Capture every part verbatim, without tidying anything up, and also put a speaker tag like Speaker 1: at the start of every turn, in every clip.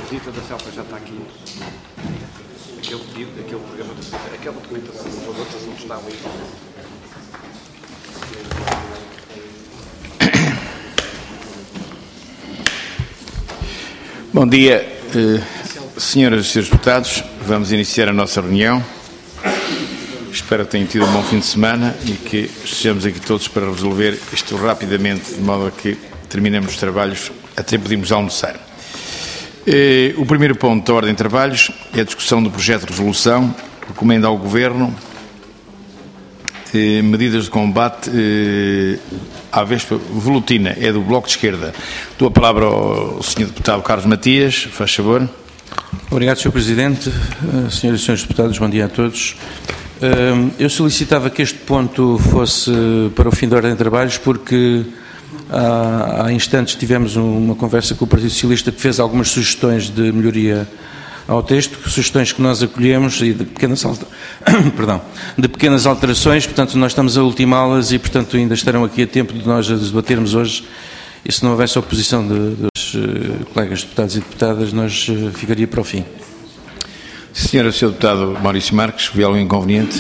Speaker 1: Rita da Selva já está aqui. Aquele pedido, aquele programa de visita, aquela documentação, os outros assuntos estão aí.
Speaker 2: Bom dia, eh, senhoras e senhores deputados. Vamos iniciar a nossa reunião. Espero que tenham tido um bom fim de semana e que estejamos aqui todos para resolver isto rapidamente, de modo a que terminemos os trabalhos a tempo de irmos almoçar. Eh, o primeiro ponto da ordem de trabalhos é a discussão do projeto de resolução que recomenda ao Governo eh, medidas de combate eh, à vespa velutina. É do Bloco de Esquerda. Dou a palavra ao senhor deputado Carlos Matias. Faz favor.
Speaker 3: Obrigado, senhor Presidente. Senhoras e senhores deputados, bom dia a todos. Eu solicitava que este ponto fosse para o fim da ordem de trabalhos porque há, há instantes tivemos uma conversa com o Partido Socialista que fez algumas sugestões de melhoria ao texto, sugestões que nós acolhemos e de pequenas, alter... Perdão, de pequenas alterações, portanto nós estamos a ultimá-las e portanto ainda estarão aqui a tempo de nós as debatermos hoje e se não houvesse oposição de, dos uh, colegas deputados e deputadas nós uh, ficaria para o fim.
Speaker 2: Senhora, senhor deputado Maurício Marques, vê algum inconveniente?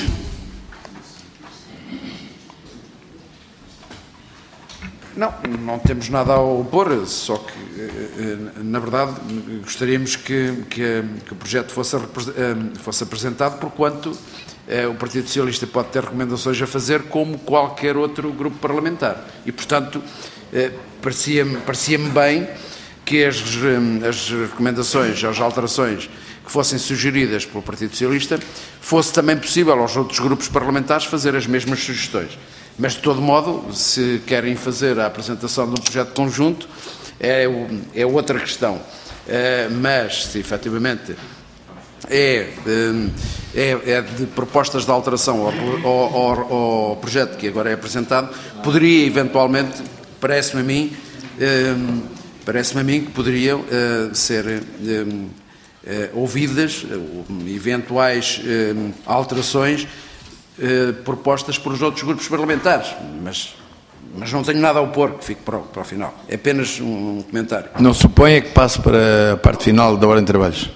Speaker 1: Não, não temos nada a opor, só que, na verdade, gostaríamos que, que, que o projeto fosse, fosse apresentado, porquanto o Partido Socialista pode ter recomendações a fazer, como qualquer outro grupo parlamentar. E, portanto, parecia-me parecia-me bem que as, as recomendações, as alterações que fossem sugeridas pelo Partido Socialista, fosse também possível aos outros grupos parlamentares fazer as mesmas sugestões. Mas, de todo modo, se querem fazer a apresentação de um projeto conjunto, é, é outra questão. Mas, se efetivamente é, é, é de propostas de alteração ao, ao, ao projeto que agora é apresentado, poderia, eventualmente, parece-me a mim, parece-me a mim que poderiam ser ouvidas eventuais alterações Eh, propostas por os outros grupos parlamentares, mas, mas não tenho nada a opor, que fique para o, para o final. É apenas um, um comentário.
Speaker 2: Não suponha que passe para a parte final da ordem de trabalhos.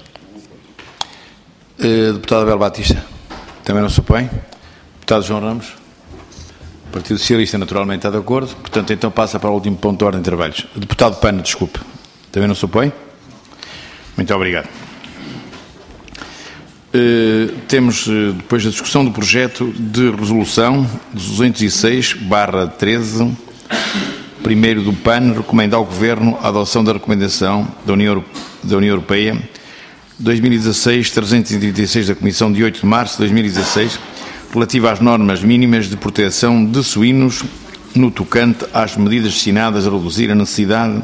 Speaker 2: Eh, deputado Abel Batista, também não supõe. Deputado João Ramos, o Partido Socialista naturalmente está de acordo, portanto então passa para o último ponto da ordem de trabalhos. Deputado Pano, desculpe, também não supõe? Muito obrigado. Uh, temos, uh, depois da discussão do projeto de resolução duzentos e seis barra treze, primeiro do P A N, recomenda ao Governo a adoção da recomendação da União, da União Europeia dois mil e dezasseis trezentos e trinta e seis da Comissão de oito de março de dois mil e dezasseis, relativa às normas mínimas de proteção de suínos no tocante às medidas destinadas a reduzir a necessidade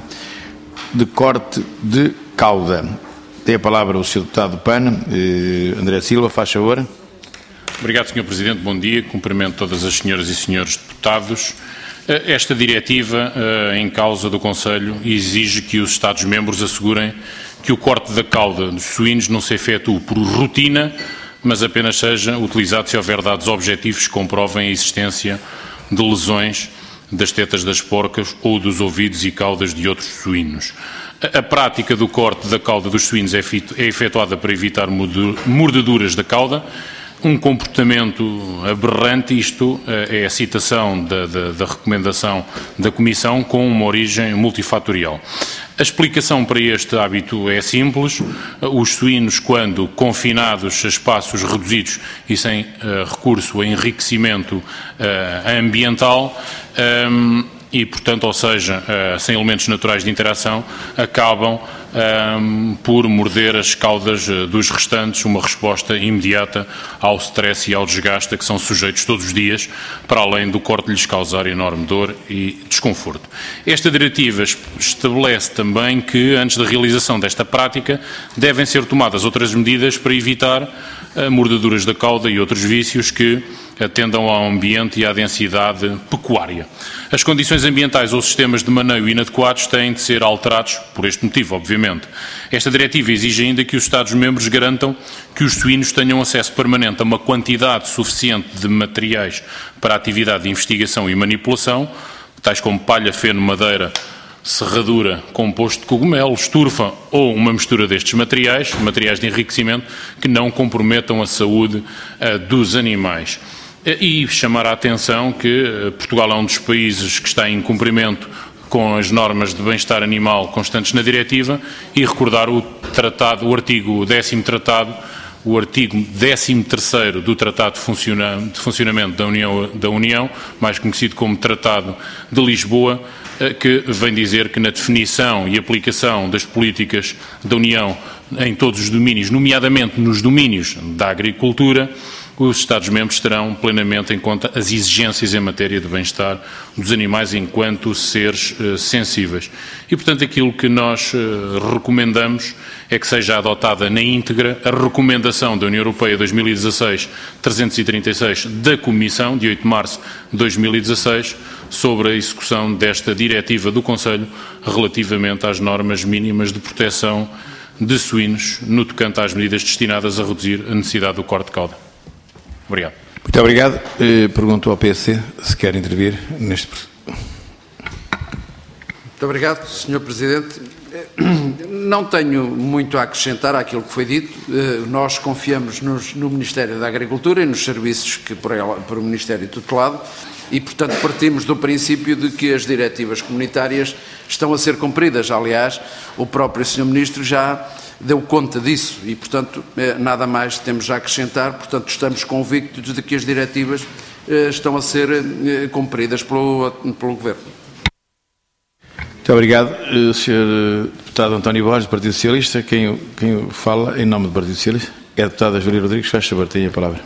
Speaker 2: de corte de cauda. Tem a palavra o senhor deputado do P A N, eh, André Silva, faz favor.
Speaker 4: Obrigado, senhor Presidente. Bom dia. Cumprimento todas as senhoras e senhores deputados. Esta diretiva eh, em causa do Conselho exige que os Estados-membros assegurem que o corte da cauda dos suínos não se efetue por rotina, mas apenas seja utilizado se houver dados objetivos que comprovem a existência de lesões das tetas das porcas ou dos ouvidos e caudas de outros suínos. A prática do corte da cauda dos suínos é efetuada para evitar mordeduras da cauda, um comportamento aberrante. Isto é a citação da, da, da recomendação da Comissão com uma origem multifatorial. A explicação para este hábito é simples. Os suínos, quando confinados a espaços reduzidos e sem uh, recurso a enriquecimento uh, ambiental, um, e, portanto, ou seja, uh, sem elementos naturais de interação, acabam um, por morder as caudas uh, dos restantes, uma resposta imediata ao stress e ao desgaste a que são sujeitos todos os dias, para além do corte lhes causar enorme dor e desconforto. Esta diretiva estabelece também que, antes da realização desta prática, devem ser tomadas outras medidas para evitar uh, mordeduras da cauda e outros vícios que atendam ao ambiente e à densidade pecuária. As condições ambientais ou sistemas de maneio inadequados têm de ser alterados por este motivo, obviamente. Esta diretiva exige ainda que os Estados-membros garantam que os suínos tenham acesso permanente a uma quantidade suficiente de materiais para a atividade de investigação e manipulação, tais como palha, feno, madeira, serradura composto de cogumelos, turfa ou uma mistura destes materiais, materiais de enriquecimento, que não comprometam a saúde uh, dos animais. E chamar a atenção que uh, Portugal é um dos países que está em cumprimento com as normas de bem-estar animal constantes na diretiva e recordar o tratado, o artigo décimo tratado, o artigo décimo terceiro do Tratado de, Funciona, de Funcionamento da União, da União, mais conhecido como Tratado de Lisboa, que vem dizer que na definição e aplicação das políticas da União em todos os domínios, nomeadamente nos domínios da agricultura, os Estados-membros terão plenamente em conta as exigências em matéria de bem-estar dos animais enquanto seres uh, sensíveis. E, portanto, aquilo que nós uh, recomendamos é que seja adotada na íntegra a recomendação da União Europeia dois mil e dezasseis trezentos e trinta e seis da Comissão, de oito de março de dois mil e dezasseis, sobre a execução desta diretiva do Conselho relativamente às normas mínimas de proteção de suínos no tocante às medidas destinadas a reduzir a necessidade do corte de cauda. Obrigado.
Speaker 2: Muito obrigado. Eh, pergunto ao P S C se quer intervir neste processo.
Speaker 1: Muito obrigado, senhor Presidente. Não tenho muito a acrescentar àquilo que foi dito. Nós confiamos nos, no Ministério da Agricultura e nos serviços que por, ela, por o Ministério tutelado e, portanto, partimos do princípio de que as diretivas comunitárias estão a ser cumpridas. Aliás, o próprio senhor Ministro já deu conta disso e, portanto, nada mais temos a acrescentar. Portanto, estamos convictos de que as diretivas estão a ser cumpridas pelo, pelo Governo.
Speaker 2: Muito obrigado, senhor Deputado António Borges, do Partido Socialista. Quem, quem fala em nome do Partido Socialista é a Deputada Júlia Rodrigues. Faz favor, tem a palavra.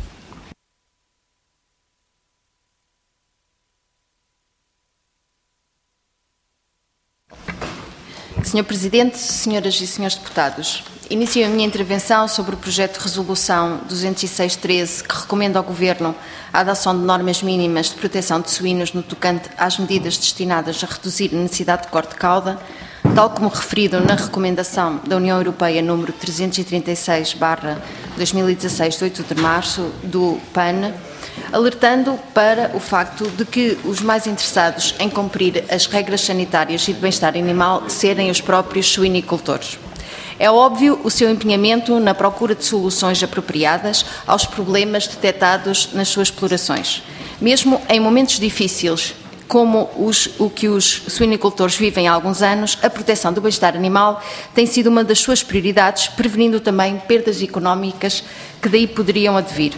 Speaker 5: senhor Presidente, senhoras e senhores deputados, inicio a minha intervenção sobre o projeto de resolução duzentos e seis barra treze, que recomenda ao Governo a adoção de normas mínimas de proteção de suínos no tocante às medidas destinadas a reduzir a necessidade de corte de cauda, tal como referido na recomendação da União Europeia número trezentos e trinta e seis barra dois mil e dezasseis, de oito de março, do P A N, alertando para o facto de que os mais interessados em cumprir as regras sanitárias e de bem-estar animal serem os próprios suinicultores. É óbvio o seu empenhamento na procura de soluções apropriadas aos problemas detectados nas suas explorações. Mesmo em momentos difíceis, como os, o que os suinicultores vivem há alguns anos, a proteção do bem-estar animal tem sido uma das suas prioridades, prevenindo também perdas económicas que daí poderiam advir.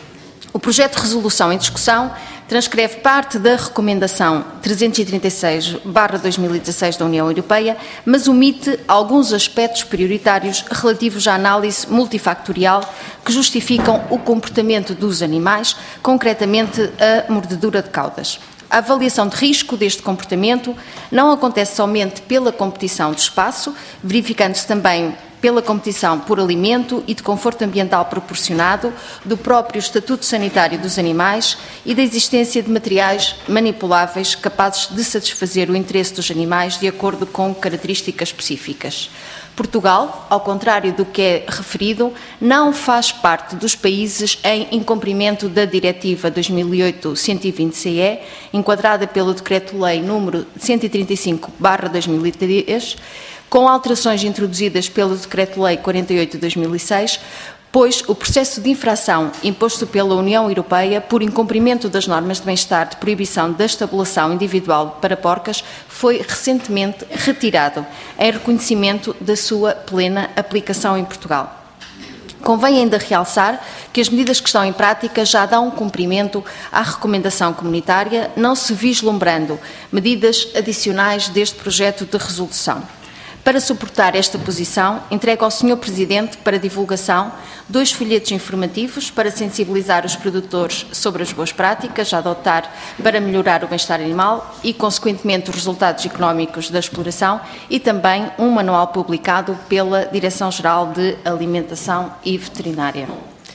Speaker 5: O projeto de resolução em discussão transcreve parte da recomendação trezentos e trinta e seis barra dois mil e dezasseis da União Europeia, mas omite alguns aspectos prioritários relativos à análise multifactorial que justificam o comportamento dos animais, concretamente a mordedura de caudas. A avaliação de risco deste comportamento não acontece somente pela competição de espaço, verificando-se também pela competição por alimento e de conforto ambiental proporcionado, do próprio estatuto sanitário dos animais e da existência de materiais manipuláveis capazes de satisfazer o interesse dos animais de acordo com características específicas. Portugal, ao contrário do que é referido, não faz parte dos países em incumprimento da Diretiva dois mil e oito cento e vinte C E, enquadrada pelo Decreto-Lei número cento e trinta e cinco barra dois mil e três, com alterações introduzidas pelo Decreto-Lei quarenta e oito de dois mil e seis, pois o processo de infração imposto pela União Europeia por incumprimento das normas de bem-estar de proibição da estabulação individual para porcas foi recentemente retirado, em reconhecimento da sua plena aplicação em Portugal. Convém ainda realçar que as medidas que estão em prática já dão cumprimento à recomendação comunitária, não se vislumbrando medidas adicionais deste projeto de resolução. Para suportar esta posição, entrego ao senhor Presidente para divulgação dois folhetos informativos para sensibilizar os produtores sobre as boas práticas a adotar para melhorar o bem-estar animal e, consequentemente, os resultados económicos da exploração e também um manual publicado pela Direção-Geral de Alimentação e Veterinária.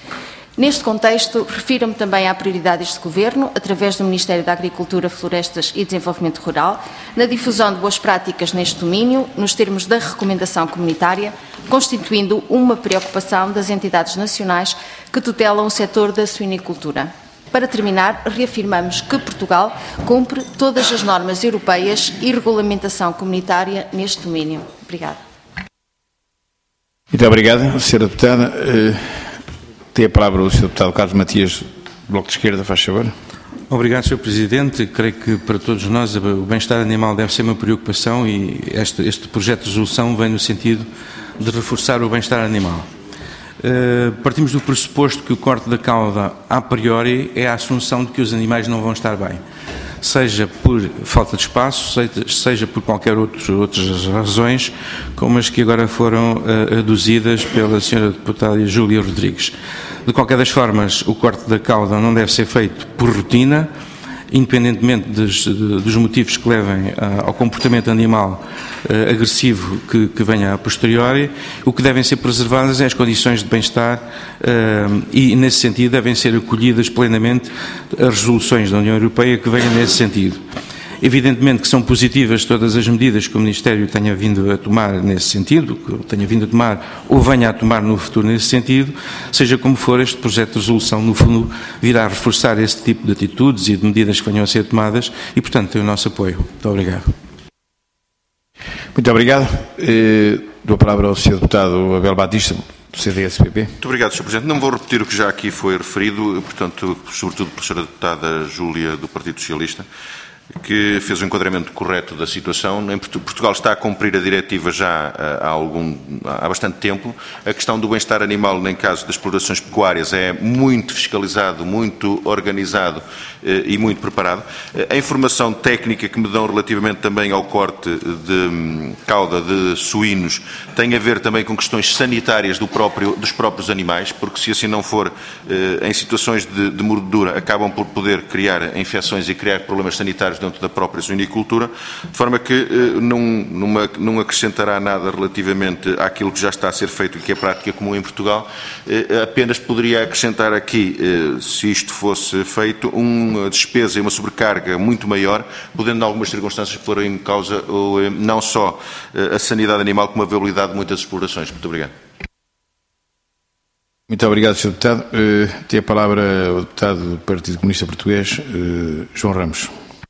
Speaker 5: Neste contexto, refiro-me também à prioridade deste Governo, através do Ministério da Agricultura, Florestas e Desenvolvimento Rural, na difusão de boas práticas neste domínio, nos termos da recomendação comunitária, constituindo uma preocupação das entidades nacionais que tutelam o setor da suinicultura. Para terminar, reafirmamos que Portugal cumpre todas as normas europeias e regulamentação comunitária neste domínio. Obrigada.
Speaker 2: Muito obrigado, senhora Deputada. Uh, tem a palavra o senhor Deputado Carlos Matias, Bloco de Esquerda, faz favor.
Speaker 3: Obrigado, senhor Presidente. Creio que para todos nós o bem-estar animal deve ser uma preocupação e este, este projeto de resolução vem no sentido de reforçar o bem-estar animal. Uh, partimos do pressuposto que o corte da cauda a priori é a assunção de que os animais não vão estar bem, seja por falta de espaço, seja, seja por qualquer outro, outras razões, como as que agora foram uh, aduzidas pela senhora Deputada Júlia Rodrigues. De qualquer das formas, o corte da cauda não deve ser feito por rotina, independentemente dos, dos motivos que levem ao comportamento animal uh, agressivo que, que venha a posteriori. O que devem ser preservadas é as condições de bem-estar uh, e, nesse sentido, devem ser acolhidas plenamente as resoluções da União Europeia que venham nesse sentido. Evidentemente que são positivas todas as medidas que o Ministério tenha vindo a tomar nesse sentido, que tenha vindo a tomar ou venha a tomar no futuro nesse sentido, seja como for, este projeto de resolução, no fundo, virá a reforçar esse tipo de atitudes e de medidas que venham a ser tomadas e, portanto, tem o nosso apoio. Muito obrigado.
Speaker 2: Muito obrigado. Eh, dou a palavra ao senhor Deputado Abel Batista, do C D S P P.
Speaker 6: Muito obrigado, senhor Presidente. Não vou repetir o que já aqui foi referido, portanto, sobretudo pela senhora Deputada Júlia, do Partido Socialista, que fez o enquadramento correto da situação. Em Portugal está a cumprir a diretiva já há, algum, há bastante tempo. A questão do bem-estar animal, em caso de explorações pecuárias, é muito fiscalizado, muito organizado eh, e muito preparado. A informação técnica que me dão relativamente também ao corte de cauda de suínos tem a ver também com questões sanitárias do próprio, dos próprios animais, porque se assim não for, eh, em situações de, de mordedura, acabam por poder criar infecções e criar problemas sanitários dentro da própria suinicultura, de forma que eh, não, numa, não acrescentará nada relativamente àquilo que já está a ser feito e que é prática comum em Portugal, eh, apenas poderia acrescentar aqui, eh, se isto fosse feito, uma despesa e uma sobrecarga muito maior, podendo em algumas circunstâncias pôr em causa eh, não só eh, a sanidade animal, como a viabilidade de muitas explorações. Muito obrigado.
Speaker 2: Muito obrigado, senhor Deputado. Uh, tem a palavra o Deputado do Partido Comunista Português, uh, João Ramos.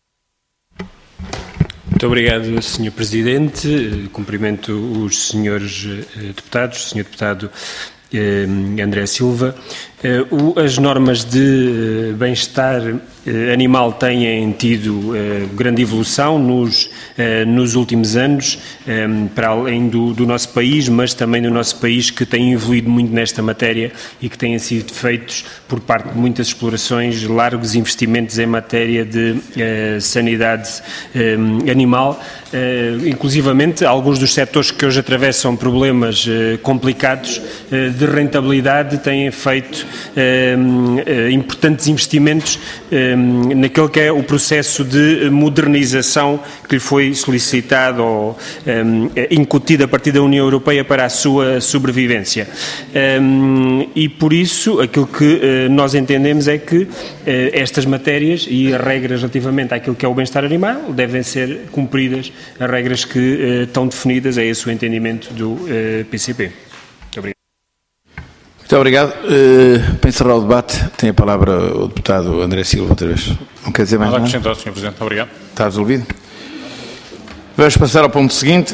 Speaker 7: Muito obrigado, senhor Presidente. Cumprimento os senhores deputados, senhor Deputado eh, André Silva. Eh, o, as normas de eh, bem-estar eh, animal têm tido eh, grande evolução nos, eh, nos últimos anos, eh, para além do, do nosso país, mas também do nosso país, que tem evoluído muito nesta matéria e que têm sido feitos, por parte de muitas explorações, largos investimentos em matéria de eh, sanidade eh, animal. Uh, inclusivamente, alguns dos setores que hoje atravessam problemas uh, complicados uh, de rentabilidade têm feito uh, uh, importantes investimentos uh, naquele que é o processo de modernização que lhe foi solicitado ou um, incutido a partir da União Europeia para a sua sobrevivência. Um, e, por isso, aquilo que uh, nós entendemos é que uh, estas matérias e as regras relativamente àquilo que é o bem-estar animal devem ser cumpridas, as regras que uh, estão definidas. É esse o entendimento do uh, P C P. Muito obrigado.
Speaker 2: Muito obrigado. Uh, para encerrar o debate, tem a palavra o deputado André Silva, outra vez. Não quer dizer mais nada?
Speaker 4: Acrescentado, senhor Presidente. Obrigado.
Speaker 2: Está resolvido. Vamos passar ao ponto seguinte.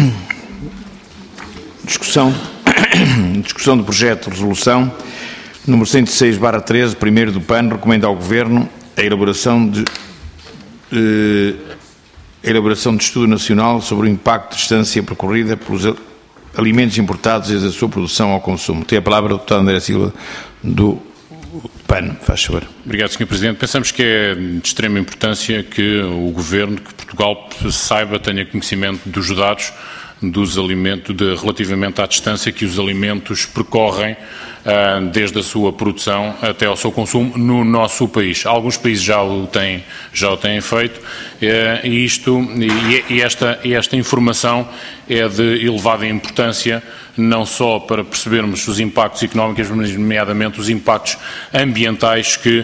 Speaker 2: Discussão, discussão do projeto de resolução número cento e seis barra treze, primeiro do P A N, recomenda ao Governo a elaboração de... Uh, a elaboração de estudo nacional sobre o impacto de distância percorrida pelos alimentos importados desde a sua produção ao consumo. Tem a palavra o deputado André Silva, do P A N. Faz favor.
Speaker 4: Obrigado, senhor Presidente. Pensamos que é de extrema importância que o Governo, que Portugal saiba, tenha conhecimento dos dados dos alimentos, de, relativamente à distância que os alimentos percorrem uh, desde a sua produção até ao seu consumo no nosso país. Alguns países já o têm, já o têm feito, uh, e, isto, e, e, esta, e esta informação é de elevada importância, não só para percebermos os impactos económicos, mas nomeadamente os impactos ambientais que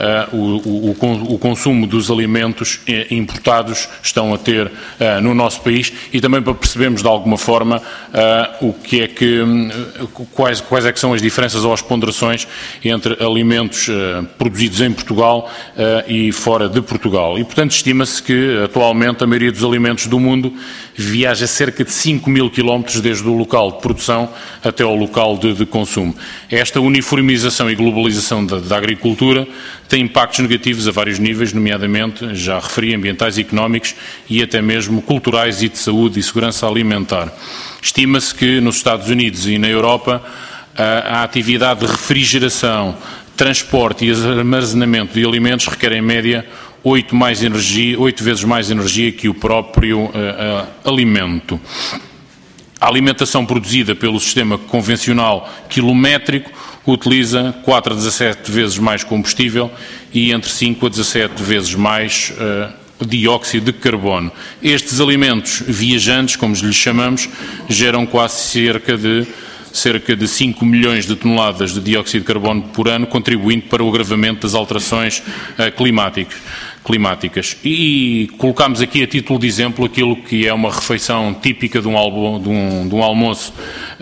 Speaker 4: uh, o, o, o consumo dos alimentos importados estão a ter uh, no nosso país, e também para percebermos de alguma forma uh, o que é que, quais, quais é que são as diferenças ou as ponderações entre alimentos uh, produzidos em Portugal uh, e fora de Portugal. E, portanto, estima-se que atualmente a maioria dos alimentos do mundo viaja cerca de cinco mil quilómetros desde o local de produção até ao local de, de consumo. Esta uniformização e globalização da, da agricultura tem impactos negativos a vários níveis, nomeadamente, já referi, ambientais, económicos e até mesmo culturais e de saúde e segurança alimentar. Estima-se que nos Estados Unidos e na Europa a, a atividade de refrigeração, transporte e armazenamento de alimentos requer em média oito, mais energia, oito vezes mais energia que o próprio uh, uh, alimento. A alimentação produzida pelo sistema convencional quilométrico utiliza quatro a dezassete vezes mais combustível e entre cinco a dezassete vezes mais uh, dióxido de carbono. Estes alimentos viajantes, como lhes chamamos, geram quase cerca de cerca de cinco milhões de toneladas de dióxido de carbono por ano, contribuindo para o agravamento das alterações uh, climáticas. climáticas. E colocámos aqui a título de exemplo aquilo que é uma refeição típica de um, albo, de um, de um almoço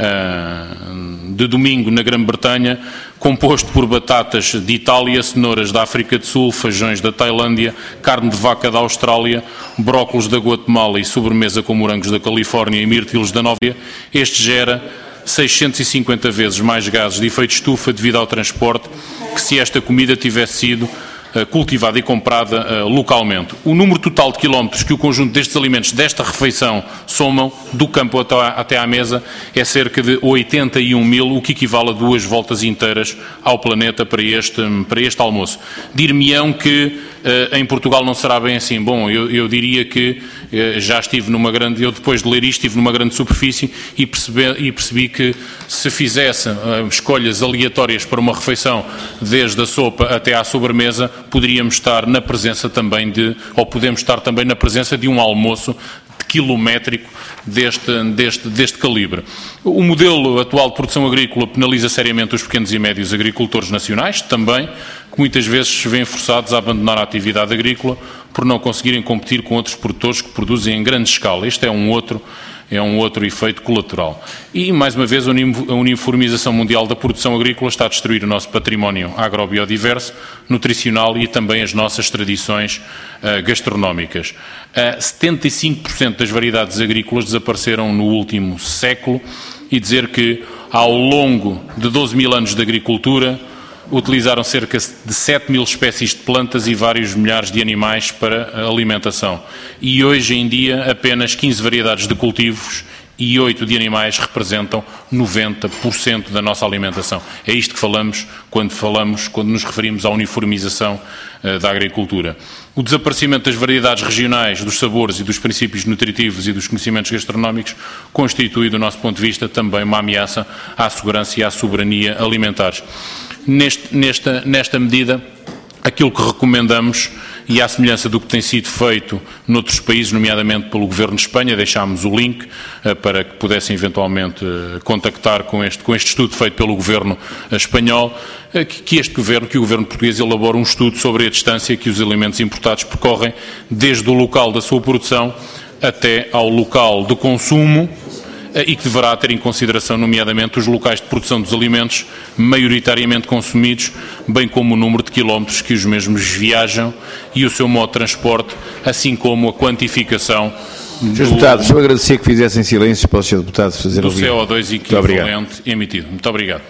Speaker 4: uh, de domingo na Grã-Bretanha, composto por batatas de Itália, cenouras da África do Sul, feijões da Tailândia, carne de vaca da Austrália, brócolos da Guatemala e sobremesa com morangos da Califórnia e mirtilos da Nova Zelândia. Este gera seiscentos e cinquenta vezes mais gases de efeito de estufa devido ao transporte que se esta comida tivesse sido uh, cultivada e comprada uh, localmente. O número total de quilómetros que o conjunto destes alimentos, desta refeição, somam do campo até à, até à mesa é cerca de oitenta e um mil, o que equivale a duas voltas inteiras ao planeta para este, para este almoço. Dir-me-ão que uh, em Portugal não será bem assim. Bom, eu, eu diria que uh, já estive numa grande, eu depois de ler isto estive numa grande superfície e percebi, e percebi que se fizesse uh, escolhas aleatórias para uma refeição desde a sopa até à sobremesa, poderíamos estar na presença também de, ou podemos estar também na presença de um almoço quilométrico deste, deste, deste calibre. O modelo atual de produção agrícola penaliza seriamente os pequenos e médios agricultores nacionais, também, que muitas vezes se vêem forçados a abandonar a atividade agrícola por não conseguirem competir com outros produtores que produzem em grande escala. Este é um outro é um outro efeito colateral. E, mais uma vez, a uniformização mundial da produção agrícola está a destruir o nosso património agrobiodiverso, nutricional e também as nossas tradições uh, gastronómicas. Uh, setenta e cinco por cento das variedades agrícolas desapareceram no último século, e dizer que, ao longo de doze mil anos de agricultura, utilizaram cerca de sete mil espécies de plantas e vários milhares de animais para a alimentação. E hoje em dia apenas quinze variedades de cultivos e oito de animais representam noventa por cento da nossa alimentação. É isto que falamos quando falamos, quando nos referimos à uniformização uh, da agricultura. O desaparecimento das variedades regionais, dos sabores e dos princípios nutritivos e dos conhecimentos gastronómicos constitui, do nosso ponto de vista, também uma ameaça à segurança e à soberania alimentares. Neste, nesta, nesta medida, aquilo que recomendamos, e à semelhança do que tem sido feito noutros países, nomeadamente pelo Governo de Espanha, deixámos o link uh, para que pudessem eventualmente uh, contactar com este, com este estudo feito pelo Governo uh, espanhol, uh, que, que este Governo, que o Governo português elabore um estudo sobre a distância que os alimentos importados percorrem desde o local da sua produção até ao local de consumo, e que deverá ter em consideração, nomeadamente, os locais de produção dos alimentos maioritariamente consumidos, bem como o número de quilómetros que os mesmos viajam e o seu modo de transporte, assim como a quantificação do,
Speaker 2: senhores Deputados, eu agradecia que fizessem silêncio para os senhores Deputados fazerem
Speaker 4: do C O dois equivalente emitido. Muito obrigado.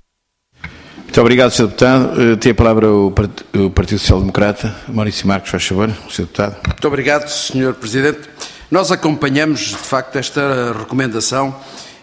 Speaker 2: Muito obrigado, senhor Deputado. Tem a palavra o Partido Social Democrata. Maurício Marques, faz favor, senhor Deputado.
Speaker 1: Muito obrigado, senhor Presidente. Nós acompanhamos, de facto, esta recomendação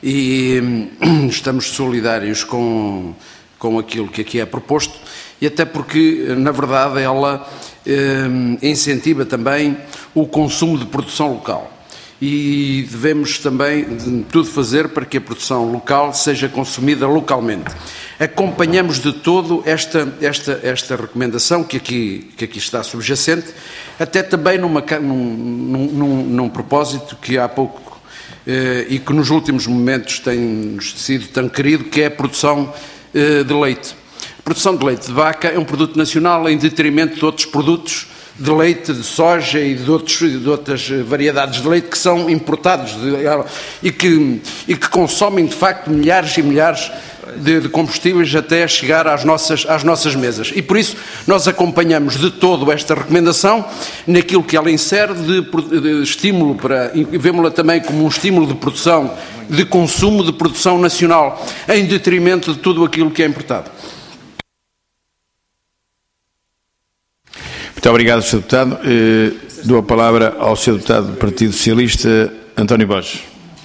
Speaker 1: e estamos solidários com, com aquilo que aqui é proposto, e até porque, na verdade, ela eh, incentiva também o consumo de produção local. E devemos também de tudo fazer para que a produção local seja consumida localmente. Acompanhamos de todo esta, esta, esta recomendação que aqui, que aqui está subjacente, até também numa, num, num, num propósito que há pouco eh, e que nos últimos momentos tem sido tão querido, que é a produção eh, de leite. A produção de leite de vaca é um produto nacional em detrimento de outros produtos de leite, de soja e de, outros, de outras variedades de leite que são importados de, e, que, e que consomem, de facto, milhares e milhares de, de combustíveis até chegar às nossas, às nossas mesas. E, por isso, nós acompanhamos de todo esta recomendação naquilo que ela insere de, de estímulo para, e vemos-la também como um estímulo de produção, de consumo, de produção nacional, em detrimento de tudo aquilo que é importado.
Speaker 2: Muito obrigado, senhor Deputado. Eh, dou a palavra ao senhor Deputado do Partido Socialista, António Borges.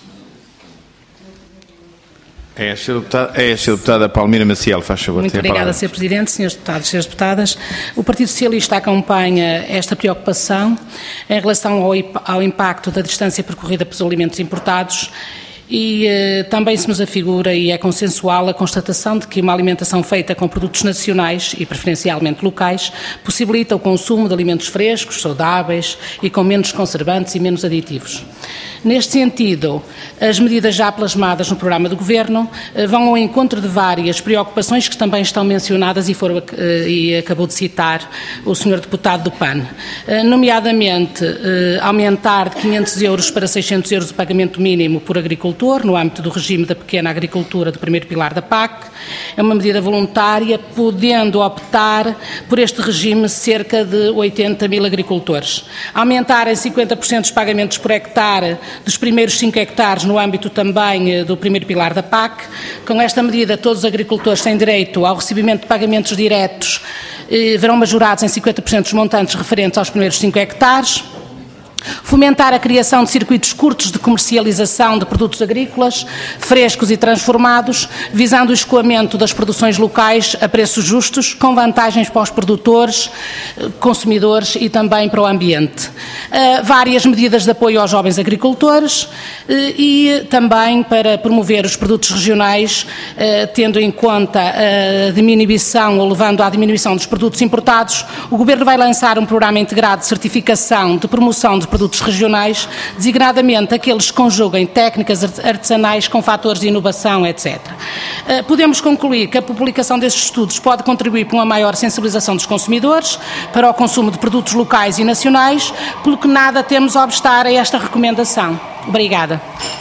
Speaker 2: É a senhora Deputada, é a senhora Deputada Palmira Maciel, faz favor.
Speaker 8: Muito obrigada, senhor Presidente, senhores Deputados e senhoras Deputadas. O Partido Socialista acompanha esta preocupação em relação ao, ao impacto da distância percorrida pelos alimentos importados. E eh, também se nos afigura e é consensual a constatação de que uma alimentação feita com produtos nacionais e preferencialmente locais possibilita o consumo de alimentos frescos, saudáveis e com menos conservantes e menos aditivos. Neste sentido, as medidas já plasmadas no programa do Governo eh, vão ao encontro de várias preocupações que também estão mencionadas e, foram, eh, e acabou de citar o senhor Deputado do P A N, eh, nomeadamente eh, aumentar de quinhentos euros para seiscentos euros o pagamento mínimo por agricultor no âmbito do regime da pequena agricultura do primeiro pilar da P A C. É uma medida voluntária, podendo optar por este regime cerca de oitenta mil agricultores. Aumentar em cinquenta por cento os pagamentos por hectare dos primeiros cinco hectares no âmbito também do primeiro pilar da P A C. Com esta medida, todos os agricultores têm direito ao recebimento de pagamentos diretos, eh, verão majorados em cinquenta por cento dos montantes referentes aos primeiros cinco hectares. Fomentar a criação de circuitos curtos de comercialização de produtos agrícolas, frescos e transformados, visando o escoamento das produções locais a preços justos, com vantagens para os produtores, consumidores e também para o ambiente. Uh, várias medidas de apoio aos jovens agricultores uh, e também para promover os produtos regionais, uh, tendo em conta a diminuição ou levando à diminuição dos produtos importados. O Governo vai lançar um programa integrado de certificação de promoção de produtos regionais, designadamente aqueles que conjuguem técnicas artesanais com fatores de inovação, etcétera. Podemos concluir que a publicação destes estudos pode contribuir para uma maior sensibilização dos consumidores para o consumo de produtos locais e nacionais, pelo que nada temos a obstar a esta recomendação. Obrigada.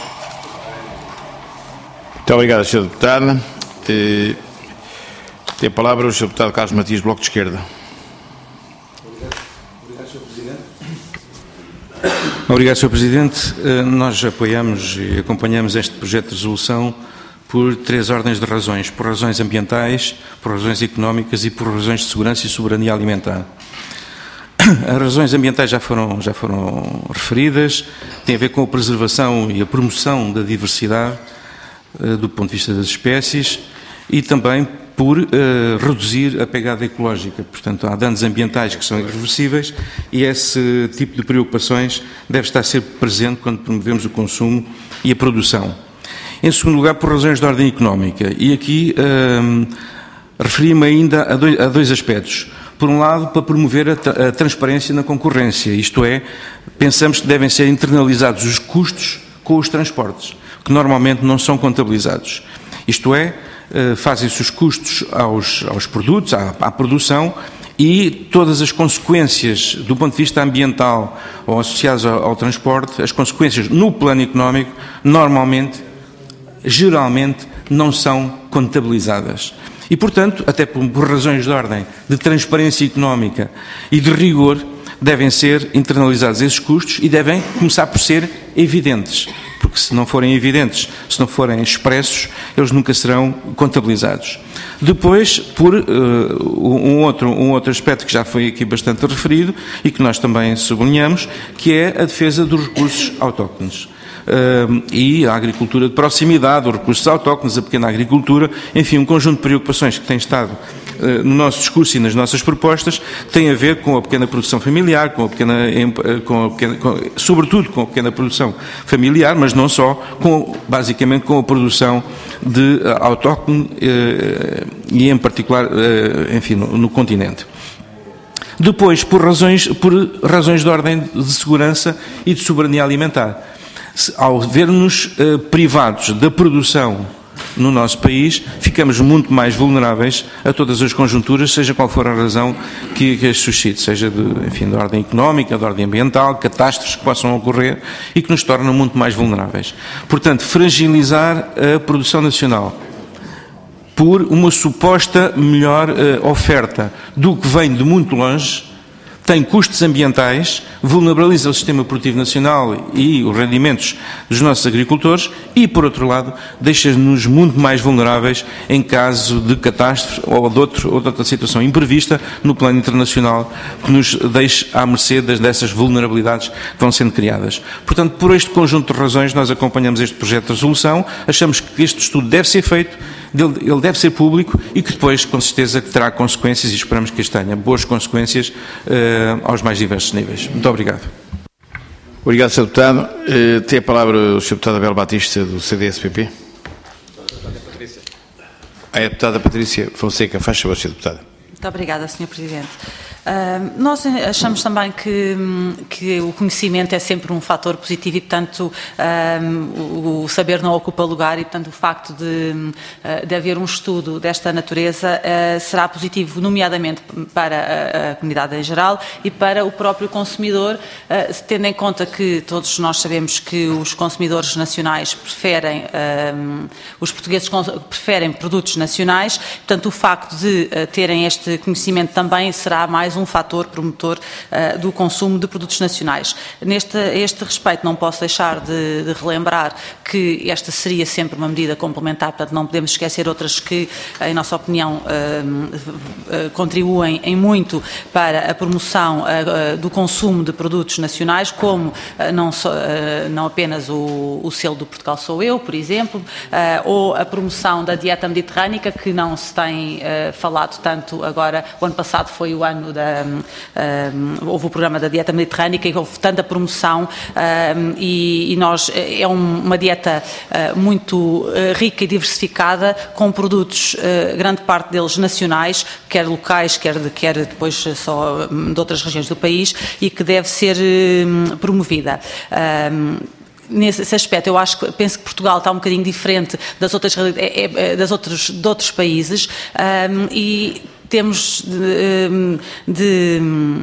Speaker 2: Muito obrigado, senhora Deputada. Eh, tem a palavra o senhor Deputado Carlos Matias, Bloco de Esquerda.
Speaker 3: Obrigado, senhor Presidente. Nós apoiamos e acompanhamos este projeto de resolução por três ordens de razões. Por razões ambientais, por razões económicas e por razões de segurança e soberania alimentar. As razões ambientais já foram, já foram referidas, têm a ver com a preservação e a promoção da diversidade do ponto de vista das espécies e também por uh, reduzir a pegada ecológica. Portanto, há danos ambientais que são irreversíveis e esse tipo de preocupações deve estar sempre presente quando promovemos o consumo e a produção. Em segundo lugar, por razões de ordem económica. E aqui uh, referi-me ainda a dois, a dois aspectos. Por um lado, para promover a, tra a transparência na concorrência, isto é, pensamos que devem ser internalizados os custos com os transportes, que normalmente não são contabilizados. Isto é, fazem-se os custos aos, aos produtos, à, à produção e todas as consequências do ponto de vista ambiental ou associadas ao, ao transporte, as consequências no plano económico, normalmente, geralmente, não são contabilizadas. E, portanto, até por, por razões de ordem de transparência económica e de rigor, devem ser internalizados esses custos e devem começar por ser evidentes. Porque se não forem evidentes, se não forem expressos, eles nunca serão contabilizados. Depois, por uh, um, outro, um outro aspecto que já foi aqui bastante referido e que nós também sublinhamos, que é a defesa dos recursos autóctones. Uh, e a agricultura de proximidade, os recursos autóctones, a pequena agricultura, enfim, um conjunto de preocupações que tem estado uh, no nosso discurso e nas nossas propostas, que tem a ver com a pequena produção familiar, com a pequena, com a pequena com, sobretudo com a pequena produção familiar, mas não só, com, basicamente com a produção de uh, autóctone uh, e em particular, uh, enfim, no, no continente. Depois, por razões, por razões de ordem de segurança e de soberania alimentar. Ao ver-nos uh, privados da produção no nosso país, ficamos muito mais vulneráveis a todas as conjunturas, seja qual for a razão que, que as suscite, seja de, enfim, de ordem económica, de ordem ambiental, catástrofes que possam ocorrer e que nos tornam muito mais vulneráveis. Portanto, fragilizar a produção nacional por uma suposta melhor uh, oferta do que vem de muito longe, tem custos ambientais, vulnerabiliza o sistema produtivo nacional e os rendimentos dos nossos agricultores e, por outro lado, deixa-nos muito mais vulneráveis em caso de catástrofe ou de, outro, ou de outra situação imprevista no plano internacional que nos deixe à mercê das, dessas vulnerabilidades que vão sendo criadas. Portanto, por este conjunto de razões, nós acompanhamos este projeto de resolução, achamos que este estudo deve ser feito, ele deve ser público e que depois, com certeza, terá consequências e esperamos que este tenha boas consequências uh, aos mais diversos níveis. Muito obrigado.
Speaker 2: Obrigado, senhor Deputado. Uh, tem a palavra o senhor Deputado Abel Batista, do C D S P P. A Deputada Patrícia Fonseca, faz favor, senhor Deputado.
Speaker 9: Muito obrigada, senhor Presidente. Uh, nós achamos também que, que o conhecimento é sempre um fator positivo e, portanto, uh, o, o saber não ocupa lugar e, portanto, o facto de, uh, de haver um estudo desta natureza uh, será positivo, nomeadamente para a, a comunidade em geral e para o próprio consumidor, uh, tendo em conta que todos nós sabemos que os consumidores nacionais preferem, uh, os portugueses preferem produtos nacionais, portanto, o facto de uh, terem este conhecimento também será mais um fator promotor uh, do consumo de produtos nacionais. Neste este respeito, não posso deixar de, de relembrar que esta seria sempre uma medida complementar, portanto, não podemos esquecer outras que, em nossa opinião, uh, uh, contribuem em muito para a promoção uh, uh, do consumo de produtos nacionais, como uh, não, so, uh, não apenas o, o selo do Portugal Sou Eu, por exemplo, uh, ou a promoção da dieta mediterrânica, que não se tem uh, falado tanto agora. O ano passado foi o ano da Um, um, houve o programa da dieta mediterrânica e houve tanta promoção um, e, e nós, é um, uma dieta uh, muito uh, rica e diversificada, com produtos, uh, grande parte deles nacionais, quer locais, quer, de, quer depois só um, de outras regiões do país, e que deve ser um, promovida. Um, Nesse aspecto, eu acho que, penso que Portugal está um bocadinho diferente das outras, é, é, das outros, de outros países um, e temos de, de,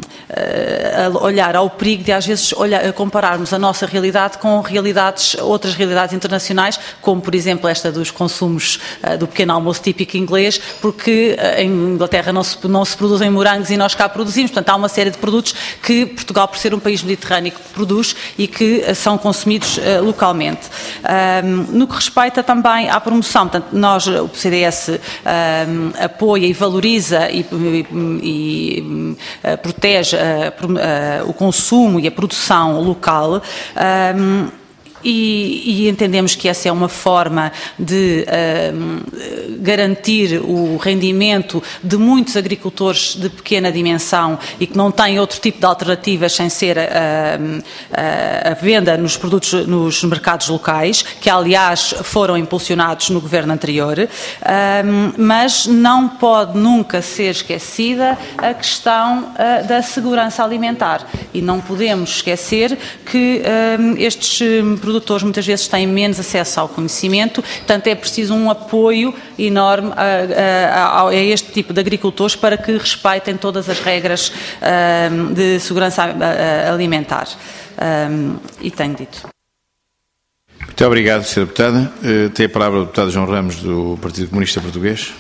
Speaker 9: de olhar ao perigo de, às vezes, olhar, compararmos a nossa realidade com realidades, outras realidades internacionais, como, por exemplo, esta dos consumos do pequeno almoço típico inglês, porque em Inglaterra não se, não se produzem morangos e nós cá produzimos. Portanto, há uma série de produtos que Portugal, por ser um país mediterrâneo, produz e que são consumidos uh, localmente. Um, no que respeita também à promoção, portanto, nós, o C D S, um, apoia e valoriza E, e, e uh, protege uh, uh, o consumo e a produção local. Um, E, e entendemos que essa é uma forma de uh, garantir o rendimento de muitos agricultores de pequena dimensão e que não têm outro tipo de alternativas sem ser a, a, a venda nos produtos, nos mercados locais, que aliás foram impulsionados no governo anterior, uh, mas não pode nunca ser esquecida a questão uh, da segurança alimentar, e não podemos esquecer que uh, estes produtores muitas vezes têm menos acesso ao conhecimento, portanto é preciso um apoio enorme a, a, a este tipo de agricultores para que respeitem todas as regras um, de segurança alimentar. Um, e tenho dito.
Speaker 2: Muito obrigado, senhora Deputada. Uh, tem a palavra o Deputado João Ramos, do Partido Comunista Português.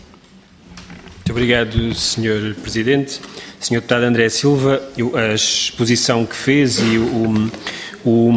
Speaker 7: Muito obrigado, senhor Presidente. senhor Deputado André Silva, a exposição que fez e o, o,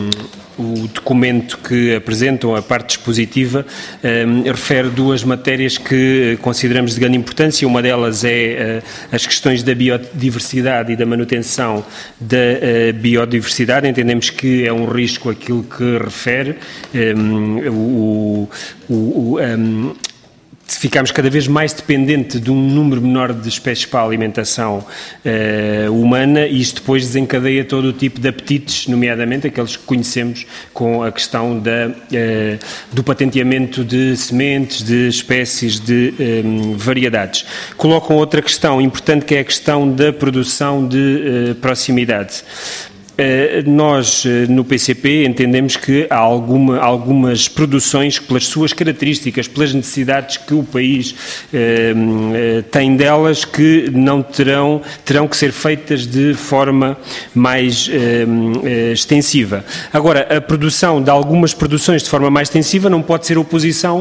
Speaker 7: o documento que apresentam, a parte dispositiva, um, refere duas matérias que consideramos de grande importância. Uma delas é uh, as questões da biodiversidade e da manutenção da uh, biodiversidade. Entendemos que é um risco aquilo que refere. Um, o, o, o, um, ficamos cada vez mais dependente de um número menor de espécies para a alimentação uh, humana, e isto depois desencadeia todo o tipo de apetites, nomeadamente aqueles que conhecemos com a questão da, uh, do patenteamento de sementes, de espécies, de um, variedades. Colocam outra questão importante, que é a questão da produção de uh, proximidade. Nós, no P C P, entendemos que há alguma, algumas produções que, pelas suas características, pelas necessidades que o país eh, tem delas, que não terão, terão que ser feitas de forma mais eh, extensiva. Agora, a produção de algumas produções de forma mais extensiva não pode ser oposição,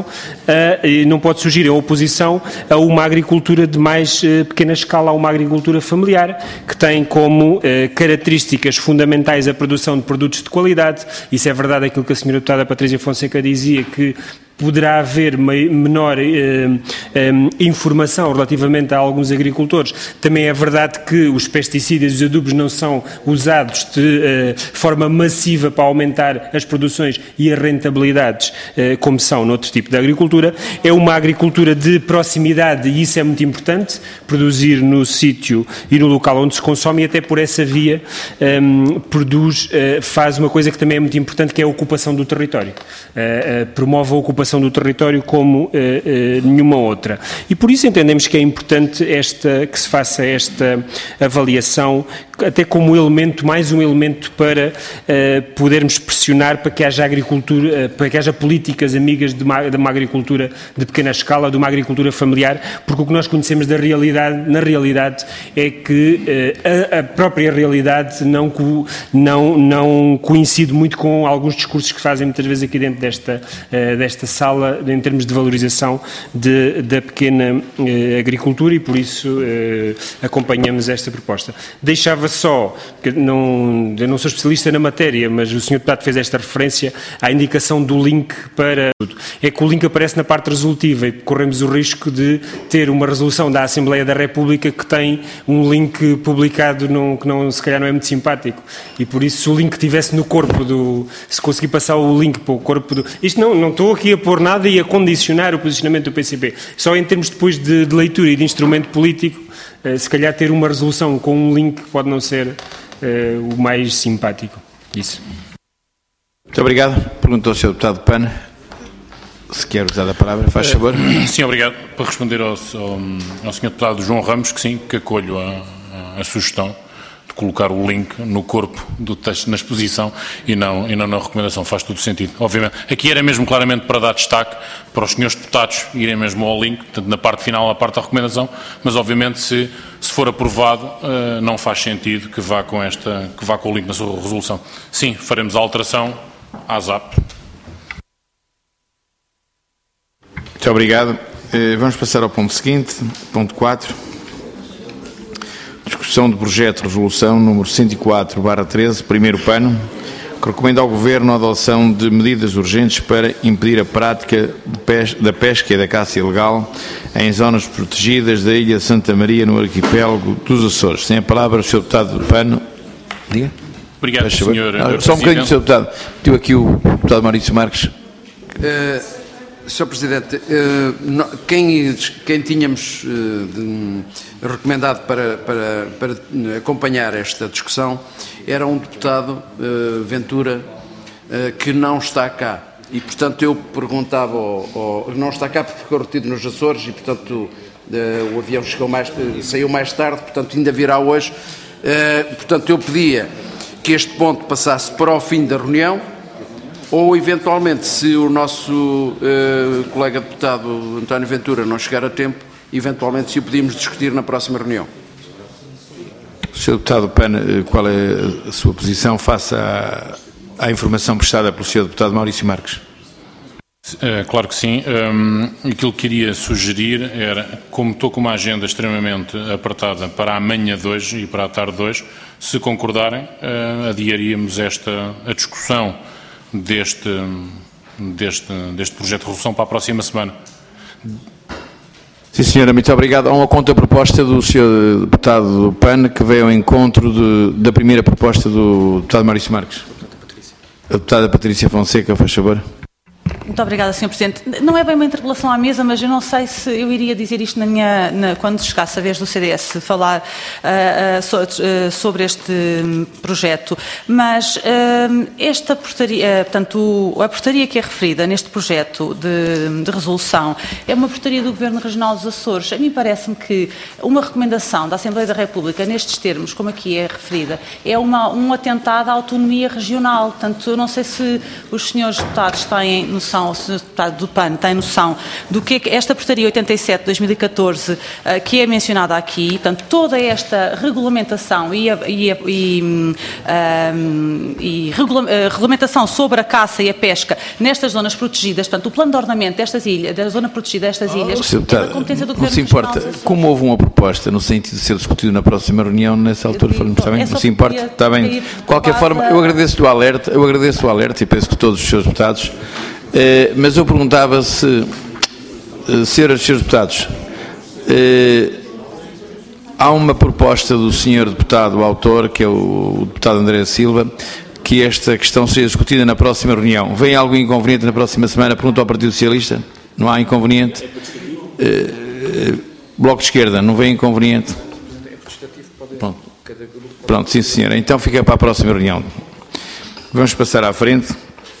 Speaker 7: a, não pode surgir a oposição a uma agricultura de mais eh, pequena escala, a uma agricultura familiar, que tem como eh, características fundamentais a produção de produtos de qualidade. Isso é verdade, aquilo que a senhora deputada Patrícia Fonseca dizia, que poderá haver menor eh, eh, informação relativamente a alguns agricultores. Também é verdade que os pesticidas e os adubos não são usados de eh, forma massiva para aumentar as produções e as rentabilidades, eh, como são noutro tipo de agricultura. É uma agricultura de proximidade e isso é muito importante, produzir no sítio e no local onde se consome, e até por essa via eh, produz, eh, faz uma coisa que também é muito importante, que é a ocupação do território. Eh, eh, promove a ocupação do território como eh, eh, nenhuma outra. E por isso entendemos que é importante esta, que se faça esta avaliação, até como elemento, mais um elemento para eh, podermos pressionar para que haja agricultura, eh, para que haja políticas amigas de uma, de uma agricultura de pequena escala, de uma agricultura familiar, porque o que nós conhecemos da realidade, na realidade, é que eh, a, a própria realidade não, não, não coincide muito com alguns discursos que fazem muitas vezes aqui dentro desta, eh, desta sala, em termos de valorização de, da pequena eh, agricultura, e por isso eh, acompanhamos esta proposta. Deixava só, porque não, eu não sou especialista na matéria, mas o senhor Deputado fez esta referência à indicação do link para... É que o link aparece na parte resolutiva e corremos o risco de ter uma resolução da Assembleia da República que tem um link publicado num, que não, se calhar não é muito simpático, e por isso se o link estivesse no corpo do... se conseguir passar o link para o corpo do... Isto não, não estou aqui a pôr nada e a condicionar o posicionamento do P C P, só em termos depois de, de leitura e de instrumento político, eh, se calhar ter uma resolução com um link pode não ser eh, o mais simpático. Isso.
Speaker 2: Muito obrigado. Perguntou ao senhor Deputado Pana se quer usar a palavra, faz favor.
Speaker 4: Sim, obrigado. Para responder ao, ao, ao senhor Deputado João Ramos, que sim, que acolho a, a, a sugestão de colocar o link no corpo do texto na exposição e não, e não na recomendação, faz todo sentido. Obviamente, aqui era mesmo claramente para dar destaque para os senhores deputados irem mesmo ao link, portanto na parte final, a parte da recomendação, mas obviamente se, se for aprovado, uh, não faz sentido que vá, com esta, que vá com o link na sua resolução. Sim, faremos a alteração à Z A P.
Speaker 2: Muito obrigado. Vamos passar ao ponto seguinte, ponto quatro. Discussão do projeto de resolução número cento e quatro barra treze, primeiro pano, que recomenda ao Governo a adoção de medidas urgentes para impedir a prática de pesca, da pesca e da caça ilegal em zonas protegidas da Ilha de Santa Maria, no arquipélago dos Açores. Tem a palavra o senhor Deputado Pano. Diga.
Speaker 4: Obrigado, senhor
Speaker 2: Ah, Só um bocadinho, senhor Deputado. Tive aqui o Deputado Maurício Marques.
Speaker 1: Uh, senhor Presidente, uh, no, quem, quem tínhamos uh, de, recomendado para, para, para acompanhar esta discussão era um deputado, uh, Ventura, uh, que não está cá. E, portanto, eu perguntava, ao, ao, não está cá porque ficou retido nos Açores e, portanto, uh, o avião chegou mais, uh, saiu mais tarde, portanto, ainda virá hoje. Uh, portanto, eu pedia que este ponto passasse para o fim da reunião, ou, eventualmente, se o nosso uh, colega deputado António Ventura não chegar a tempo, eventualmente se o podíamos discutir na próxima reunião.
Speaker 2: senhor Deputado Pana, qual é a sua posição face à, à informação prestada pelo senhor Deputado Maurício Marques?
Speaker 4: É, claro que sim. Um, aquilo que queria sugerir era, como estou com uma agenda extremamente apertada para a manhã de hoje e para a tarde de hoje, se concordarem, uh, adiaríamos esta, a discussão deste, deste, deste projeto de resolução para a próxima semana.
Speaker 2: Sim, senhora, muito obrigado. Há uma contraproposta do senhor Deputado Pana que veio ao encontro de, da primeira proposta do Deputado Maurício Marques. A Deputada Patrícia Fonseca, faz favor.
Speaker 9: Muito obrigada, senhor Presidente. Não é bem uma interpelação à mesa, mas eu não sei se eu iria dizer isto na minha, na, quando chegasse a vez do C D S falar uh, uh, so, uh, sobre este projeto. Mas uh, esta portaria, uh, portanto, o, a portaria que é referida neste projeto de, de resolução é uma portaria do Governo Regional dos Açores. A mim parece-me que uma recomendação da Assembleia da República, nestes termos, como aqui é referida, é uma, um atentado à autonomia regional. Portanto, eu não sei se os senhores deputados têm noção, o senhor deputado do P A N tem noção do que é que esta portaria oitenta e sete de dois mil e catorze, uh, que é mencionada aqui, portanto, toda esta regulamentação e, a, e, a, e, um, e regula, uh, regulamentação sobre a caça e a pesca nestas zonas protegidas, portanto, o plano de ordenamento destas ilhas, da zona protegida destas ilhas,
Speaker 2: oh,
Speaker 9: é da competência do Governo
Speaker 2: Regional. Não se importa, como houve uma proposta no sentido de ser discutido na próxima reunião, nessa altura falamos, está bem? Não se importa, está bem. De qualquer forma, eu agradeço o alerta, eu agradeço o alerta e penso que todos os seus deputados. Eh, mas eu perguntava se, eh, senhoras e senhores deputados, eh, há uma proposta do senhor deputado autor, que é o, o deputado André Silva, que esta questão seja discutida na próxima reunião. Vem algo inconveniente na próxima semana? Pergunto ao Partido Socialista. Não há inconveniente? Eh, eh, Bloco de Esquerda, não vem inconveniente? Pronto. Pronto, sim senhora. Então fica para a próxima reunião. Vamos passar à frente.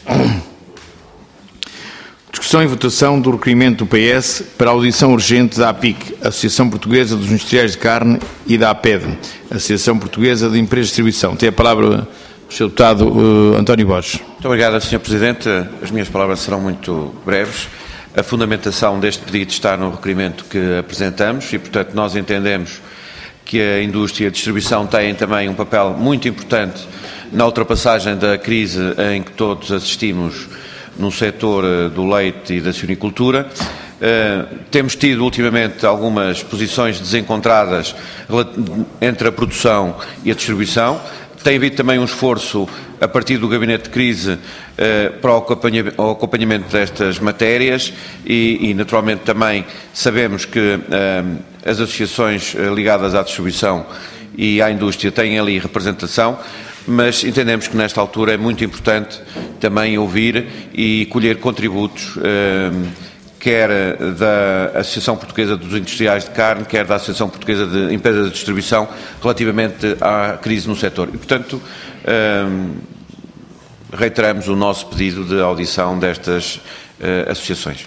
Speaker 2: Discussão e votação do requerimento do P S para a audição urgente da A P I C, Associação Portuguesa dos Industriais de Carne, e da A P E D, Associação Portuguesa de Empresas de Distribuição. Tem a palavra o senhor deputado uh, António Borges.
Speaker 10: Muito obrigado, senhor Presidente. As minhas palavras serão muito breves. A fundamentação deste pedido está no requerimento que apresentamos e, portanto, nós entendemos que a indústria e a distribuição têm também um papel muito importante na ultrapassagem da crise em que todos assistimos no setor do leite e da suinicultura. Uh, temos tido ultimamente algumas posições desencontradas entre a produção e a distribuição. Tem havido também um esforço a partir do Gabinete de Crise uh, para o acompanhamento, o acompanhamento destas matérias e, e naturalmente também sabemos que uh, as associações ligadas à distribuição e à indústria têm ali representação, mas entendemos que nesta altura é muito importante também ouvir e colher contributos, eh, quer da Associação Portuguesa dos Industriais de Carne, quer da Associação Portuguesa de Empresas de Distribuição, relativamente à crise no setor. E, portanto, eh, reiteramos o nosso pedido de audição destas eh, associações.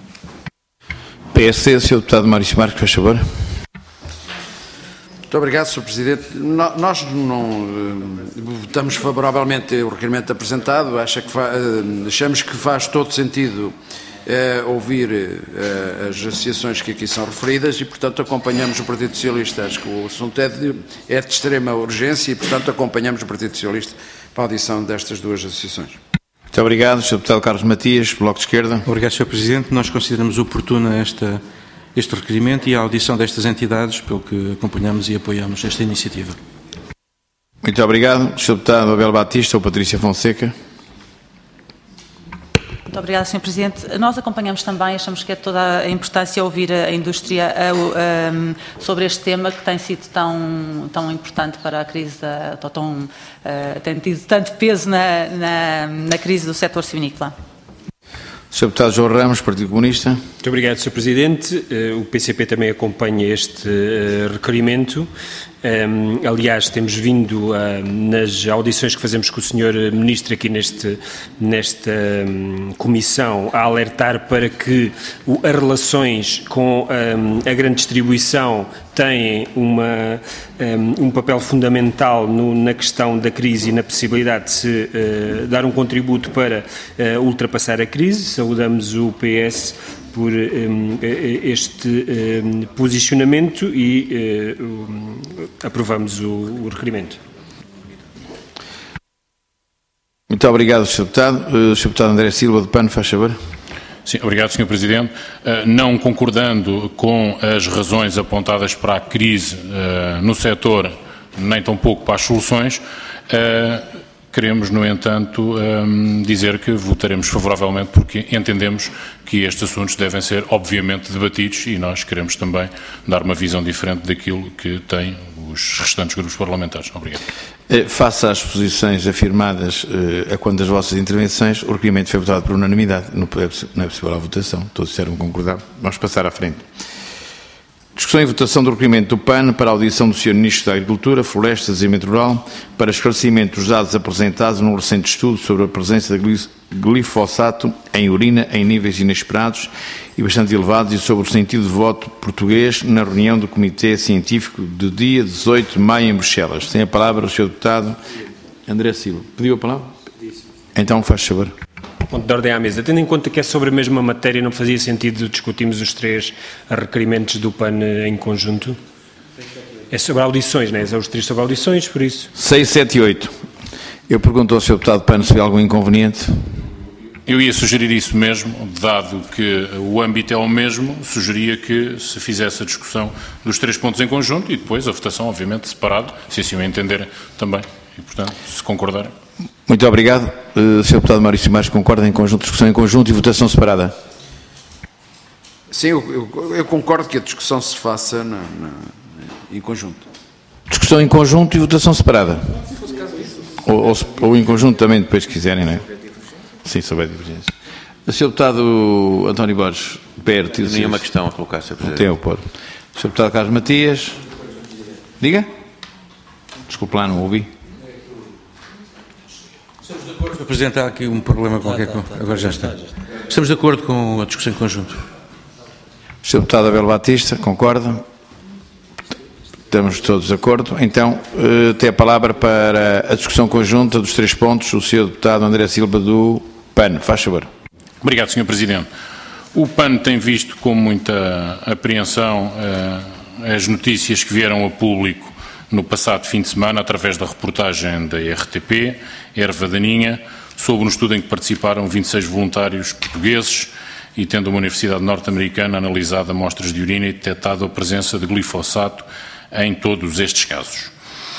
Speaker 2: P S C, senhor deputado Maurício Marques, faz favor.
Speaker 1: Muito obrigado, senhor Presidente. No, nós não uh, votamos favoravelmente o requerimento apresentado. Acha que fa, uh, achamos que faz todo sentido uh, ouvir uh, as associações que aqui são referidas e, portanto, acompanhamos o Partido Socialista. Acho que o assunto é de, é de extrema urgência e, portanto, acompanhamos o Partido Socialista para a audição destas duas associações.
Speaker 2: Muito obrigado, senhor deputado Carlos Matias, Bloco de Esquerda.
Speaker 3: Obrigado, senhor Presidente. Nós consideramos oportuna esta este requerimento e a audição destas entidades, pelo que acompanhamos e apoiamos esta iniciativa.
Speaker 2: Muito obrigado. senhor deputado Abel Batista ou Patrícia Fonseca.
Speaker 9: Muito obrigada, senhor Presidente. Nós acompanhamos também, achamos que é toda a importância ouvir a indústria a, a, sobre este tema que tem sido tão, tão importante para a crise, da, tão, a, tem tido tanto peso na, na, na crise do setor suinícola.
Speaker 2: senhor deputado João Ramos, Partido Comunista.
Speaker 7: Muito obrigado, senhor Presidente. O P C P também acompanha este requerimento. Aliás, temos vindo nas audições que fazemos com o senhor Ministro aqui neste, nesta comissão a alertar para que as relações com a grande distribuição têm uma, um papel fundamental no, na questão da crise e na possibilidade de se uh, dar um contributo para uh, ultrapassar a crise. Saudamos o P S por um, este um, posicionamento e uh, um, aprovamos o, o requerimento.
Speaker 2: Muito obrigado, senhor deputado. Uh, senhor deputado André Silva, do P A N, faz favor.
Speaker 4: Sim, obrigado, senhor Presidente. Uh, não concordando com as razões apontadas para a crise uh, no setor, nem tampouco para as soluções, uh, queremos, no entanto, um, dizer que votaremos favoravelmente porque entendemos que estes assuntos devem ser, obviamente, debatidos e nós queremos também dar uma visão diferente daquilo que têm os restantes grupos parlamentares. Obrigado.
Speaker 2: Face às posições afirmadas eh, a quando das vossas intervenções, o requerimento foi votado por unanimidade. Não é possível a votação. Todos disseram concordar. Vamos passar à frente. Discussão e votação do requerimento do P A N para a audição do senhor Ministro da Agricultura, Florestas e Desenvolvimento Rural para esclarecimento dos dados apresentados num recente estudo sobre a presença de glifosato em urina em níveis inesperados e bastante elevados e sobre o sentido de voto português na reunião do Comitê Científico do dia dezoito de maio em Bruxelas. Tem a palavra o senhor Deputado André Silva. Pediu a palavra? Então, faz favor.
Speaker 7: Ponto de ordem à mesa. Tendo em conta que é sobre a mesma matéria, não fazia sentido discutirmos os três requerimentos do P A N em conjunto? É sobre audições, não é? São os três sobre audições, por isso.
Speaker 2: seis, sete e oito. Eu pergunto ao senhor Deputado P A N se há algum inconveniente.
Speaker 4: Eu ia sugerir isso mesmo, dado que o âmbito é o mesmo, sugeria que se fizesse a discussão dos três pontos em conjunto e depois a votação, obviamente, separado, se assim o entenderem também. E, portanto, se concordarem.
Speaker 2: Muito obrigado. Uh, senhor Deputado Maurício Marques, concorda em conjunto, discussão em conjunto e votação separada?
Speaker 1: Sim, eu, eu, eu concordo que a discussão se faça na, na, em conjunto.
Speaker 2: Discussão em conjunto e votação separada? Ou, ou, ou em conjunto também, depois se quiserem, não é? Sim, se houver divergência. O senhor Deputado António Borges, perto.
Speaker 10: Tenho nenhuma questão a colocar, senhor Presidente.
Speaker 2: Tem o pôr. O senhor Deputado Carlos Matias. Diga? Desculpe lá, não ouvi.
Speaker 3: Estamos de acordo. senhor Presidente, há aqui um problema qualquer. Com... Agora já está. Estamos de acordo com a discussão em conjunto.
Speaker 2: O senhor Deputado Abel Batista, concorda? Estamos todos de acordo. Então, tem a palavra para a discussão conjunta dos três pontos o senhor Deputado André Silva do P A N. Faz favor.
Speaker 4: Obrigado, senhor Presidente. O P A N tem visto com muita apreensão eh, as notícias que vieram a público no passado fim de semana, através da reportagem da R T P, Erva Daninha, sobre um estudo em que participaram vinte e seis voluntários portugueses e tendo uma universidade norte-americana analisado amostras de urina e detectado a presença de glifosato em todos estes casos.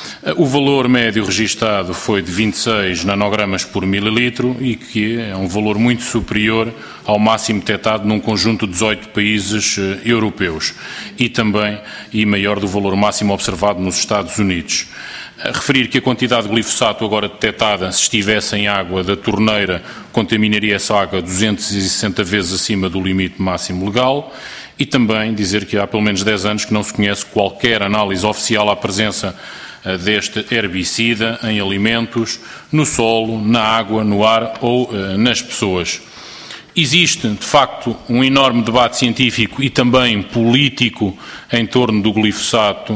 Speaker 4: O valor médio registado foi de vinte e seis nanogramas por mililitro e que é um valor muito superior ao máximo detectado num conjunto de dezoito países uh, europeus e também e maior do valor máximo observado nos Estados Unidos. A referir que a quantidade de glifosato agora detectada, se estivesse em água da torneira, contaminaria essa água duzentas e sessenta vezes acima do limite máximo legal e também dizer que há pelo menos dez anos que não se conhece qualquer análise oficial à presença deste herbicida em alimentos, no solo, na água, no ar ou uh, nas pessoas. Existe, de facto, um enorme debate científico e também político em torno do glifosato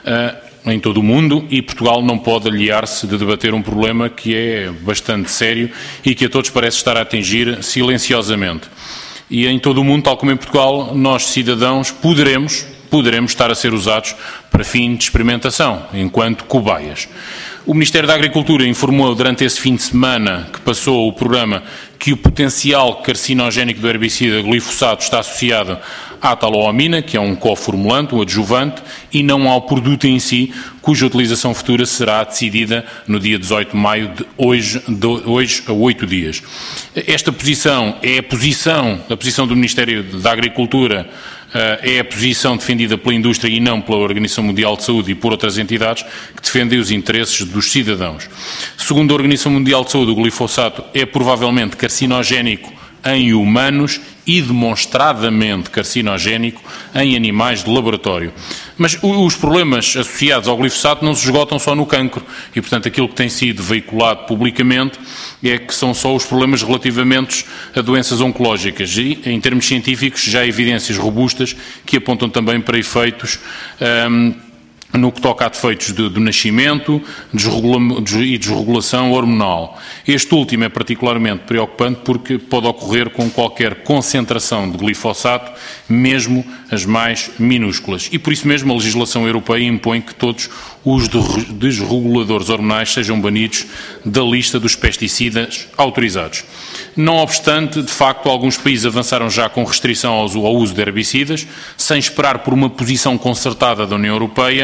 Speaker 4: uh, em todo o mundo e Portugal não pode aliar-se de debater um problema que é bastante sério e que a todos parece estar a atingir silenciosamente. E em todo o mundo, tal como em Portugal, nós cidadãos poderemos poderemos estar a ser usados para fim de experimentação, enquanto cobaias. O Ministério da Agricultura informou durante esse fim de semana que passou o programa que o potencial carcinogénico do herbicida glifosato está associado à taloamina, que é um coformulante, um adjuvante, e não ao produto em si, cuja utilização futura será decidida no dia dezoito de maio de hoje, de hoje a oito dias. Esta posição é a posição, a posição do Ministério da Agricultura, é a posição defendida pela indústria e não pela Organização Mundial de Saúde e por outras entidades que defendem os interesses dos cidadãos. Segundo a Organização Mundial de Saúde, o glifosato é provavelmente carcinogénico em humanos e demonstradamente carcinogénico em animais de laboratório. Mas os problemas associados ao glifosato não se esgotam só no cancro e, portanto, aquilo que tem sido veiculado publicamente é que são só os problemas relativamente a doenças oncológicas e, em termos científicos, já há evidências robustas que apontam também para efeitos hum, no que toca a defeitos de, de nascimento desregula, e desregulação hormonal. Este último é particularmente preocupante porque pode ocorrer com qualquer concentração de glifosato, mesmo as mais minúsculas. E por isso mesmo a legislação europeia impõe que todos os desreguladores hormonais sejam banidos da lista dos pesticidas autorizados. Não obstante, de facto, alguns países avançaram já com restrição ao uso de herbicidas, sem esperar por uma posição concertada da União Europeia,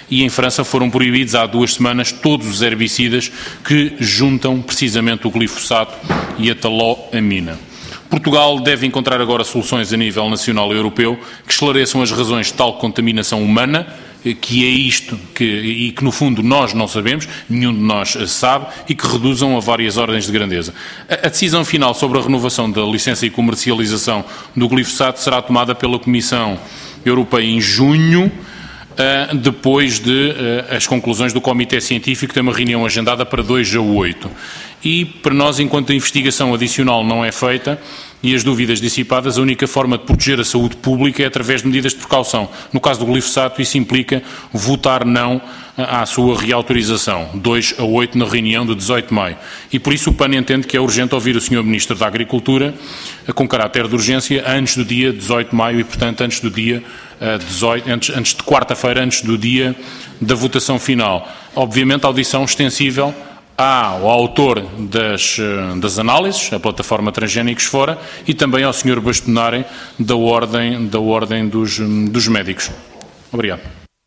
Speaker 4: e em França foram proibidos há duas semanas todos os herbicidas que juntam precisamente o glifosato e a taloamina. Portugal deve encontrar agora soluções a nível nacional e europeu que esclareçam as razões de tal contaminação humana, que é isto que, e que no fundo nós não sabemos, nenhum de nós sabe, e que reduzam a várias ordens de grandeza. A, a decisão final sobre a renovação da licença e comercialização do glifosato será tomada pela Comissão Europeia em junho, Uh, depois de uh, as conclusões do Comitê Científico, tem uma reunião agendada para dois a oito. E para nós, enquanto a investigação adicional não é feita e as dúvidas dissipadas, a única forma de proteger a saúde pública é através de medidas de precaução. No caso do glifosato, isso implica votar não à sua reautorização, dois a oito na reunião de dezoito de maio. E por isso o P A N entende que é urgente ouvir o senhor Ministro da Agricultura com caráter de urgência antes do dia dezoito de maio e, portanto, antes do dia dezoito, antes, antes de quarta-feira, antes do dia da votação final. Obviamente, a audição extensível ao autor das, das análises, a plataforma Transgénicos Fora, e também ao senhor Bastonarem da Ordem, da ordem dos, dos Médicos. Obrigado.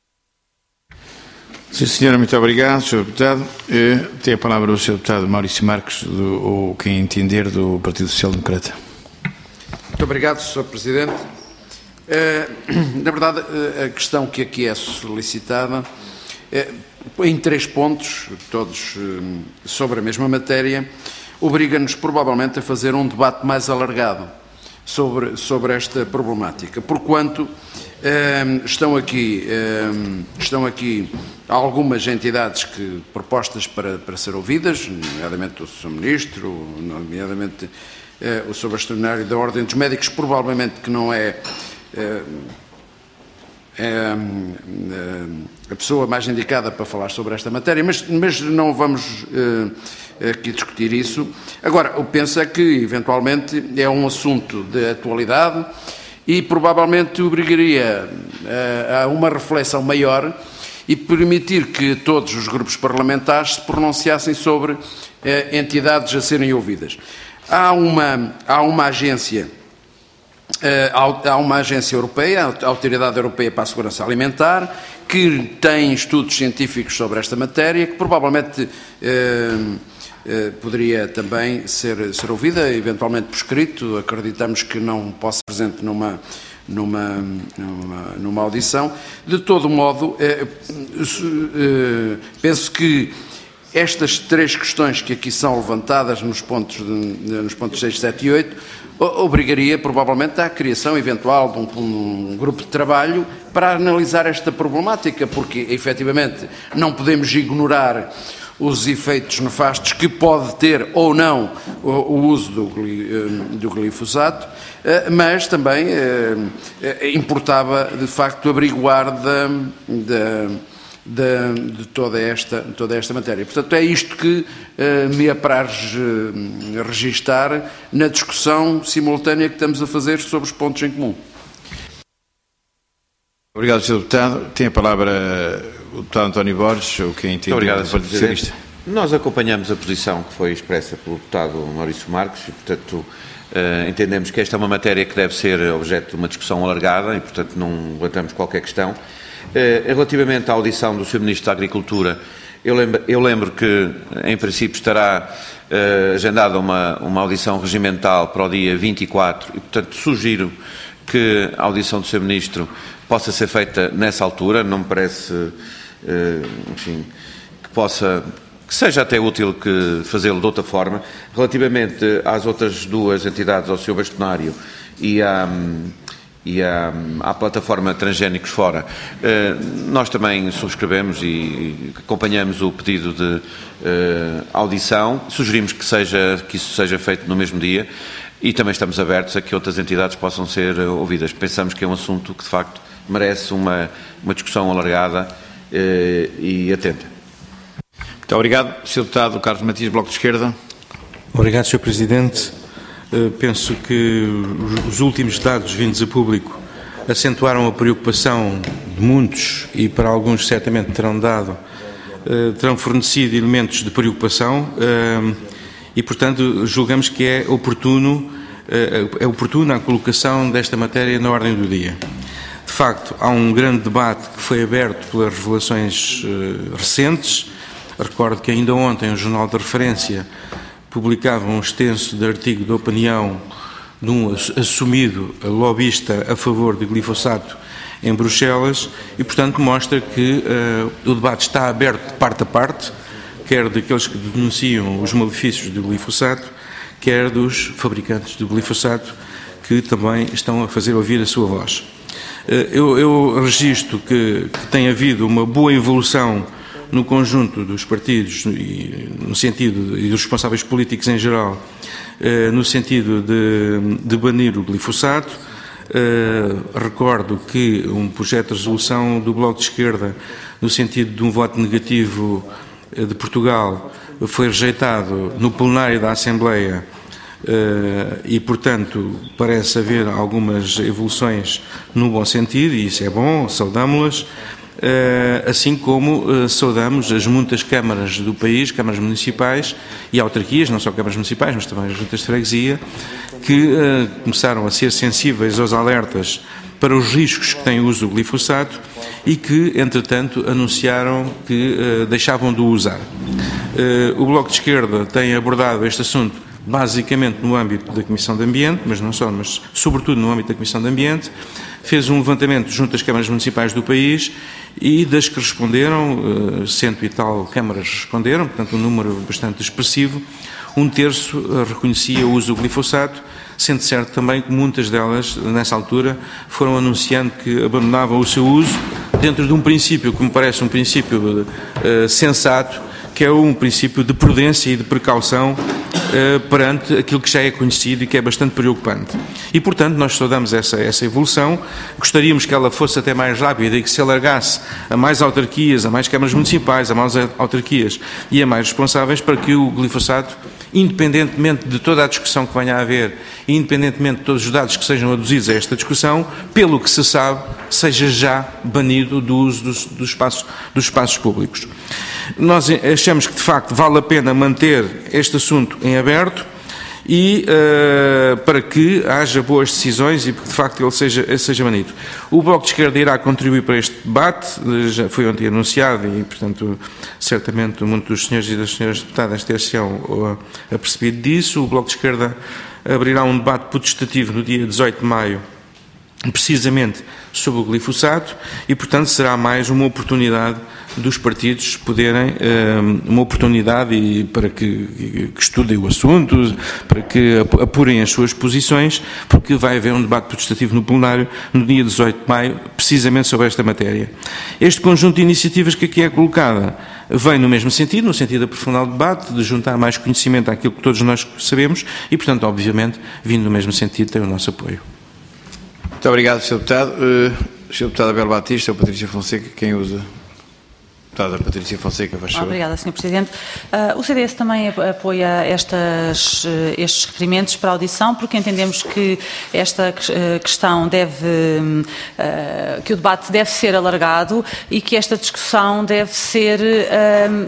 Speaker 2: Sim, senhora, muito obrigado, senhor Deputado. Tem a palavra o senhor Deputado Maurício Marques, do, ou quem entender, do Partido Social Democrata.
Speaker 1: Muito obrigado, senhor Presidente. Na verdade, a questão que aqui é solicitada é, em três pontos, todos sobre a mesma matéria, obriga-nos provavelmente a fazer um debate mais alargado sobre, sobre esta problemática, porquanto eh, estão aqui, eh, estão aqui algumas entidades que, propostas para, para ser ouvidas, nomeadamente o senhor Ministro, nomeadamente eh, o senhor Bastonário da Ordem dos Médicos, provavelmente que não é É, é, é a pessoa mais indicada para falar sobre esta matéria, mas, mas não vamos é, aqui discutir isso. Agora, eu penso é que, eventualmente, é um assunto de atualidade e provavelmente obrigaria a, a uma reflexão maior e permitir que todos os grupos parlamentares se pronunciassem sobre é, entidades a serem ouvidas. Há uma, há uma agência Há uma agência europeia, a Autoridade Europeia para a Segurança Alimentar, que tem estudos científicos sobre esta matéria, que provavelmente eh, eh, poderia também ser, ser ouvida, eventualmente por escrito. Acreditamos que não possa ser presente numa, numa, numa, numa audição. De todo modo, eh, eh, penso que estas três questões que aqui são levantadas nos pontos, de, nos pontos seis, sete e oito, obrigaria provavelmente à criação eventual de um, um grupo de trabalho para analisar esta problemática, porque efetivamente não podemos ignorar os efeitos nefastos que pode ter ou não o, o uso do, do glifosato, mas também eh, importava de facto averiguar da, da De, de toda esta, toda esta matéria. Portanto, é isto que uh, me apraz uh, registar na discussão simultânea que estamos a fazer sobre os pontos em comum.
Speaker 2: Obrigado, senhor Deputado. Tem a palavra o Deputado António Borges, ou quem entende
Speaker 10: Obrigado,
Speaker 2: do Partido Socialista.
Speaker 10: Nós acompanhamos a posição que foi expressa pelo Deputado Maurício Marques e, portanto, uh, entendemos que esta é uma matéria que deve ser objeto de uma discussão alargada e, portanto, não levantamos qualquer questão. Eh, relativamente à audição do senhor Ministro da Agricultura, eu lembro, eu lembro que, em princípio, estará eh, agendada uma, uma audição regimental para o dia vinte e quatro e, portanto, sugiro que a audição do senhor Ministro possa ser feita nessa altura. Não me parece, eh, enfim, que possa, que seja até útil que fazê-lo de outra forma. Relativamente às outras duas entidades, ao senhor Bastonário e à... e à, à plataforma Transgénicos Fora, eh, nós também subscrevemos e acompanhamos o pedido de eh, audição, sugerimos que, seja, que isso seja feito no mesmo dia e também estamos abertos a que outras entidades possam ser ouvidas. Pensamos que é um assunto que, de facto, merece uma, uma discussão alargada eh, e atenta.
Speaker 2: Muito obrigado. senhor Deputado Carlos Matias, Bloco de Esquerda.
Speaker 3: Obrigado, senhor Presidente. Uh, penso que os últimos dados vindos a público acentuaram a preocupação de muitos e para alguns certamente terão dado, uh, terão fornecido elementos de preocupação uh, e, portanto, julgamos que é oportuno, uh, é oportuna a colocação desta matéria na ordem do dia. De facto, há um grande debate que foi aberto pelas revelações uh, recentes. Recordo que ainda ontem o Jornal de Referência publicava um extenso de artigo de opinião de um assumido lobista a favor de glifosato em Bruxelas e, portanto, mostra que uh, o debate está aberto de parte a parte, quer daqueles que denunciam os malefícios do glifosato, quer dos fabricantes do glifosato, que também estão a fazer ouvir a sua voz. Uh, eu, eu registro que, que tem havido uma boa evolução no conjunto dos partidos e no sentido e dos responsáveis políticos em geral, eh, no sentido de, de banir o glifosato. Eh, recordo que um projeto de resolução do Bloco de Esquerda, no sentido de um voto negativo eh, de Portugal, foi rejeitado no plenário da Assembleia eh, e, portanto, parece haver algumas evoluções no bom sentido, e isso é bom, saudamos-las. Uh, assim como uh, saudamos as muitas câmaras do país, câmaras municipais e autarquias, não só câmaras municipais, mas também as juntas de freguesia, que uh, começaram a ser sensíveis aos alertas para os riscos que tem o uso do glifosato e que, entretanto, anunciaram que uh, deixavam de o usar. Uh, o Bloco de Esquerda tem abordado este assunto basicamente no âmbito da Comissão de Ambiente, mas não só, mas sobretudo no âmbito da Comissão de Ambiente. Fez um levantamento junto às câmaras municipais do país e das que responderam, cento e tal câmaras responderam, portanto um número bastante expressivo, um terço reconhecia o uso do glifosato, sendo certo também que muitas delas, nessa altura, foram anunciando que abandonavam o seu uso dentro de um princípio que me parece um princípio uh, sensato, que é um princípio de prudência e de precaução uh, perante aquilo que já é conhecido e que é bastante preocupante. E, portanto, nós saudamos essa, essa evolução, gostaríamos que ela fosse até mais rápida e que se alargasse a mais autarquias, a mais câmaras municipais, a mais autarquias e a mais responsáveis para que o glifosato, independentemente de toda a discussão que venha a haver, e independentemente de todos os dados que sejam aduzidos a esta discussão, pelo que se sabe, seja já banido do uso dos, dos, espaços, dos espaços públicos. Nós achamos que, de facto, vale a pena manter este assunto em aberto e uh, para que haja boas decisões e que, de facto, ele seja, ele seja banido. O Bloco de Esquerda irá contribuir para este debate, já foi ontem anunciado e, portanto, certamente muitos dos senhores e das senhoras deputadas ter-se-ão apercebido disso. O Bloco de Esquerda abrirá um debate potestativo no dia dezoito de maio, precisamente sobre o glifosato, e, portanto, será mais uma oportunidade dos partidos poderem, uma oportunidade e para que, que estudem o assunto, para que apurem as suas posições, porque vai haver um debate potestativo no plenário no dia dezoito de maio, precisamente sobre esta matéria. Este conjunto de iniciativas que aqui é colocada vem no mesmo sentido, no sentido de aprofundar o debate, de juntar mais conhecimento àquilo que todos nós sabemos e, portanto, obviamente, vindo no mesmo sentido, tem o nosso apoio.
Speaker 2: Muito obrigado, senhor Deputado. Uh, senhor Deputado Abel Batista, ou Patrícia Fonseca, quem usa? Deputada Patrícia Fonseca, faz favor.
Speaker 9: Obrigada, senhor Presidente. Uh, o C D S também apoia estas, estes requerimentos para audição, porque entendemos que esta questão deve, uh, que o debate deve ser alargado e que esta discussão deve ser, uh,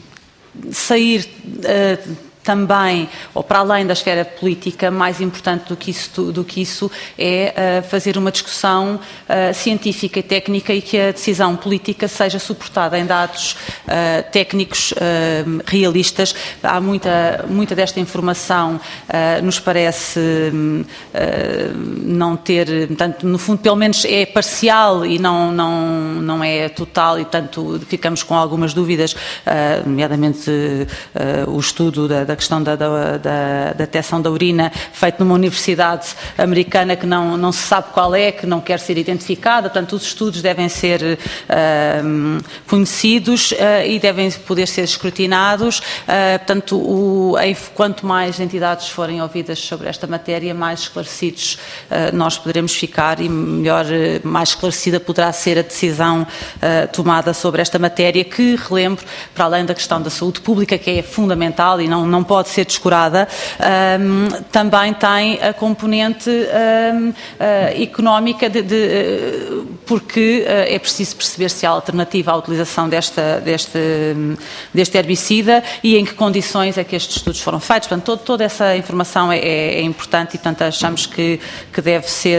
Speaker 9: sair uh, também, ou para além da esfera política, mais importante do que isso, do que isso é uh, fazer uma discussão uh, científica e técnica e que a decisão política seja suportada em dados uh, técnicos uh, realistas. Há muita, muita desta informação uh, nos parece uh, não ter, portanto, no fundo, pelo menos é parcial e não, não, não é total e, portanto, ficamos com algumas dúvidas, uh, nomeadamente uh, o estudo da, da a questão da, da, da, da detecção da urina, feito numa universidade americana que não, não se sabe qual é, que não quer ser identificada, portanto os estudos devem ser uh, conhecidos uh, e devem poder ser escrutinados, uh, portanto o, quanto mais entidades forem ouvidas sobre esta matéria, mais esclarecidos uh, nós poderemos ficar e melhor, uh, mais esclarecida poderá ser a decisão uh, tomada sobre esta matéria que, relembro, para além da questão da saúde pública, que é fundamental e não, não pode ser descurada, um, também tem a componente um, uh, económica de, de, uh, porque é preciso perceber se há alternativa à utilização desta, deste, deste herbicida e em que condições é que estes estudos foram feitos. Portanto, todo, toda essa informação é, é importante e, portanto, achamos que, que, deve ser,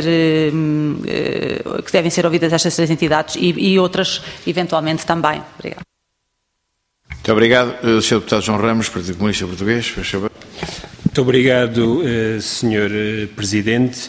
Speaker 9: que devem ser ouvidas estas três entidades e, e outras, eventualmente, também. Obrigada.
Speaker 2: Muito obrigado. senhor Deputado João Ramos, Partido Comunista Português. Faz favor.
Speaker 7: Muito obrigado, senhor Presidente.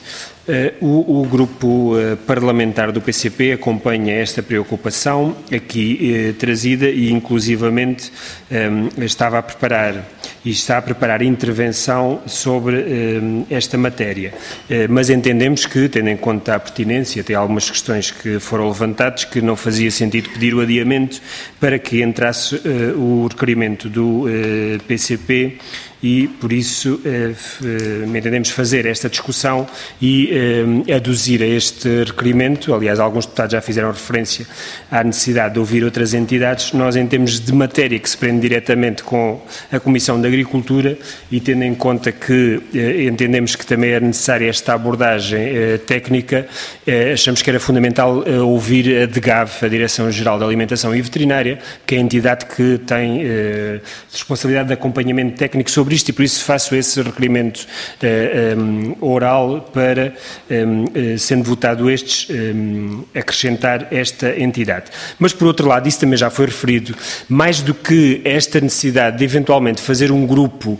Speaker 7: O, o grupo parlamentar do P C P acompanha esta preocupação aqui trazida e, inclusivamente, estava a preparar e está a preparar intervenção sobre esta matéria. Mas entendemos que, tendo em conta a pertinência, até algumas questões que foram levantadas, que não fazia sentido pedir o adiamento para que entrasse o requerimento do P C P e, por isso, entendemos fazer esta discussão e aduzir a este requerimento. Aliás, alguns deputados já fizeram referência à necessidade de ouvir outras entidades. Nós, em termos de matéria que se prende diretamente com a Comissão da Agricultura e tendo em conta que entendemos que também é necessária esta abordagem técnica, achamos que era fundamental ouvir a DGAV, a Direção-Geral da Alimentação e Veterinária, que é a entidade que tem responsabilidade de acompanhamento técnico sobre isto, e por isso faço esse requerimento uh, um, oral para, um, uh, sendo votado estes, um, acrescentar esta entidade. Mas, por outro lado, isso também já foi referido, mais do que esta necessidade de eventualmente fazer um grupo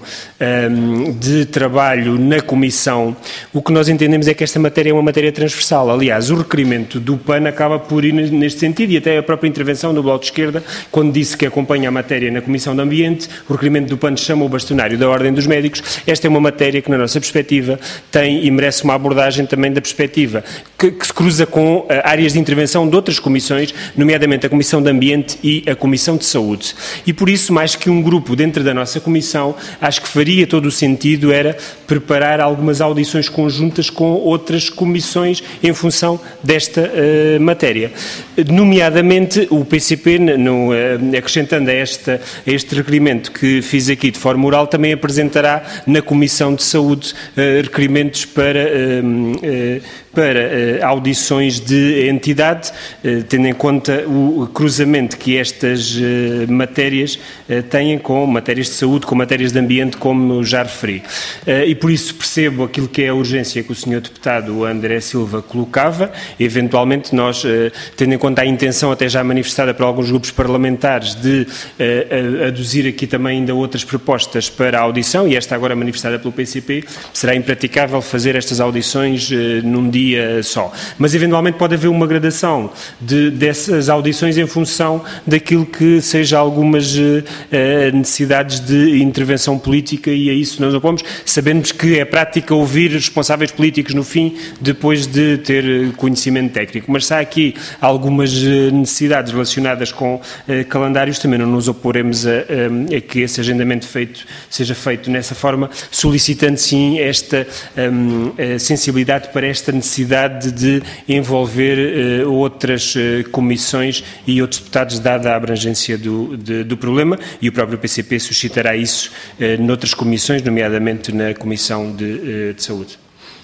Speaker 7: um, de trabalho na Comissão, o que nós entendemos é que esta matéria é uma matéria transversal. Aliás, o requerimento do P A N acaba por ir neste sentido, e até a própria intervenção do Bloco de Esquerda, quando disse que acompanha a matéria na Comissão de Ambiente, o requerimento do P A N chama o bastonário da Ordem dos Médicos. Esta é uma matéria que, na nossa perspectiva, tem e merece uma abordagem também da perspectiva, que, que se cruza com uh, áreas de intervenção de outras comissões, nomeadamente a Comissão de Ambiente e a Comissão de Saúde. E por isso, mais que um grupo dentro da nossa Comissão, acho que faria todo o sentido era preparar algumas audições conjuntas com outras comissões em função desta uh, matéria. Nomeadamente, o P C P, no, uh, acrescentando a, esta, a este requerimento que fiz aqui de forma oral, também apresentará na Comissão de Saúde uh, requerimentos para, uh, uh, para uh, audições de entidade, uh, tendo em conta o cruzamento que estas uh, matérias uh, têm com matérias de saúde, com matérias de ambiente, como já referi. Uh, e por isso percebo aquilo que é a urgência que o senhor Deputado André Silva colocava. Eventualmente nós, uh, tendo em conta a intenção até já manifestada por alguns grupos parlamentares de uh, uh, aduzir aqui também ainda outras propostas para a audição, e esta agora manifestada pelo P C P, será impraticável fazer estas audições uh, num dia só. Mas eventualmente pode haver uma gradação de, dessas audições em função daquilo que seja algumas uh, necessidades de intervenção política, e a isso nós opomos. Sabemos que é prática ouvir responsáveis políticos no fim, depois de ter conhecimento técnico. Mas se há aqui algumas necessidades relacionadas com uh, calendários, também não nos oporemos a, a, a que esse agendamento feito, seja feito nessa forma, solicitando sim esta um, sensibilidade para esta necessidade de envolver uh, outras uh, comissões e outros deputados, dada a abrangência do, de, do problema, e o próprio P C P suscitará isso uh, noutras comissões, nomeadamente na Comissão de, uh, de Saúde.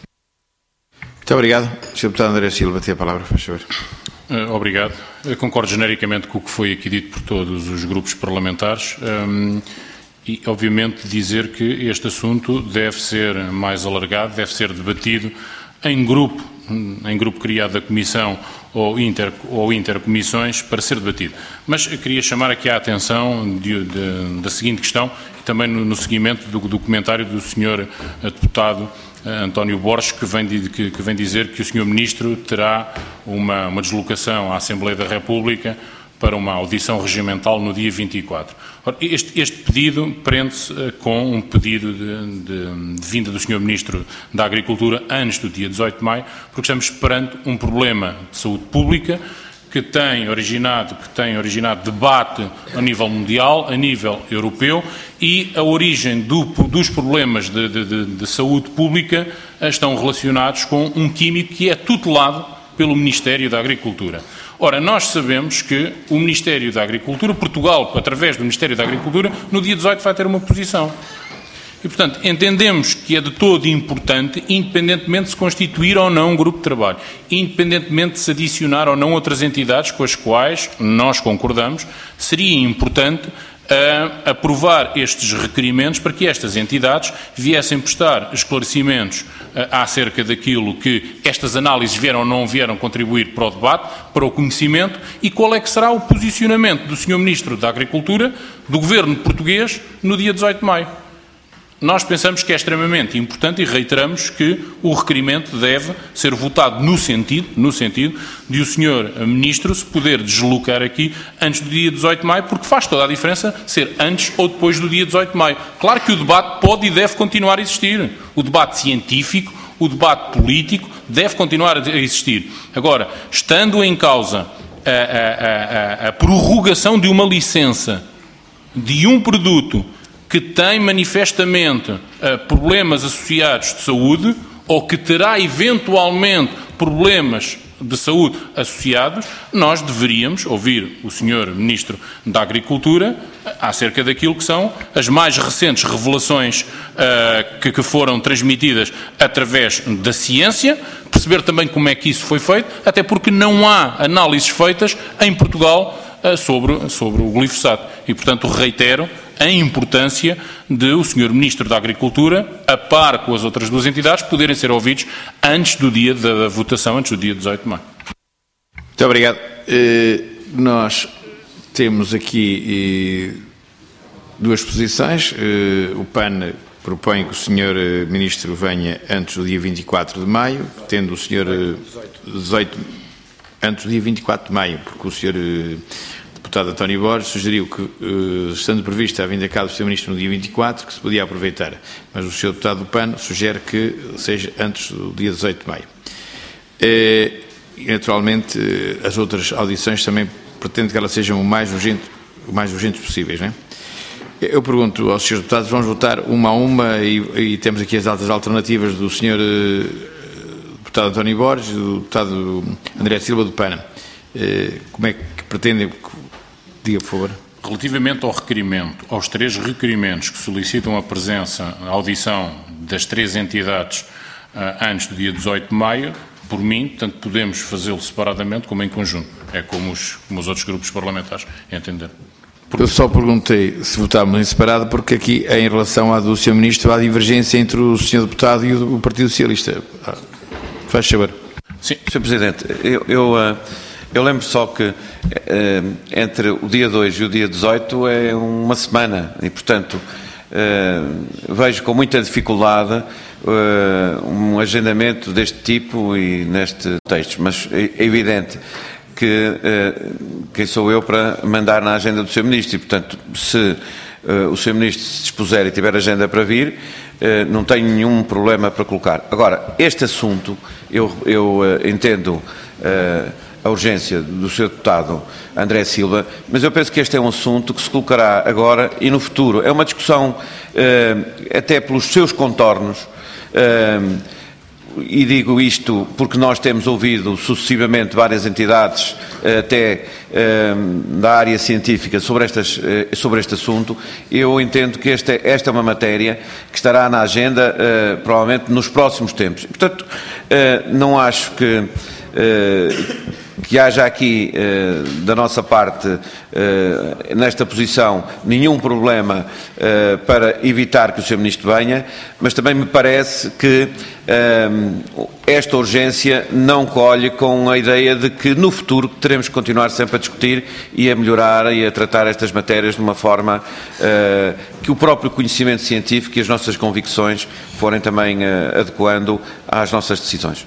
Speaker 2: Muito obrigado. senhor Deputado André Silva, tem a palavra, faz favor.
Speaker 4: Uh, obrigado. Eu concordo genericamente com o que foi aqui dito por todos os grupos parlamentares. Um, E, obviamente, dizer que este assunto deve ser mais alargado, deve ser debatido em grupo, em grupo criado da Comissão ou, inter, ou intercomissões para ser debatido. Mas eu queria chamar aqui a atenção de, de, da seguinte questão, e também no, no seguimento do, do comentário do senhor Deputado António Borges, que vem, de, que, que vem dizer que o senhor Ministro terá uma, uma deslocação à Assembleia da República para uma audição regimental no dia vinte e quatro. Ora, este, este pedido prende-se com um pedido de, de, de vinda do senhor Ministro da Agricultura antes do dia dezoito de maio, porque estamos perante um problema de saúde pública que tem originado, que tem originado debate a nível mundial, a nível europeu, e a origem do, dos problemas de, de, de, de saúde pública estão relacionados com um químico que é tutelado pelo Ministério da Agricultura. Ora, nós sabemos que o Ministério da Agricultura, Portugal, através do Ministério da Agricultura, no dia dezoito vai ter uma posição. E, portanto, entendemos que é de todo importante, independentemente de se constituir ou não um grupo de trabalho, independentemente de se adicionar ou não outras entidades com as quais nós concordamos, seria importante a aprovar estes requerimentos para que estas entidades viessem prestar esclarecimentos acerca daquilo que estas análises vieram ou não vieram contribuir para o debate, para o conhecimento, e qual é que será o posicionamento do senhor Ministro da Agricultura, do Governo português, no dia dezoito de maio. Nós pensamos que é extremamente importante e reiteramos que o requerimento deve ser votado no sentido, no sentido de o senhor Ministro se poder deslocar aqui antes do dia dezoito de maio, porque faz toda a diferença ser antes ou depois do dia dezoito de maio. Claro que o debate pode e deve continuar a existir. O debate científico, o debate político deve continuar a existir. Agora, estando em causa a, a, a, a prorrogação de uma licença de um produto que tem manifestamente uh, problemas associados de saúde ou que terá eventualmente problemas de saúde associados, nós deveríamos ouvir o senhor Ministro da Agricultura acerca daquilo que são as mais recentes revelações uh, que, que foram transmitidas através da ciência, perceber também como é que isso foi feito, até porque não há análises feitas em Portugal uh, sobre, sobre o glifosato. E, portanto, reitero a importância de o senhor Ministro da Agricultura, a par com as outras duas entidades, poderem ser ouvidos antes do dia da votação, antes do dia dezoito de maio.
Speaker 2: Muito obrigado. Uh, nós temos aqui uh, duas posições. Uh, o P A N propõe que o senhor uh, Ministro venha antes do dia vinte e quatro de maio, tendo o senhor uh, dezoito, antes do dia vinte e quatro de maio, porque o senhor uh, deputado António Borges sugeriu que, uh, estando prevista a vinda cá do senhor Ministro no dia vinte e quatro, que se podia aproveitar, mas o senhor deputado do P A N sugere que seja antes do dia dezoito de maio. Uh, e, naturalmente, uh, as outras audições também pretendo que elas sejam o mais, urgente, o mais urgentes possíveis, não é? Eu pergunto aos senhores deputados, vamos votar uma a uma e, e temos aqui as altas alternativas do senhor uh, deputado António Borges e do deputado André Silva do P A N. Uh, como é que pretendem... Diga, por favor.
Speaker 4: Relativamente ao requerimento, aos três requerimentos que solicitam a presença, a audição das três entidades uh, antes do dia dezoito de maio, por mim, tanto podemos fazê-lo separadamente como em conjunto. É como os, como os outros grupos parlamentares entender. Por...
Speaker 2: Eu só perguntei se votávamos em separado porque aqui, em relação à do senhor Ministro, há divergência entre o senhor Deputado e o Partido Socialista. Ah, faz saber.
Speaker 10: Sim, senhor Presidente, eu... eu uh... Eu lembro só que eh, entre o dia dois e o dia dezoito é uma semana e, portanto, eh, vejo com muita dificuldade eh, um agendamento deste tipo e neste texto, mas é evidente que eh, quem sou eu para mandar na agenda do senhor Ministro e, portanto, se eh, o senhor Ministro se dispuser e tiver agenda para vir, eh, não tenho nenhum problema para colocar. Agora, este assunto, eu, eu eh, entendo... Eh, a urgência do senhor deputado André Silva, mas eu penso que este é um assunto que se colocará agora e no futuro. É uma discussão, eh, até pelos seus contornos, eh, e digo isto porque nós temos ouvido sucessivamente várias entidades, eh, até eh, da área científica, sobre, estas, eh, sobre este assunto. Eu entendo que esta, esta é uma matéria que estará na agenda, eh, provavelmente, nos próximos tempos. Portanto, eh, não acho que... Eh, que haja aqui, eh, da nossa parte, eh, nesta posição, nenhum problema eh, para evitar que o senhor Ministro venha, mas também me parece que eh, esta urgência não colhe com a ideia de que no futuro teremos que continuar sempre a discutir e a melhorar e a tratar estas matérias de uma forma eh, que o próprio conhecimento científico e as nossas convicções forem também eh, adequando às nossas decisões.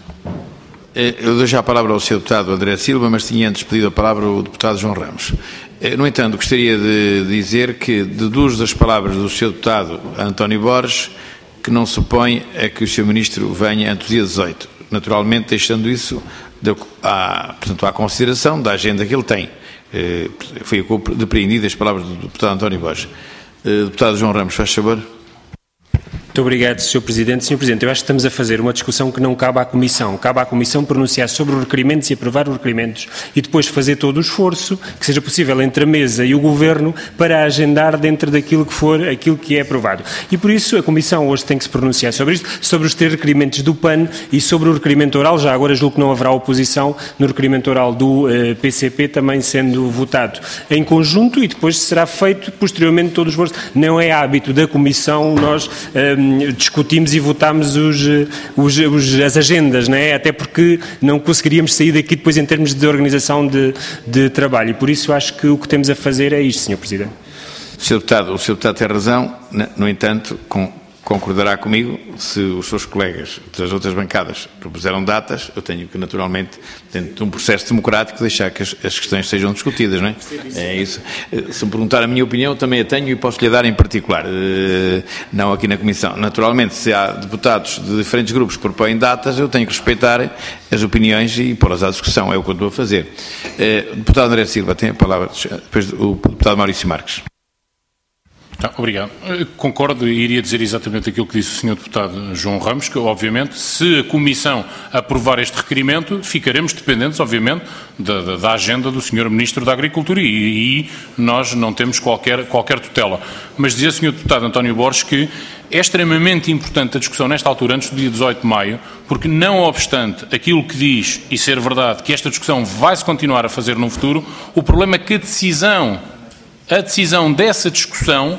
Speaker 2: Eu dou já a palavra ao senhor deputado André Silva, mas tinha antes pedido a palavra o deputado João Ramos. No entanto, gostaria de dizer que deduzo das palavras do senhor deputado António Borges que não se opõe a que o senhor Ministro venha antes do dia dezoito. Naturalmente, deixando isso à, portanto, à consideração da agenda que ele tem. Foi depreendido as palavras do deputado António Borges. Deputado João Ramos, faz favor.
Speaker 7: Muito obrigado, senhor Presidente. senhor Presidente, eu acho que estamos a fazer uma discussão que não cabe à Comissão. Cabe à Comissão pronunciar sobre os requerimentos e aprovar os requerimentos e depois fazer todo o esforço que seja possível entre a mesa e o Governo para agendar dentro daquilo que for aquilo que é aprovado. E por isso a Comissão hoje tem que se pronunciar sobre isto, sobre os três requerimentos do P A N e sobre o requerimento oral. Já agora julgo que não haverá oposição no requerimento oral do uh, P C P também sendo votado em conjunto e depois será feito posteriormente todo o esforço. Não é hábito da Comissão nós um, discutimos e votamos os, os, os, as agendas, não é? Até porque não conseguiríamos sair daqui depois em termos de organização de, de trabalho. E por isso acho que o que temos a fazer é isto, senhor Presidente.
Speaker 2: senhor Deputado, o senhor Deputado tem razão, no entanto, com, concordará comigo, se os seus colegas das outras bancadas propuseram datas, eu tenho que, naturalmente, dentro de um processo democrático, deixar que as, as questões sejam discutidas, não é? É isso. Se me perguntar a minha opinião, também a tenho e posso-lhe dar em particular, não aqui na Comissão. Naturalmente, se há deputados de diferentes grupos que propõem datas, eu tenho que respeitar as opiniões e pô-las à discussão, é o que eu estou a fazer. O deputado André Silva tem a palavra, depois o deputado Maurício Marques.
Speaker 4: Tá, obrigado. Concordo e iria dizer exatamente aquilo que disse o senhor Deputado João Ramos, que obviamente se a Comissão aprovar este requerimento, ficaremos dependentes, obviamente, da, da, da agenda do senhor Ministro da Agricultura e, e nós não temos qualquer, qualquer tutela. Mas dizia o senhor Deputado António Borges que é extremamente importante a discussão nesta altura, antes do dia dezoito de maio, porque não obstante aquilo que diz e ser verdade que esta discussão vai-se continuar a fazer no futuro, o problema é que a decisão A decisão dessa discussão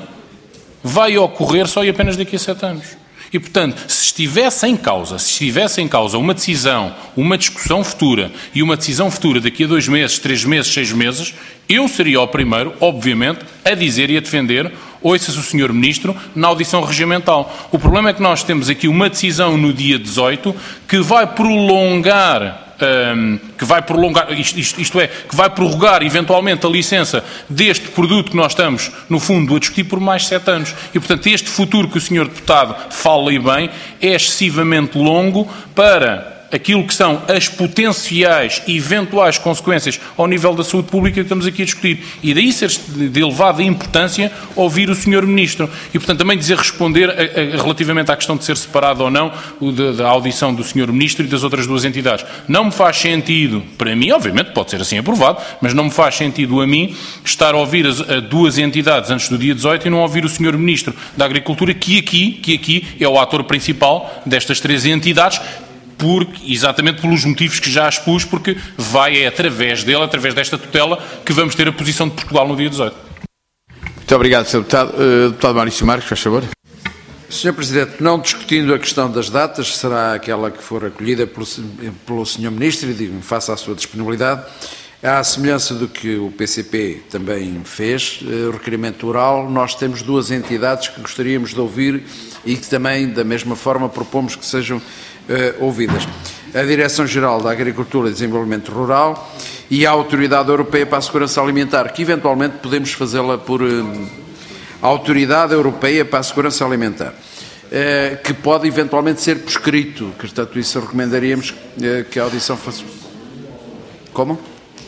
Speaker 4: vai ocorrer só e apenas daqui a sete anos. E, portanto, se estivesse em causa, se estivesse em causa uma decisão, uma discussão futura e uma decisão futura daqui a dois meses, três meses, seis meses, eu seria o primeiro, obviamente, a dizer e a defender, ouça-se o senhor Ministro, na audição regimental. O problema é que nós temos aqui uma decisão no dia dezoito que vai prolongar Um, que vai prolongar, isto, isto, isto é, que vai prorrogar eventualmente a licença deste produto que nós estamos, no fundo, a discutir por mais sete anos. E, portanto, este futuro que o senhor Deputado fala e bem é excessivamente longo para aquilo que são as potenciais e eventuais consequências ao nível da saúde pública que estamos aqui a discutir. E daí ser de elevada importância ouvir o senhor Ministro. E, portanto, também dizer responder a, a, relativamente à questão de ser separado ou não o de, da audição do senhor Ministro e das outras duas entidades. Não me faz sentido, para mim, obviamente pode ser assim aprovado, mas não me faz sentido a mim estar a ouvir as a duas entidades antes do dia dezoito e não ouvir o senhor Ministro da Agricultura, que aqui, que aqui é o ator principal destas três entidades, porque, exatamente pelos motivos que já expus, porque vai, é através dele, através desta tutela, que vamos ter a posição de Portugal no dia dezoito.
Speaker 2: Muito obrigado, senhor Deputado. Uh, deputado Maurício Marques, faz favor.
Speaker 1: senhor Presidente, não discutindo a questão das datas, será aquela que for acolhida pelo, pelo senhor Ministro e digo, faça a sua disponibilidade. À semelhança do que o P C P também fez, o requerimento oral, nós temos duas entidades que gostaríamos de ouvir e que também, da mesma forma, propomos que sejam Uh, ouvidas. A Direção-Geral da Agricultura e Desenvolvimento Rural e a Autoridade Europeia para a Segurança Alimentar, que eventualmente podemos fazê-la por uh, Autoridade Europeia para a Segurança Alimentar, uh, que pode eventualmente ser prescrito, que, portanto, isso recomendaríamos uh, que a audição fosse... Como?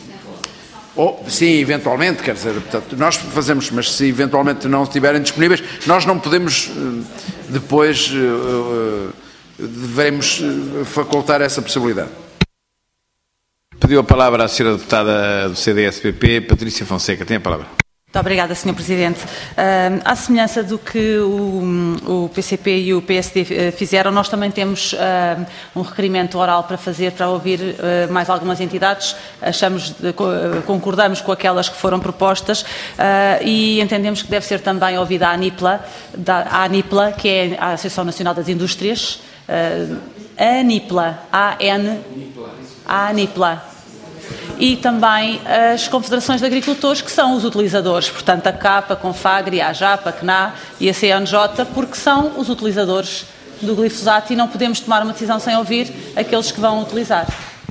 Speaker 1: Oh, sim, eventualmente, quer dizer, portanto, nós fazemos, mas se eventualmente não estiverem disponíveis, nós não podemos uh, depois... Uh, uh, devemos facultar essa possibilidade.
Speaker 2: Pediu a palavra a senhora deputada do C D S P P, Patrícia Fonseca. Tem a palavra.
Speaker 9: Muito obrigada, senhor Presidente. Uh, à semelhança do que o, o P C P e o P S D fizeram, nós também temos uh, um requerimento oral para fazer, para ouvir uh, mais algumas entidades. Achamos, de, concordamos com aquelas que foram propostas uh, e entendemos que deve ser também ouvida a ANIPLA, da, a ANIPLA, que é a Associação Nacional das Indústrias, uh, a ANIPLA, A N, a ANIPLA. E também as confederações de agricultores, que são os utilizadores, portanto a CAP, a CONFAGRE, a AJAP, a C N A e a C N J, porque são os utilizadores do glifosato e não podemos tomar uma decisão sem ouvir aqueles que vão utilizar.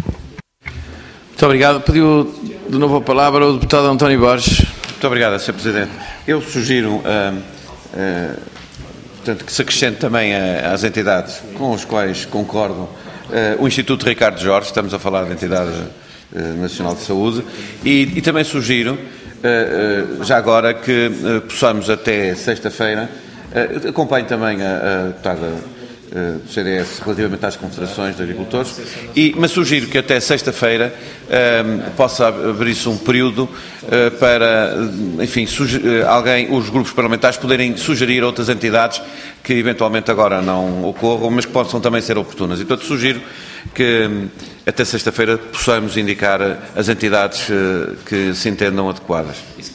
Speaker 2: Muito obrigado. Pediu de novo a palavra o deputado António Borges.
Speaker 10: Muito obrigado, senhor Presidente. Eu sugiro uh, uh, portanto, que se acrescente também uh, às entidades com as quais concordo uh, o Instituto Ricardo Jorge, estamos a falar de entidades Nacional de Saúde, e, e também sugiro, uh, uh, já agora, que uh, possamos até sexta-feira uh, Uh, acompanho também a, a deputada uh, do C D S relativamente às confederações de agricultores, e, mas sugiro que até sexta-feira uh, possa abrir-se um período uh, para, enfim, uh, alguém, os grupos parlamentares poderem sugerir outras entidades que eventualmente agora não ocorram, mas que possam também ser oportunas. E, portanto, sugiro que até sexta-feira possamos indicar as entidades que se entendam adequadas.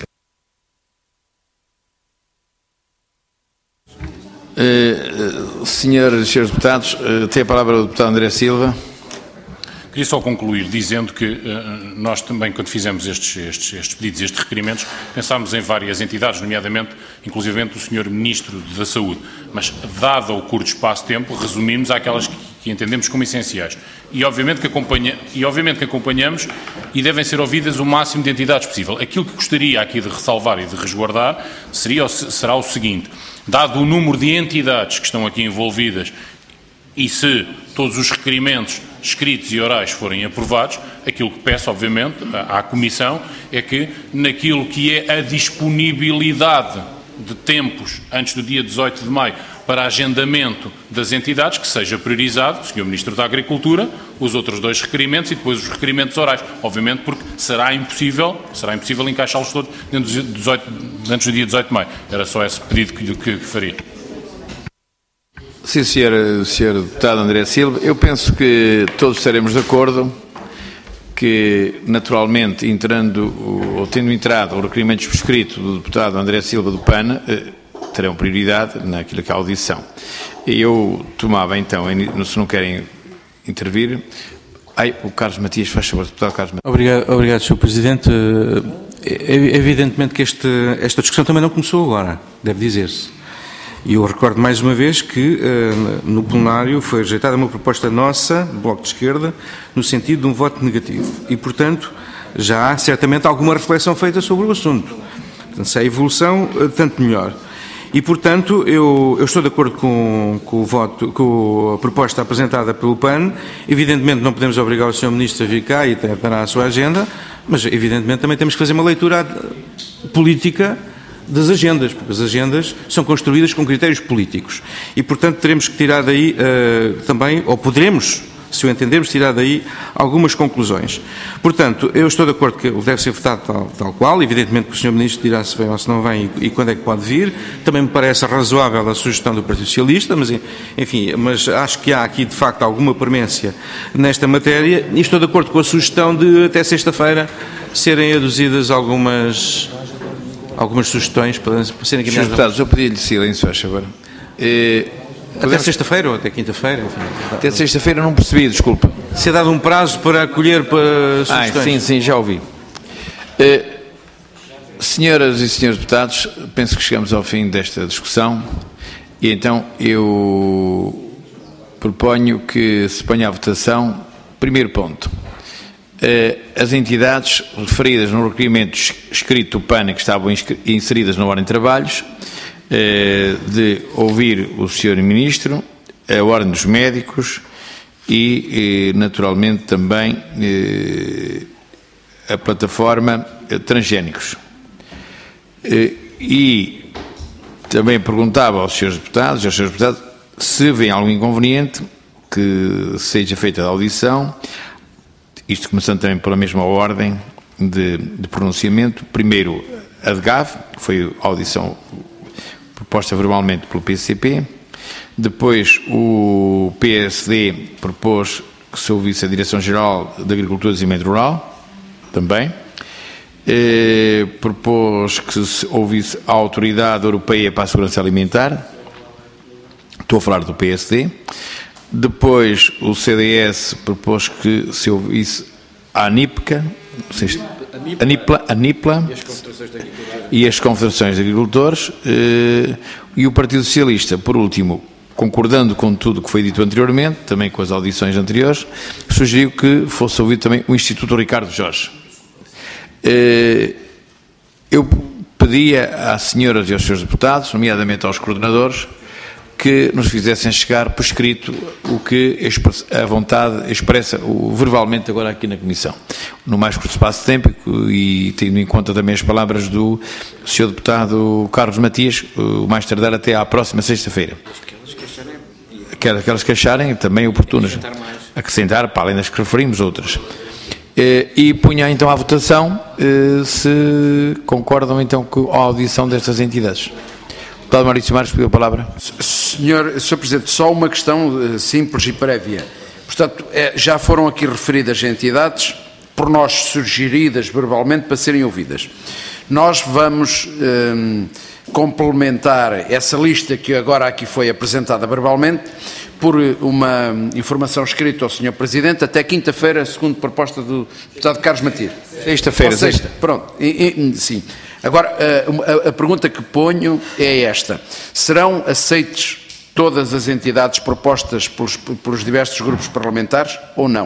Speaker 2: Uh, senhores e senhores deputados, uh, tem a palavra o deputado André Silva.
Speaker 4: Queria só concluir dizendo que uh, nós também, quando fizemos estes, estes, estes pedidos e estes requerimentos, pensámos em várias entidades, nomeadamente, inclusivamente o senhor Ministro da Saúde, mas, dado o curto espaço de tempo, resumimos àquelas que, que entendemos como essenciais. E obviamente, que acompanha, e obviamente que acompanhamos e devem ser ouvidas o máximo de entidades possível. Aquilo que gostaria aqui de ressalvar e de resguardar seria, será o seguinte: dado o número de entidades que estão aqui envolvidas e se todos os requerimentos escritos e orais forem aprovados, aquilo que peço, obviamente, à Comissão é que, naquilo que é a disponibilidade de tempos antes do dia dezoito de maio para agendamento das entidades, que seja priorizado o senhor Ministro da Agricultura, os outros dois requerimentos e depois os requerimentos orais. Obviamente, porque será impossível, será impossível encaixá-los todos dentro do dezoito, antes do dia dezoito de maio. Era só esse pedido que, que, que faria.
Speaker 2: Sim, senhor, senhor deputado André Silva, eu penso que todos estaremos de acordo que, naturalmente, entrando, ou tendo entrado o requerimento prescrito do deputado André Silva do P A N, eh, terão prioridade naquilo que é a audição. Eu tomava, então, se não querem intervir, ai, o Carlos Matias, faz favor, deputado Carlos Matias.
Speaker 3: Obrigado, obrigado, senhor Presidente. Evidentemente que este, esta discussão também não começou agora, deve dizer-se. E eu recordo mais uma vez que uh, no plenário foi rejeitada uma proposta nossa, do Bloco de Esquerda, no sentido de um voto negativo. E, portanto, já há certamente alguma reflexão feita sobre o assunto. Portanto, se há evolução, uh, tanto melhor. E, portanto, eu, eu estou de acordo com, com, o voto, com a proposta apresentada pelo P A N. Evidentemente não podemos obrigar o senhor Ministro a vir cá e para a sua agenda, mas evidentemente também temos que fazer uma leitura política das agendas, porque as agendas são construídas com critérios políticos e, portanto, teremos que tirar daí uh, também, ou poderemos, se o entendermos, tirar daí algumas conclusões. Portanto, eu estou de acordo que deve ser votado tal, tal qual, evidentemente que o senhor Ministro dirá se vem ou se não vem e, e quando é que pode vir. Também me parece razoável a sugestão do Partido Socialista, mas, enfim, mas acho que há aqui, de facto, alguma premência nesta matéria e estou de acordo com a sugestão de, até sexta-feira, serem aduzidas algumas... algumas sugestões para serem encaminhadas.
Speaker 2: Deputados, eu pedi-lhe silêncio, faz favor. Eh,
Speaker 3: até sexta-feira ou até quinta-feira?
Speaker 2: Até sexta-feira não percebi, desculpa.
Speaker 3: Se é dado um prazo para acolher para sugestões.
Speaker 2: Ah, sim, sim, já ouvi. Eh, senhoras e senhores deputados, penso que chegamos ao fim desta discussão e então eu proponho que se ponha à votação, primeiro ponto, as entidades referidas no requerimento escrito do P A N que estavam inseridas na ordem de trabalhos, de ouvir o senhor Ministro, a ordem dos médicos e, naturalmente, também a plataforma Transgénicos. E também perguntava aos senhores deputados, aos senhores deputados, se vem algum inconveniente que seja feita a audição. Isto começando também pela mesma ordem de, de pronunciamento. Primeiro, a D G A V, que foi a audição proposta verbalmente pelo P C P. Depois, o P S D propôs que se ouvisse a Direção-Geral de Agricultura e Desenvolvimento Rural, também. Eh, propôs que se ouvisse a Autoridade Europeia para a Segurança Alimentar. Estou a falar do P S D. Depois, o C D S propôs que se ouvisse a ANIPCA, a NIPLA, a NIPLA e as Confederações de Agricultores, e o Partido Socialista, por último, concordando com tudo o que foi dito anteriormente, também com as audições anteriores, sugeriu que fosse ouvido também o Instituto Ricardo Jorge. Eu pedia às senhoras e aos senhores deputados, nomeadamente aos coordenadores, que nos fizessem chegar por escrito o que a vontade expressa verbalmente agora aqui na Comissão. No mais curto espaço de tempo e tendo em conta também as palavras do senhor Deputado Carlos Matias, o mais tardar até à próxima sexta-feira. Aquelas que acharem também oportunas. Acrescentar, para além das que referimos, outras. E punha então à votação se concordam então com a audição destas entidades. Deputado Maurício Marques, pediu a palavra.
Speaker 1: Senhor, senhor Presidente, só uma questão simples e prévia. Portanto, já foram aqui referidas entidades, por nós sugeridas verbalmente para serem ouvidas. Nós vamos hum, complementar essa lista que agora aqui foi apresentada verbalmente por uma informação escrita ao senhor Presidente até quinta-feira, segundo proposta do deputado Carlos Matias.
Speaker 2: Sexta-feira.
Speaker 1: Sexta, pronto, e, e, sim. Agora, a, a, a pergunta que ponho é esta. Serão aceites todas as entidades propostas pelos, pelos diversos grupos parlamentares ou não?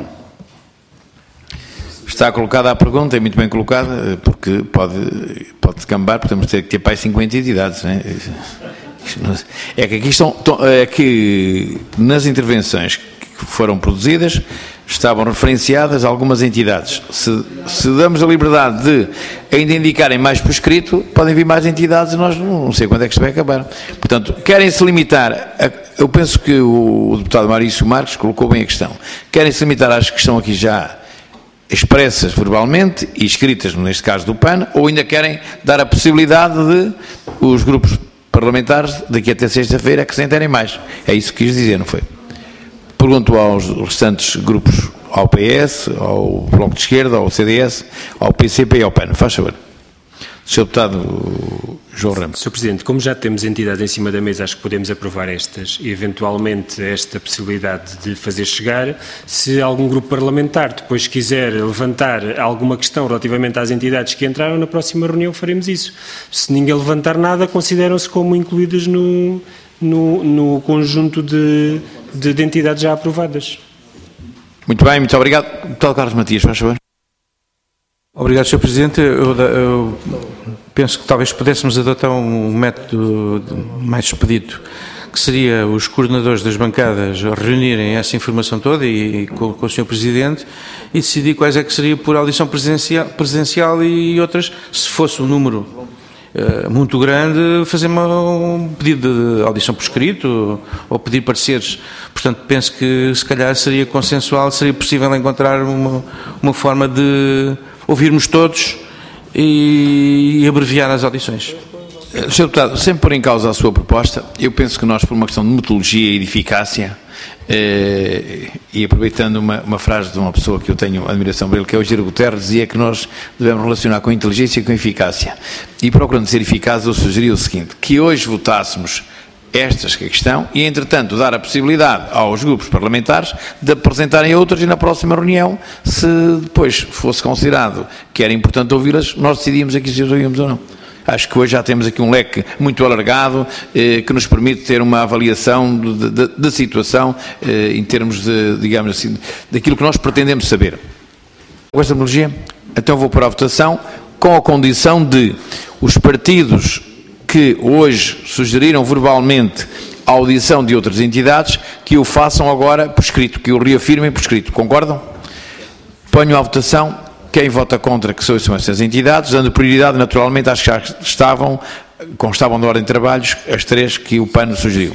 Speaker 2: Está colocada a pergunta, é muito bem colocada, porque pode, pode descambar, podemos ter que ter para aí cinquenta entidades, não é? É que aqui estão, é que nas intervenções que foram produzidas estavam referenciadas algumas entidades. Se, se damos a liberdade de ainda indicarem mais por escrito, podem vir mais entidades e nós não sei quando é que isto vai acabar. Portanto, querem-se limitar, a, eu penso que o, o deputado Maurício Marques colocou bem a questão, querem-se limitar às que estão aqui já expressas verbalmente e escritas, neste caso do P A N, ou ainda querem dar a possibilidade de os grupos parlamentares daqui até sexta-feira acrescentarem mais. É isso que quis dizer, não foi? Pergunto aos restantes grupos, ao P S, ao Bloco de Esquerda, ao C D S, ao P C P e ao P A N. Faz favor. senhor Deputado João Ramos.
Speaker 7: senhor Presidente, como já temos entidades em cima da mesa, acho que podemos aprovar estas e, eventualmente, esta possibilidade de fazer chegar. Se algum grupo parlamentar depois quiser levantar alguma questão relativamente às entidades que entraram, na próxima reunião faremos isso. Se ninguém levantar nada, consideram-se como incluídas no, no, no conjunto de, de, de entidades já aprovadas.
Speaker 2: Muito bem, muito obrigado. Deputado Carlos Matias, faz favor.
Speaker 3: Obrigado, senhor Presidente. Eu, eu penso que talvez pudéssemos adotar um método mais expedito, que seria os coordenadores das bancadas reunirem essa informação toda e, e com, com o senhor Presidente e decidir quais é que seria por audição presencial, presencial e outras, se fosse um número uh, muito grande, fazer uma, um pedido de audição por escrito ou, ou pedir pareceres. Portanto, penso que se calhar seria consensual, seria possível encontrar uma, uma forma de ouvirmos todos e abreviar as audições.
Speaker 2: senhor Deputado, sem pôr em causa a sua proposta, eu penso que nós, por uma questão de metodologia e de eficácia, eh, e aproveitando uma, uma frase de uma pessoa que eu tenho admiração por ele, que é o Giro Guterres, dizia que nós devemos relacionar com inteligência e com eficácia. E procurando ser eficaz, eu sugeri o seguinte, que hoje votássemos estas que estão e, entretanto, dar a possibilidade aos grupos parlamentares de apresentarem outras e na próxima reunião, se depois fosse considerado que era importante ouvi-las, nós decidíamos aqui se as ouvíamos ou não. Acho que hoje já temos aqui um leque muito alargado eh, que nos permite ter uma avaliação da situação eh, em termos de, digamos assim, daquilo que nós pretendemos saber. Com esta metodologia, então vou para a votação com a condição de os partidos que hoje sugeriram verbalmente a audição de outras entidades, que o façam agora por escrito, que o reafirmem por escrito. Concordam? Ponho à votação. Quem vota contra que são essas entidades, dando prioridade naturalmente às que já estavam, constavam da ordem de trabalhos, as três que o P A N sugeriu.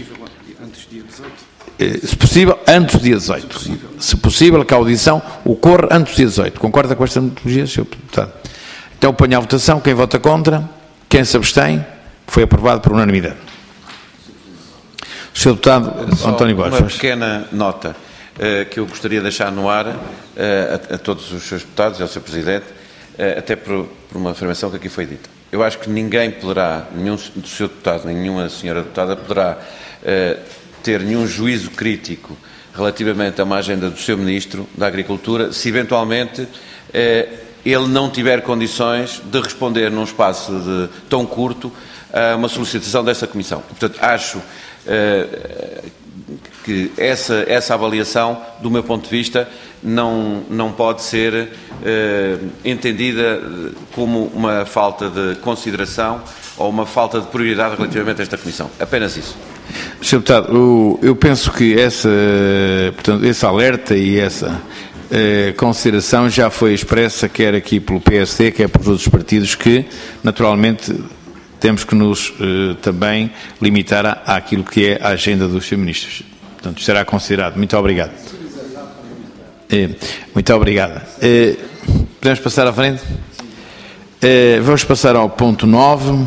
Speaker 2: Se possível, antes do dia dezoito. Se possível, que a audição ocorra antes do dia dezoito. Concorda com esta metodologia, senhor Deputado? Então ponho à votação. Quem vota contra? Quem se abstém? Foi aprovado por unanimidade. senhor Deputado
Speaker 10: Só
Speaker 2: António Borges.
Speaker 10: Uma pequena nota uh, que eu gostaria de deixar no ar uh, a, a todos os seus deputados e ao senhor Presidente, uh, até por, por uma afirmação que aqui foi dita. Eu acho que ninguém poderá, nenhum do seu deputado, nenhuma senhora deputada poderá uh, ter nenhum juízo crítico relativamente a uma agenda do seu Ministro da Agricultura, se eventualmente uh, ele não tiver condições de responder num espaço de, tão curto a uma solicitação dessa Comissão. Portanto, acho uh, que essa, essa avaliação, do meu ponto de vista, não, não pode ser uh, entendida como uma falta de consideração ou uma falta de prioridade relativamente a esta Comissão. Apenas isso.
Speaker 2: senhor Deputado, o, eu penso que essa, portanto, esse alerta e essa eh, consideração já foi expressa quer aqui pelo P S D, quer pelos outros partidos, que naturalmente temos que nos eh, também limitar à, àquilo que é a agenda dos senhores Ministros. Portanto, será considerado. Muito obrigado. Eh, muito obrigado. Eh, podemos passar à frente? Eh, vamos passar ao ponto nove,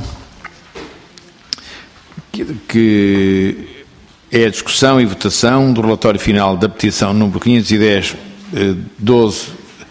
Speaker 2: que, que é a discussão e votação do relatório final da petição número quinhentos e dez, doze,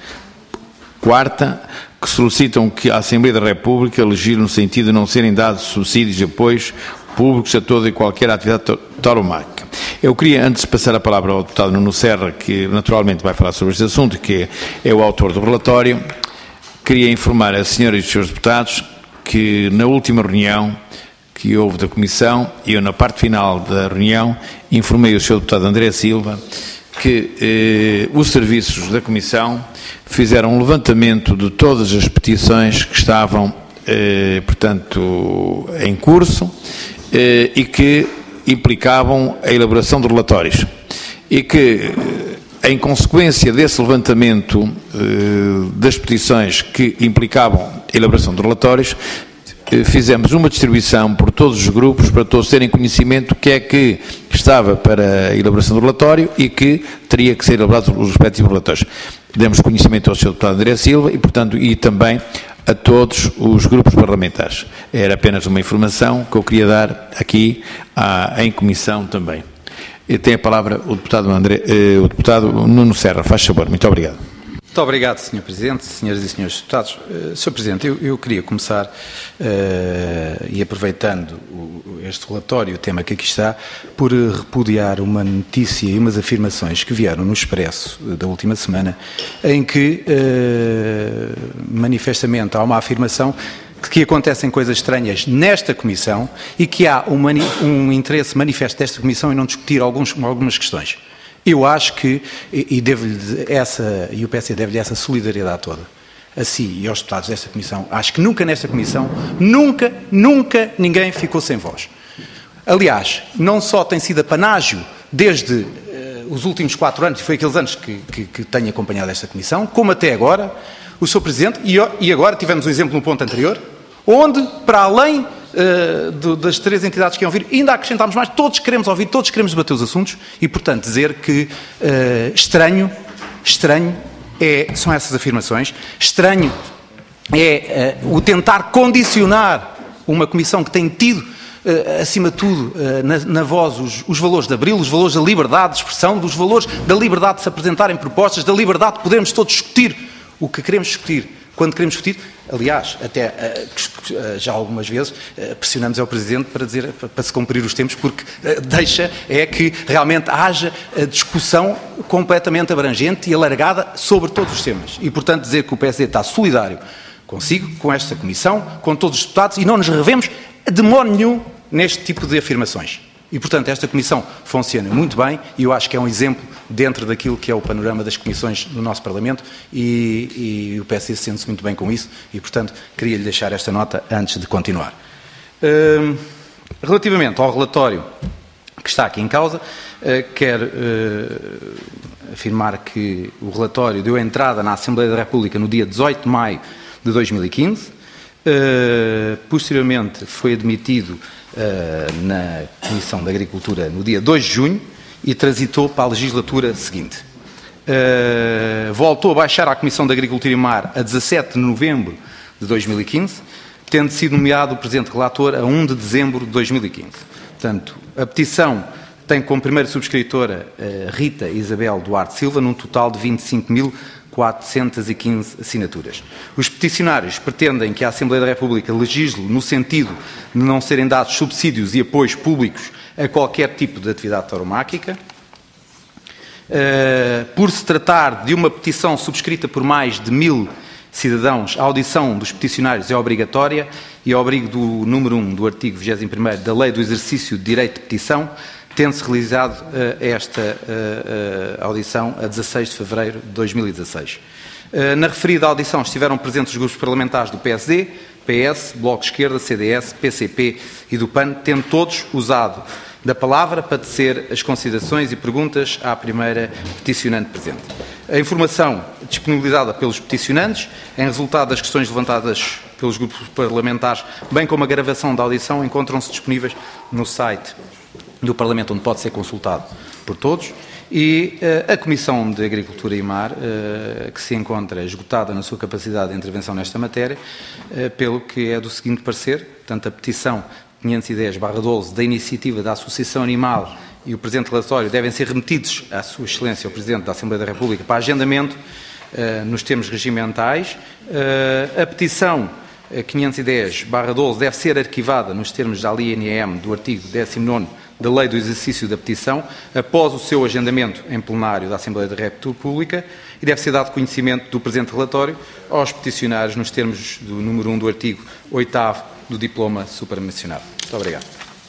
Speaker 2: quarta, que solicitam que a Assembleia da República legisle no sentido de não serem dados subsídios e apoios públicos a toda e qualquer atividade tauromáquica. Eu queria, antes de passar a palavra ao deputado Nuno Serra, que naturalmente vai falar sobre este assunto, que é o autor do relatório, queria informar a senhora e os senhores deputados que na última reunião que houve da Comissão, e eu na parte final da reunião, informei o senhor deputado André Silva que eh, os serviços da Comissão fizeram um levantamento de todas as petições que estavam, eh, portanto, em curso eh, e que implicavam a elaboração de relatórios. E que, em consequência desse levantamento eh, das petições que implicavam a elaboração de relatórios, fizemos uma distribuição por todos os grupos, para todos terem conhecimento do que é que estava para a elaboração do relatório e que teria que ser elaborado os respectivos relatórios. Demos conhecimento ao senhor deputado André Silva e, portanto, e também a todos os grupos parlamentares. Era apenas uma informação que eu queria dar aqui à, em comissão também. E tem a palavra o deputado, André, eh, o deputado Nuno Serra. Faz favor. Muito obrigado.
Speaker 11: Muito obrigado, senhor Presidente, senhoras e senhores deputados. Uh, senhor Presidente, eu, eu queria começar, uh, e aproveitando o, este relatório, o tema que aqui está, por uh, repudiar uma notícia e umas afirmações que vieram no Expresso uh, da última semana, em que, uh, manifestamente, há uma afirmação de que acontecem coisas estranhas nesta Comissão e que há um, mani um interesse manifesto desta Comissão em não discutir alguns, algumas questões. Eu acho que, e, devo-lhe essa, e o P S D deve-lhe essa solidariedade toda, a si e aos deputados desta Comissão, acho que nunca nesta Comissão, nunca, nunca ninguém ficou sem voz. Aliás, não só tem sido apanágio desde uh, os últimos quatro anos, e foi aqueles anos que, que, que tenho acompanhado esta Comissão, como até agora, o senhor Presidente, e, e agora tivemos um exemplo no ponto anterior, onde, para além Uh, do, das três entidades que iam vir, ainda acrescentámos mais, todos queremos ouvir, todos queremos debater os assuntos e, portanto, dizer que uh, estranho, estranho é, são essas afirmações, estranho é uh, o tentar condicionar uma comissão que tem tido, uh, acima de tudo, uh, na, na voz os, os valores de abril, os valores da liberdade de expressão, dos valores da liberdade de se apresentarem propostas, da liberdade de podermos todos discutir o que queremos discutir. Quando queremos discutir, aliás, até uh, já algumas vezes uh, pressionamos ao Presidente para dizer, para, para se cumprir os tempos, porque uh, deixa é que realmente haja a discussão completamente abrangente e alargada sobre todos os temas. E, portanto, dizer que o P S D está solidário consigo, com esta Comissão, com todos os deputados, e não nos revemos de modo nenhum neste tipo de afirmações. E, portanto, esta Comissão funciona muito bem e eu acho que é um exemplo dentro daquilo que é o panorama das comissões do nosso Parlamento e, e o P S D sente-se muito bem com isso e, portanto, queria-lhe deixar esta nota antes de continuar. Uh, relativamente ao relatório que está aqui em causa, uh, quero uh, afirmar que o relatório deu entrada na Assembleia da República no dia dezoito de maio de dois mil e quinze, uh, posteriormente foi admitido uh, na Comissão de Agricultura no dia dois de junho, e transitou para a legislatura seguinte. Uh, voltou a baixar à Comissão de Agricultura e Mar a dezassete de novembro de dois mil e quinze, tendo sido nomeado o Presidente Relator a um de dezembro de dois mil e quinze. Portanto, a petição tem como primeira subscritora uh, Rita Isabel Duarte Silva, num total de vinte e cinco mil quatrocentas e quinze assinaturas. Os peticionários pretendem que a Assembleia da República legisle no sentido de não serem dados subsídios e apoios públicos a qualquer tipo de atividade tauromáquica. Uh, por se tratar de uma petição subscrita por mais de mil cidadãos, a audição dos peticionários é obrigatória e, ao abrigo do número um do artigo vigésimo primeiro da Lei do Exercício de Direito de Petição, tendo-se realizado uh, esta uh, uh, audição a dezasseis de fevereiro de dois mil e dezasseis. Uh, na referida audição estiveram presentes os grupos parlamentares do P S D, P S, Bloco de Esquerda, C D S, P C P e do P A N, tendo todos usado da palavra para tecer as considerações e perguntas à primeira peticionante presente. A informação disponibilizada pelos peticionantes, em resultado das questões levantadas pelos grupos parlamentares, bem como a gravação da audição, encontram-se disponíveis no site do Parlamento, onde pode ser consultado por todos. E uh, a Comissão de Agricultura e Mar, uh, que se encontra esgotada na sua capacidade de intervenção nesta matéria, uh, pelo que é do seguinte parecer, portanto, a petição quinhentos e dez barra doze da iniciativa da Associação Animal e o presente relatório devem ser remetidos à Sua Excelência, o Presidente da Assembleia da República, para agendamento uh, nos termos regimentais. Uh, a petição quinhentos e dez barra doze deve ser arquivada nos termos da alínea M do artigo décimo nono da Lei do Exercício da Petição, após o seu agendamento em plenário da Assembleia da República, e deve ser dado conhecimento do presente relatório aos peticionários nos termos do número um do artigo oitavo do diploma supramencionado. Muito obrigado.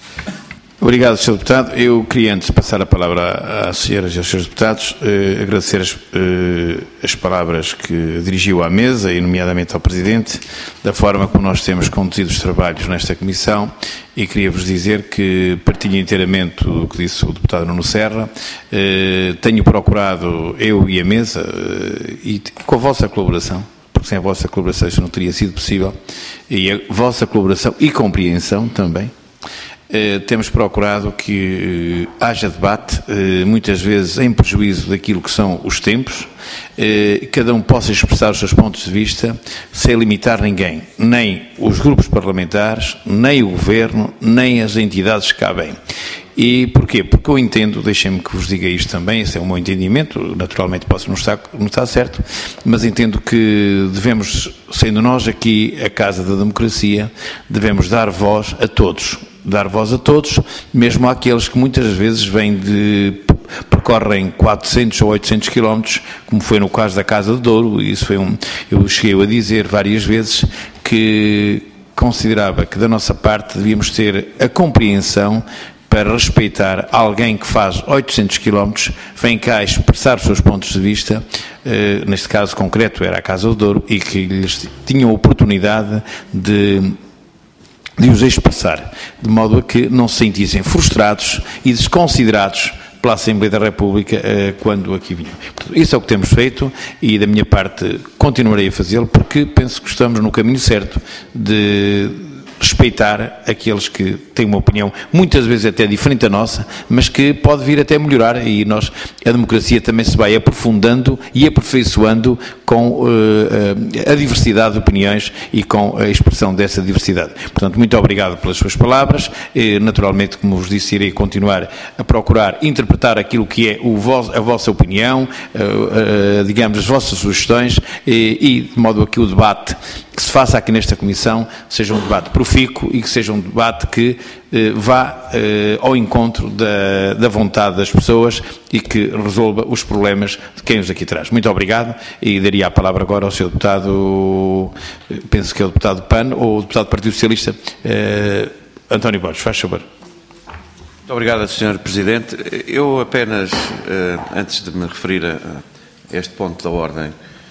Speaker 2: Obrigado, senhor Deputado. Eu queria, antes de passar a palavra às senhoras e aos senhores deputados, eh, agradecer as, eh, as palavras que dirigiu à mesa, e nomeadamente ao Presidente, da forma como nós temos conduzido os trabalhos nesta Comissão, e queria-vos dizer que partilho inteiramente o que disse o Deputado Nuno Serra. Eh, tenho procurado, eu e a mesa, eh, e com a vossa colaboração, porque sem a vossa colaboração isso não teria sido possível, e a vossa colaboração e compreensão também, Eh, temos procurado que eh, haja debate, eh, muitas vezes em prejuízo daquilo que são os tempos, eh, cada um possa expressar os seus pontos de vista sem limitar ninguém, nem os grupos parlamentares, nem o Governo, nem as entidades que cabem. E porquê? Porque eu entendo, deixem-me que vos diga isto também, esse é o meu entendimento, naturalmente posso não estar, não estar certo, mas entendo que devemos, sendo nós aqui a Casa da Democracia, devemos dar voz a todos. Dar voz a todos, mesmo àqueles que muitas vezes vêm de, percorrem quatrocentos ou oitocentos quilómetros, como foi no caso da Casa de Douro. Isso foi um, eu cheguei a dizer várias vezes que considerava que da nossa parte devíamos ter a compreensão para respeitar alguém que faz oitocentos quilómetros, vem cá expressar os seus pontos de vista, eh, neste caso concreto era a Casa de Douro, e que lhes tinham a oportunidade de de os expressar, de modo a que não se sentissem frustrados e desconsiderados pela Assembleia da República eh, quando aqui vinham. Portanto, isso é o que temos feito, e da minha parte continuarei a fazê-lo, porque penso que estamos no caminho certo de respeitar aqueles que têm uma opinião muitas vezes até diferente da nossa, mas que pode vir até melhorar, e nós, a democracia também se vai aprofundando e aperfeiçoando com uh, a diversidade de opiniões e com a expressão dessa diversidade. Portanto, muito obrigado pelas suas palavras. E, naturalmente, como vos disse, irei continuar a procurar interpretar aquilo que é o vo a vossa opinião, uh, uh, digamos, as vossas sugestões, e, e de modo a que o debate que se faça aqui nesta Comissão seja um debate profícuo e que seja um debate que eh, vá eh, ao encontro da, da vontade das pessoas e que resolva os problemas de quem os aqui traz. Muito obrigado, e daria a palavra agora ao senhor deputado, penso que é o deputado P A N, ou o deputado do Partido Socialista, eh, António Borges. Faz favor.
Speaker 10: Muito obrigado, senhor Presidente. Eu apenas, eh, antes de me referir a, a este ponto da ordem,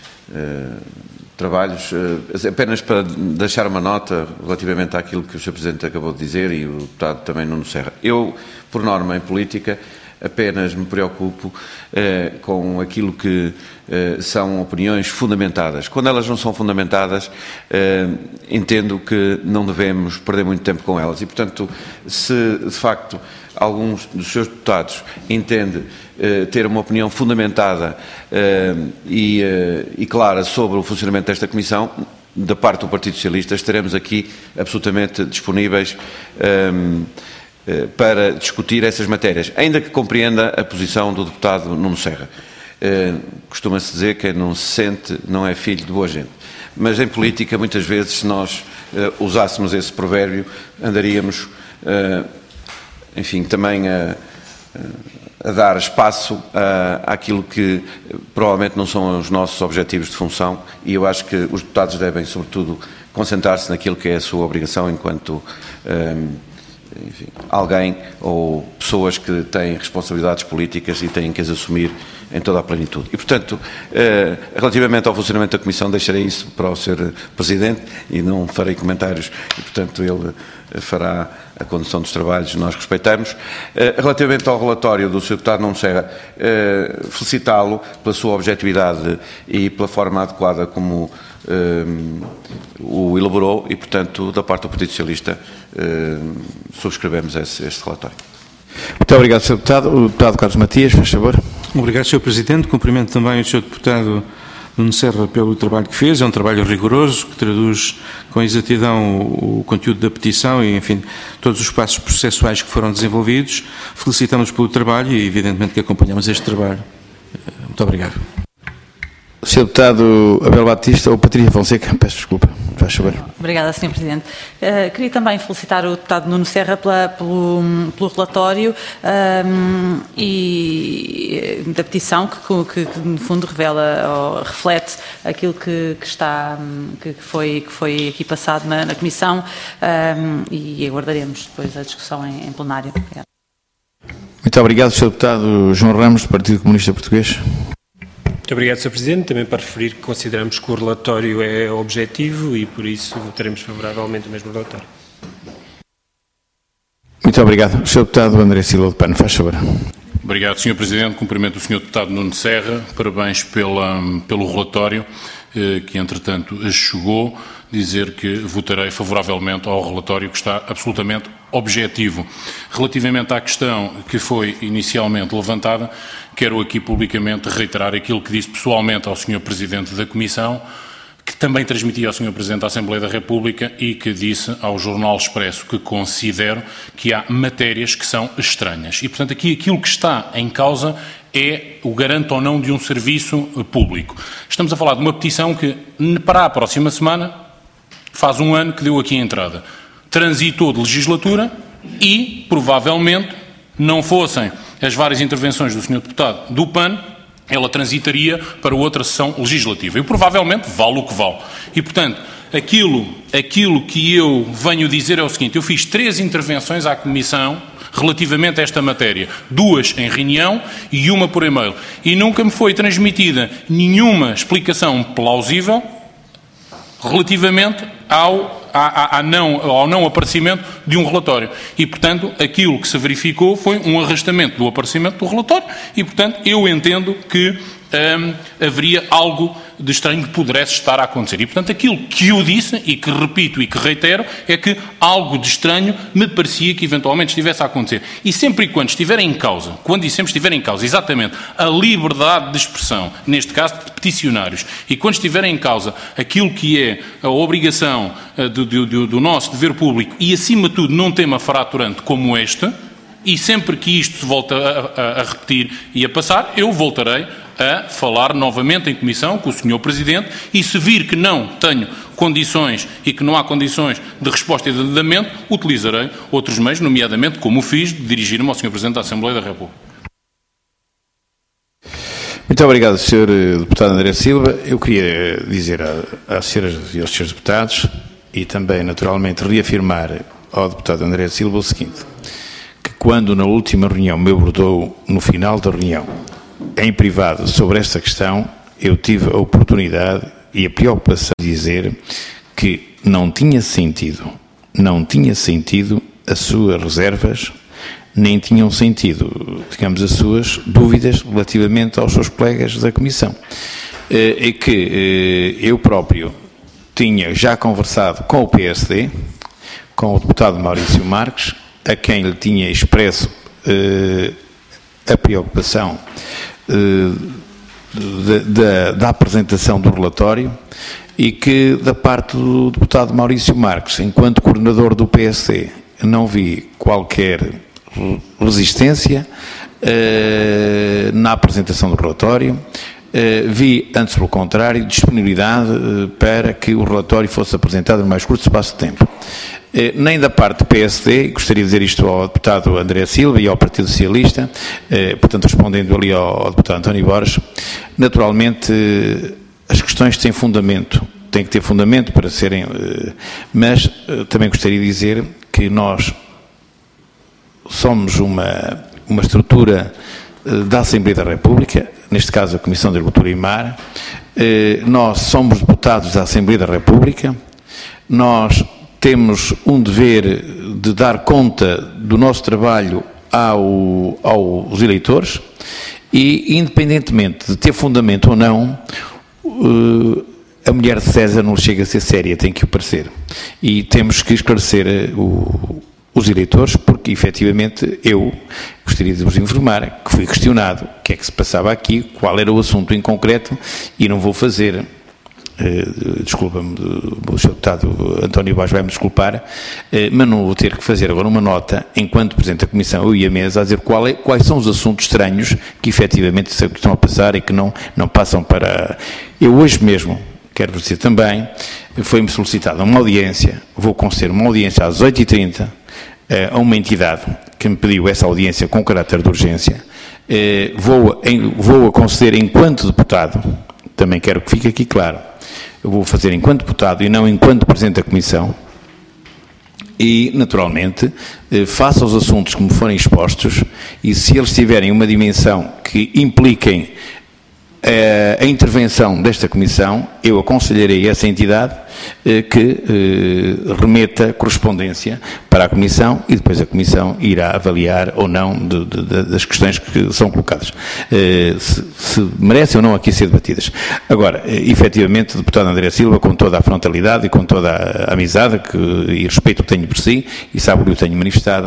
Speaker 10: eh, trabalhos, apenas para deixar uma nota relativamente àquilo que o senhor Presidente acabou de dizer, e o deputado também Nuno Serra. Eu, por norma, em política, apenas me preocupo eh, com aquilo que eh, são opiniões fundamentadas. Quando elas não são fundamentadas, eh, entendo que não devemos perder muito tempo com elas. E, portanto, se de facto alguns dos seus deputados entendem eh, ter uma opinião fundamentada eh, e, eh, e clara sobre o funcionamento desta Comissão, da parte do Partido Socialista, estaremos aqui absolutamente disponíveis eh, eh, para discutir essas matérias, ainda que compreenda a posição do deputado Nuno Serra. Eh, costuma-se dizer que quem não se sente não é filho de boa gente. Mas em política, muitas vezes, se nós eh, usássemos esse provérbio, andaríamos eh, enfim, também a, a dar espaço a, àquilo que provavelmente não são os nossos objetivos de função, e eu acho que os deputados devem, sobretudo, concentrar-se naquilo que é a sua obrigação enquanto um, enfim, alguém ou pessoas que têm responsabilidades políticas e têm que as assumir em toda a plenitude. E, portanto, eh, relativamente ao funcionamento da Comissão, deixarei isso para o senhor Presidente e não farei comentários e, portanto, ele fará a condução dos trabalhos, nós respeitamos. Eh, relativamente ao relatório do senhor Deputado Nuno Serra, eh, felicitá-lo pela sua objetividade e pela forma adequada como eh, o elaborou e, portanto, da parte do Partido Socialista, eh, subscrevemos esse, este relatório.
Speaker 2: Muito obrigado, senhor Deputado. O Deputado Carlos Matias, faz favor.
Speaker 3: Obrigado, senhor Presidente. Cumprimento também o senhor Deputado Nuno Serra pelo trabalho que fez. É um trabalho rigoroso, que traduz com exatidão o, o conteúdo da petição e, enfim, todos os passos processuais que foram desenvolvidos. Felicitamos pelo trabalho e, evidentemente, que acompanhamos este trabalho. Muito obrigado.
Speaker 2: senhor Deputado Abel Batista ou Patrícia Fonseca, peço desculpa, faz favor.
Speaker 9: Obrigada, senhor Presidente. Uh, queria também felicitar o deputado Nuno Serra pela, pelo, pelo relatório um, e da petição que, que, que, no fundo, revela ou reflete aquilo que, que, está, que, foi, que foi aqui passado na, na Comissão um, e aguardaremos depois a discussão em, em plenário. Obrigada.
Speaker 2: Muito obrigado, senhor Deputado João Ramos, do Partido Comunista Português.
Speaker 7: Muito obrigado, senhor Presidente. Também para referir que consideramos que o relatório é objetivo e, por isso, votaremos favoravelmente o mesmo relatório.
Speaker 2: Muito obrigado. senhor Deputado André Silva de Pano, faz favor.
Speaker 4: Obrigado, senhor Presidente. Cumprimento o senhor Deputado Nuno Serra. Parabéns pela, pelo relatório eh, que, entretanto, chegou. Dizer que votarei favoravelmente ao relatório que está absolutamente objetivo. Relativamente à questão que foi inicialmente levantada, quero aqui publicamente reiterar aquilo que disse pessoalmente ao senhor Presidente da Comissão, que também transmiti ao senhor Presidente da Assembleia da República e que disse ao Jornal Expresso que considero que há matérias que são estranhas. E, portanto, aqui aquilo que está em causa é o garanto ou não de um serviço público. Estamos a falar de uma petição que, para a próxima semana, faz um ano que deu aqui a entrada. Transitou de legislatura e, provavelmente, não fossem as várias intervenções do senhor Deputado do P A N, ela transitaria para outra sessão legislativa. E, provavelmente, vale o que vale. E, portanto, aquilo, aquilo que eu venho dizer é o seguinte: eu fiz três intervenções à Comissão relativamente a esta matéria. Duas em reunião e uma por e-mail. E nunca me foi transmitida nenhuma explicação plausível relativamente ao, a, a, a não, ao não aparecimento de um relatório. E, portanto, aquilo que se verificou foi um arrastamento do aparecimento do relatório e, portanto, eu entendo que hum, haveria algo de estranho que pudesse estar a acontecer. E, portanto, aquilo que eu disse e que repito e que reitero é que algo de estranho me parecia que eventualmente estivesse a acontecer. E sempre e quando estiver em causa, quando dissemos estiver em causa, exatamente, a liberdade de expressão, neste caso de peticionários, e quando estiver em causa aquilo que é a obrigação uh, do, do, do nosso dever público e, acima de tudo, num tema fraturante como este, e sempre que isto se volta a, a, a repetir e a passar, eu voltarei a falar novamente em comissão com o senhor Presidente e, se vir que não tenho condições e que não há condições de resposta e de andamento, utilizarei outros meios, nomeadamente, como o fiz, de dirigir-me ao senhor Presidente da Assembleia da República.
Speaker 2: Muito obrigado, senhor Deputado André Silva. Eu queria dizer às senhoras e aos senhores deputados e também, naturalmente, reafirmar ao Deputado André Silva o seguinte: que quando na última reunião me abordou, no final da reunião, em privado, sobre esta questão, eu tive a oportunidade e a preocupação de dizer que não tinha sentido, não tinha sentido as suas reservas, nem tinham sentido, digamos, as suas dúvidas relativamente aos seus colegas da Comissão. E que eu próprio tinha já conversado com o P S D, com o deputado Maurício Marques, a quem lhe tinha expresso a preocupação Da, da, da apresentação do relatório e que, da parte do deputado Maurício Marques, enquanto coordenador do P S D, não vi qualquer resistência eh, na apresentação do relatório. Eh, vi, antes pelo contrário, disponibilidade eh, para que o relatório fosse apresentado no mais curto espaço de tempo. Eh, nem da parte do P S D, gostaria de dizer isto ao deputado André Silva e ao Partido Socialista, eh, portanto, respondendo ali ao, ao deputado António Borges, naturalmente eh, as questões têm fundamento, têm que ter fundamento para serem, eh, mas eh, também gostaria de dizer que nós somos uma, uma estrutura da Assembleia da República, neste caso a Comissão de Agricultura e Mar. Nós somos deputados da Assembleia da República, nós temos um dever de dar conta do nosso trabalho ao, aos eleitores e, independentemente de ter fundamento ou não, a mulher de César não chega a ser séria, tem que o parecer. E temos que esclarecer o os eleitores, porque efetivamente eu gostaria de vos informar que fui questionado o que é que se passava aqui, qual era o assunto em concreto, e não vou fazer, eh, desculpa-me, o senhor deputado António Vaz vai-me desculpar, eh, mas não vou ter que fazer agora uma nota, enquanto Presidente da Comissão, eu e a mesa, a dizer qual é, quais são os assuntos estranhos que efetivamente estão a passar e que não, não passam para... Eu hoje mesmo, quero dizer também, foi-me solicitada uma audiência, vou conceder uma audiência às oito e trinta, a uma entidade que me pediu essa audiência com caráter de urgência. Vou, vou a conceder enquanto deputado, também quero que fique aqui claro, eu vou fazer enquanto deputado e não enquanto Presidente da Comissão, e, naturalmente, faça os assuntos que me forem expostos, e se eles tiverem uma dimensão que impliquem a intervenção desta Comissão, eu aconselharei essa entidade que remeta correspondência para a Comissão e depois a Comissão irá avaliar ou não de, de, de, das questões que são colocadas, se, se merecem ou não aqui ser debatidas. Agora, efetivamente, o deputado André Silva, com toda a frontalidade e com toda a amizade que, e respeito que tenho por si, e sabe o que eu tenho manifestado,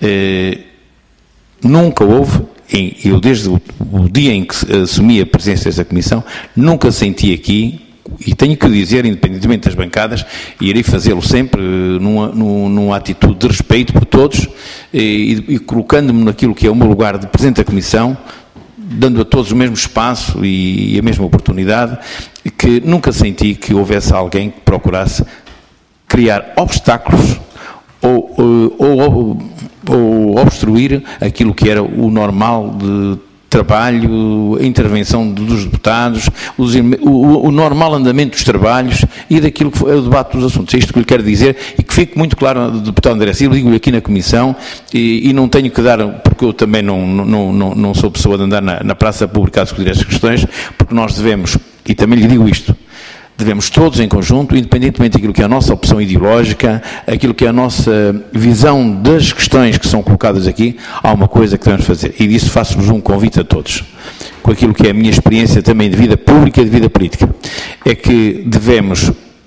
Speaker 2: nunca houve, eu desde o, o dia em que assumi a presidência desta Comissão, nunca senti aqui, e tenho que dizer, independentemente das bancadas, e irei fazê-lo sempre numa, numa, numa atitude de respeito por todos, e, e colocando-me naquilo que é o meu lugar de Presidente da Comissão, dando a todos o mesmo espaço e, e a mesma oportunidade, que nunca senti que houvesse alguém que procurasse criar obstáculos ou, ou, ou, ou obstruir aquilo que era o normal de trabalho, a intervenção dos deputados, os, o, o normal andamento dos trabalhos e daquilo que foi o debate dos assuntos. É isto que eu lhe quero dizer e que fique muito claro, deputado André Silva, digo-lhe aqui na Comissão, e, e não tenho que dar, porque eu também não, não, não, não sou pessoa de andar na, na praça pública a discutir estas questões, porque nós devemos, e também lhe digo isto, devemos todos em conjunto, independentemente daquilo que é a nossa opção ideológica, aquilo que é a nossa visão das questões que são colocadas aqui, há uma coisa que devemos fazer. E disso faço-vos um convite a todos, com aquilo que é a minha experiência também de vida pública e de vida política. É que devemos,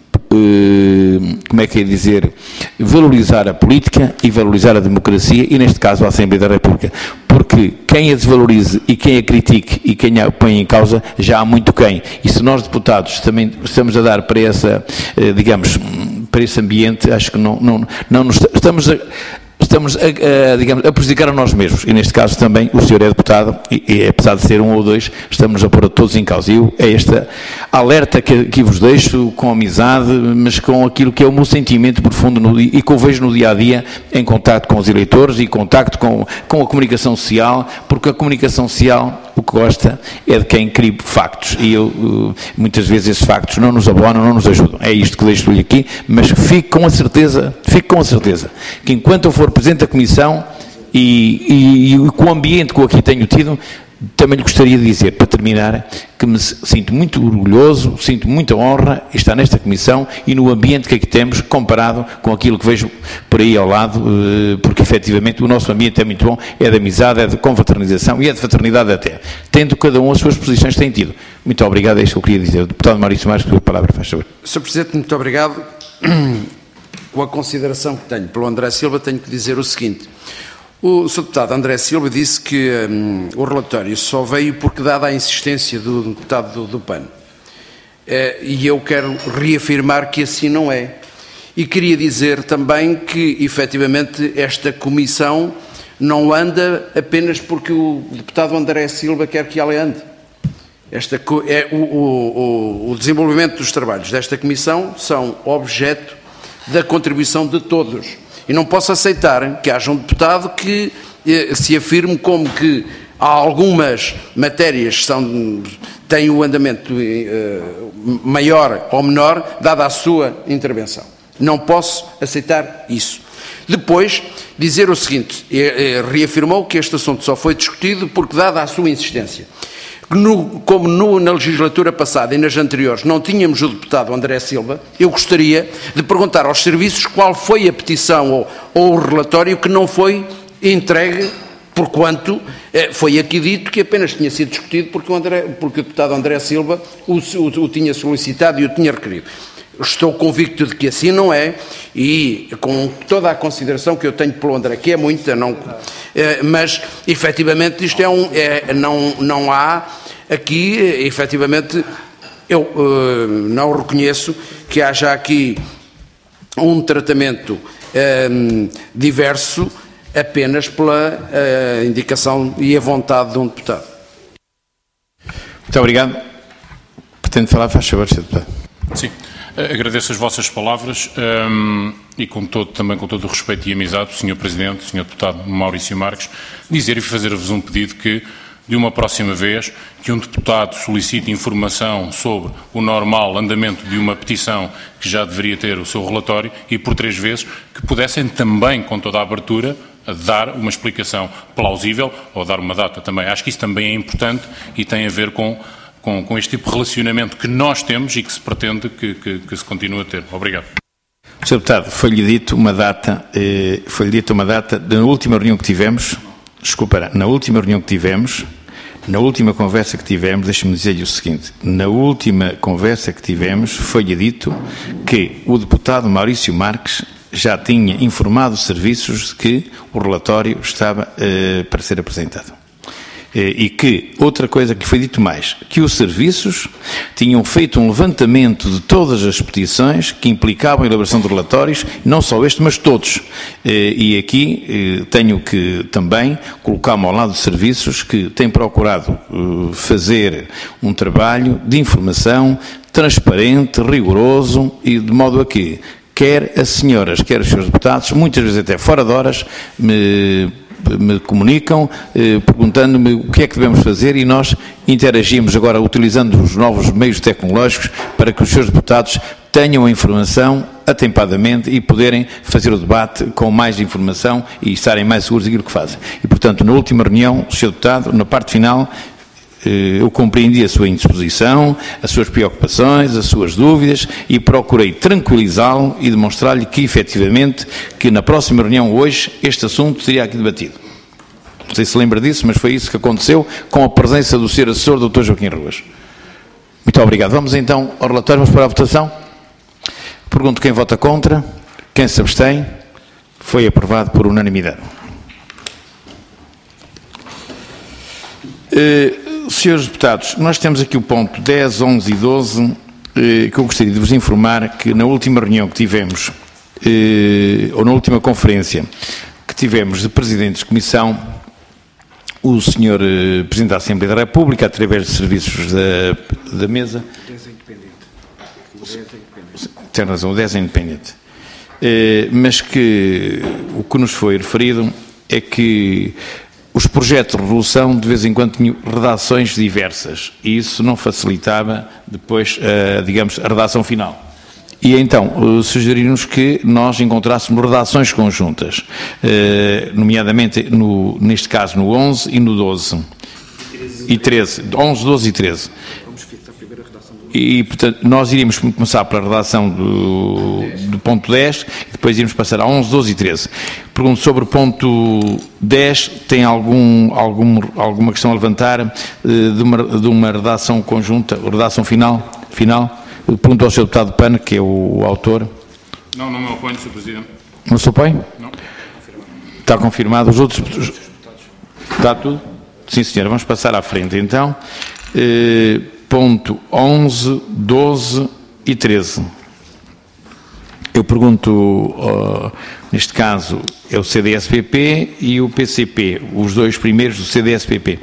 Speaker 2: como é que é dizer, valorizar a política e valorizar a democracia e, neste caso, a Assembleia da República. Porque quem a desvalorize e quem a critique e quem a põe em causa, já há muito quem. E se nós, deputados, também estamos a dar para essa, digamos, para esse ambiente, acho que não, não, não nos estamos a... Estamos a, a, digamos, a prejudicar a nós mesmos, e neste caso também o senhor é deputado, e, e apesar de ser um ou dois, estamos a pôr a todos em causa. E eu, é esta alerta que, que vos deixo, com amizade, mas com aquilo que é o meu sentimento profundo no, e que eu vejo no dia-a-dia, em contacto com os eleitores e em contacto com, com a comunicação social, porque a comunicação social, o que gosta, é de quem cria factos, e eu, muitas vezes esses factos não nos abonam, não nos ajudam. É isto que deixo-lhe aqui, mas fique com a certeza, fique com a certeza, que enquanto eu for Presidente da Comissão e, e, e com o ambiente que eu aqui tenho tido, também lhe gostaria de dizer, para terminar, que me sinto muito orgulhoso, sinto muita honra em estar nesta Comissão e no ambiente que aqui temos, comparado com aquilo que vejo por aí ao lado, porque efetivamente o nosso ambiente é muito bom, é de amizade, é de confraternização e é de fraternidade até, tendo cada um as suas posições que tem tido. Muito obrigado, é isto que eu queria dizer. O deputado Maurício Marques, pela palavra, faz favor.
Speaker 1: senhor Presidente, muito obrigado. Com a consideração que tenho pelo André Silva, tenho que dizer o seguinte. O senhor deputado André Silva disse que hum, o relatório só veio porque, dada a insistência do deputado do, do P A N. É, e eu quero reafirmar que assim não é. E queria dizer também que, efetivamente, esta comissão não anda apenas porque o deputado André Silva quer que ela ande. Esta, é, o, o, o desenvolvimento dos trabalhos desta comissão são objeto da contribuição de todos. E não posso aceitar que haja um deputado que eh, se afirme como que há algumas matérias que são, têm o andamento eh, maior ou menor, dada a sua intervenção. Não posso aceitar isso. Depois, dizer o seguinte, reafirmou que este assunto só foi discutido porque, dada a sua insistência, no, como no, na legislatura passada e nas anteriores não tínhamos o deputado André Silva, eu gostaria de perguntar aos serviços qual foi a petição ou, ou o relatório que não foi entregue, porquanto eh, foi aqui dito que apenas tinha sido discutido porque o, André, porque o deputado André Silva o, o, o tinha solicitado e o tinha requerido. Estou convicto de que assim não é, e com toda a consideração que eu tenho pelo André, que é muita, não, eh, mas efetivamente isto é um, é, não, não há aqui, efetivamente, eu eh, não reconheço que haja aqui um tratamento eh, diverso apenas pela eh, indicação e a vontade de um deputado.
Speaker 2: Muito obrigado. Pretendo falar, faz favor, senhor Deputado.
Speaker 4: Sim. Agradeço as vossas palavras um, e com todo, também com todo o respeito e amizade, senhor Presidente, senhor Deputado Maurício Marques, dizer e fazer-vos um pedido que, de uma próxima vez, que um deputado solicite informação sobre o normal andamento de uma petição que já deveria ter o seu relatório e, por três vezes, que pudessem também, com toda a abertura, dar uma explicação plausível ou dar uma data também. Acho que isso também é importante e tem a ver com Com, com este tipo de relacionamento que nós temos e que se pretende que, que, que se continue a ter. Obrigado.
Speaker 2: senhor Deputado, foi-lhe dito uma data, eh, foi-lhe dita uma data na última reunião que tivemos, desculpa, na última reunião que tivemos, na última conversa que tivemos, deixe-me dizer-lhe o seguinte, na última conversa que tivemos foi-lhe dito que o deputado Maurício Marques já tinha informado os serviços de que o relatório estava eh, para ser apresentado. E que, outra coisa que foi dito mais, que os serviços tinham feito um levantamento de todas as petições que implicavam a elaboração de relatórios, não só este, mas todos. E aqui tenho que também colocar-me ao lado de serviços que têm procurado fazer um trabalho de informação transparente, rigoroso e de modo a que quer as senhoras, quer os senhores deputados, muitas vezes até fora de horas, me me comunicam, eh, perguntando-me o que é que devemos fazer e nós interagimos agora utilizando os novos meios tecnológicos para que os seus deputados tenham a informação atempadamente e poderem fazer o debate com mais informação e estarem mais seguros daquilo que fazem. E, portanto, na última reunião, o senhor deputado, na parte final, eh, eu compreendi a sua indisposição, as suas preocupações, as suas dúvidas e procurei tranquilizá-lo e demonstrar-lhe que, efetivamente, que na próxima reunião hoje, este assunto seria aqui debatido. Não sei se lembra disso, mas foi isso que aconteceu com a presença do senhor assessor, doutor Joaquim Ruas. Muito obrigado. Vamos então ao relatório, vamos para a votação. Pergunto quem vota contra, quem se abstém. Foi aprovado por unanimidade. Uh, senhores deputados, nós temos aqui o ponto dez, onze e doze, uh, que eu gostaria de vos informar que na última reunião que tivemos, uh, ou na última conferência que tivemos de presidentes de comissão, o senhor uh, Presidente da Assembleia da República, através de serviços da, da mesa... O dez é independente. O dez é independente. Tem razão, o dez é independente. Uh, mas que o que nos foi referido é que os projetos de resolução de vez em quando tinham redações diversas e isso não facilitava depois, uh, digamos, a redação final. E então uh, sugerimos que nós encontrássemos redações conjuntas, uh, nomeadamente no, neste caso no onze e no doze. E treze. onze, doze e treze. E, portanto, nós iríamos começar pela redação do, do ponto dez e depois iríamos passar a onze, doze e treze. Pergunto sobre o ponto dez, tem algum, algum, alguma questão a levantar uh, de, uma, de uma redação conjunta, redação final? final? Pergunto ao senhor deputado Pano, que é o, o autor.
Speaker 4: Não, não me oponho, senhor Presidente.
Speaker 2: Não se opõe?
Speaker 4: Não.
Speaker 2: Está confirmado. Os outros... Está tudo? Sim, senhora. Vamos passar à frente, então. Uh, ponto onze, doze e treze. Eu pergunto, uh, neste caso, é o C D S P P e o P C P, os dois primeiros do C D S P P.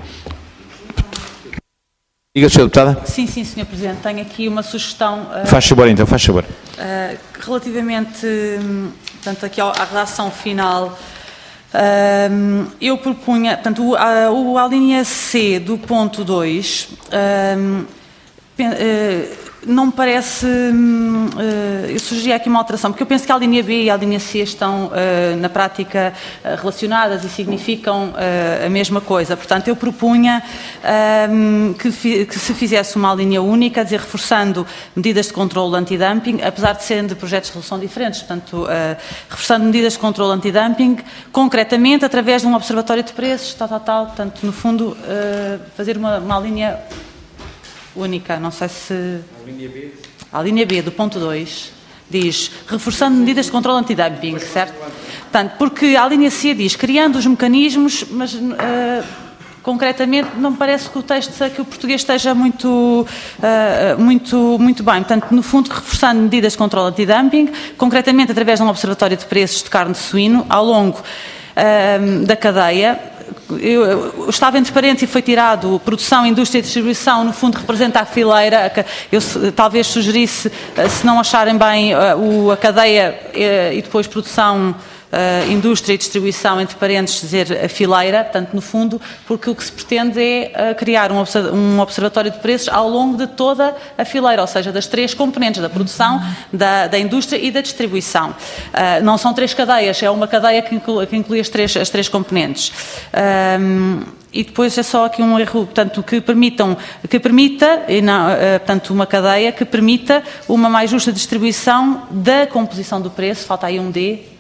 Speaker 2: Diga, senhora Deputada.
Speaker 9: Sim, sim, senhor Presidente. Tenho aqui uma sugestão... Uh,
Speaker 2: faz favor, então, faz favor.
Speaker 9: Uh, relativamente, um, portanto, aqui à redação final... Um, eu propunha, portanto, a, a, a linha C do ponto dois, um, uh, não me parece, uh, eu sugeri aqui uma alteração, porque eu penso que a linha B e a linha C estão, uh, na prática, uh, relacionadas e significam uh, a mesma coisa. Portanto, eu propunha uh, que, fi, que se fizesse uma linha única, dizer, reforçando medidas de controle antidumping, apesar de serem de projetos de resolução diferentes, portanto, uh, reforçando medidas de controle antidumping, concretamente, através de um observatório de preços, tal, tal, tal, portanto, no fundo, uh, fazer uma, uma linha única, não sei se... A linha B? A linha B, do ponto dois, diz, reforçando medidas de controle antidumping, certo? Portanto, porque a linha C diz, criando os mecanismos, mas uh, concretamente não me parece que o texto, que o português esteja muito, uh, muito, muito bem. Portanto, no fundo, reforçando medidas de controle antidumping, concretamente através de um observatório de preços de carne de suíno, ao longo uh, da cadeia. Eu, eu estava entre parênteses e foi tirado produção, indústria e distribuição, no fundo representa a fileira. Eu talvez sugerisse, se não acharem bem, a, a cadeia e depois produção, indústria e distribuição, entre parênteses, dizer a fileira, portanto, no fundo, porque o que se pretende é criar um observatório de preços ao longo de toda a fileira, ou seja, das três componentes, da produção, da, da indústria e da distribuição. Não são três cadeias, é uma cadeia que inclui, que inclui as, três, as três componentes. E depois é só aqui um erro, portanto, que permitam, que permita, e não, portanto, uma cadeia que permita uma mais justa distribuição da composição do preço, falta aí um D.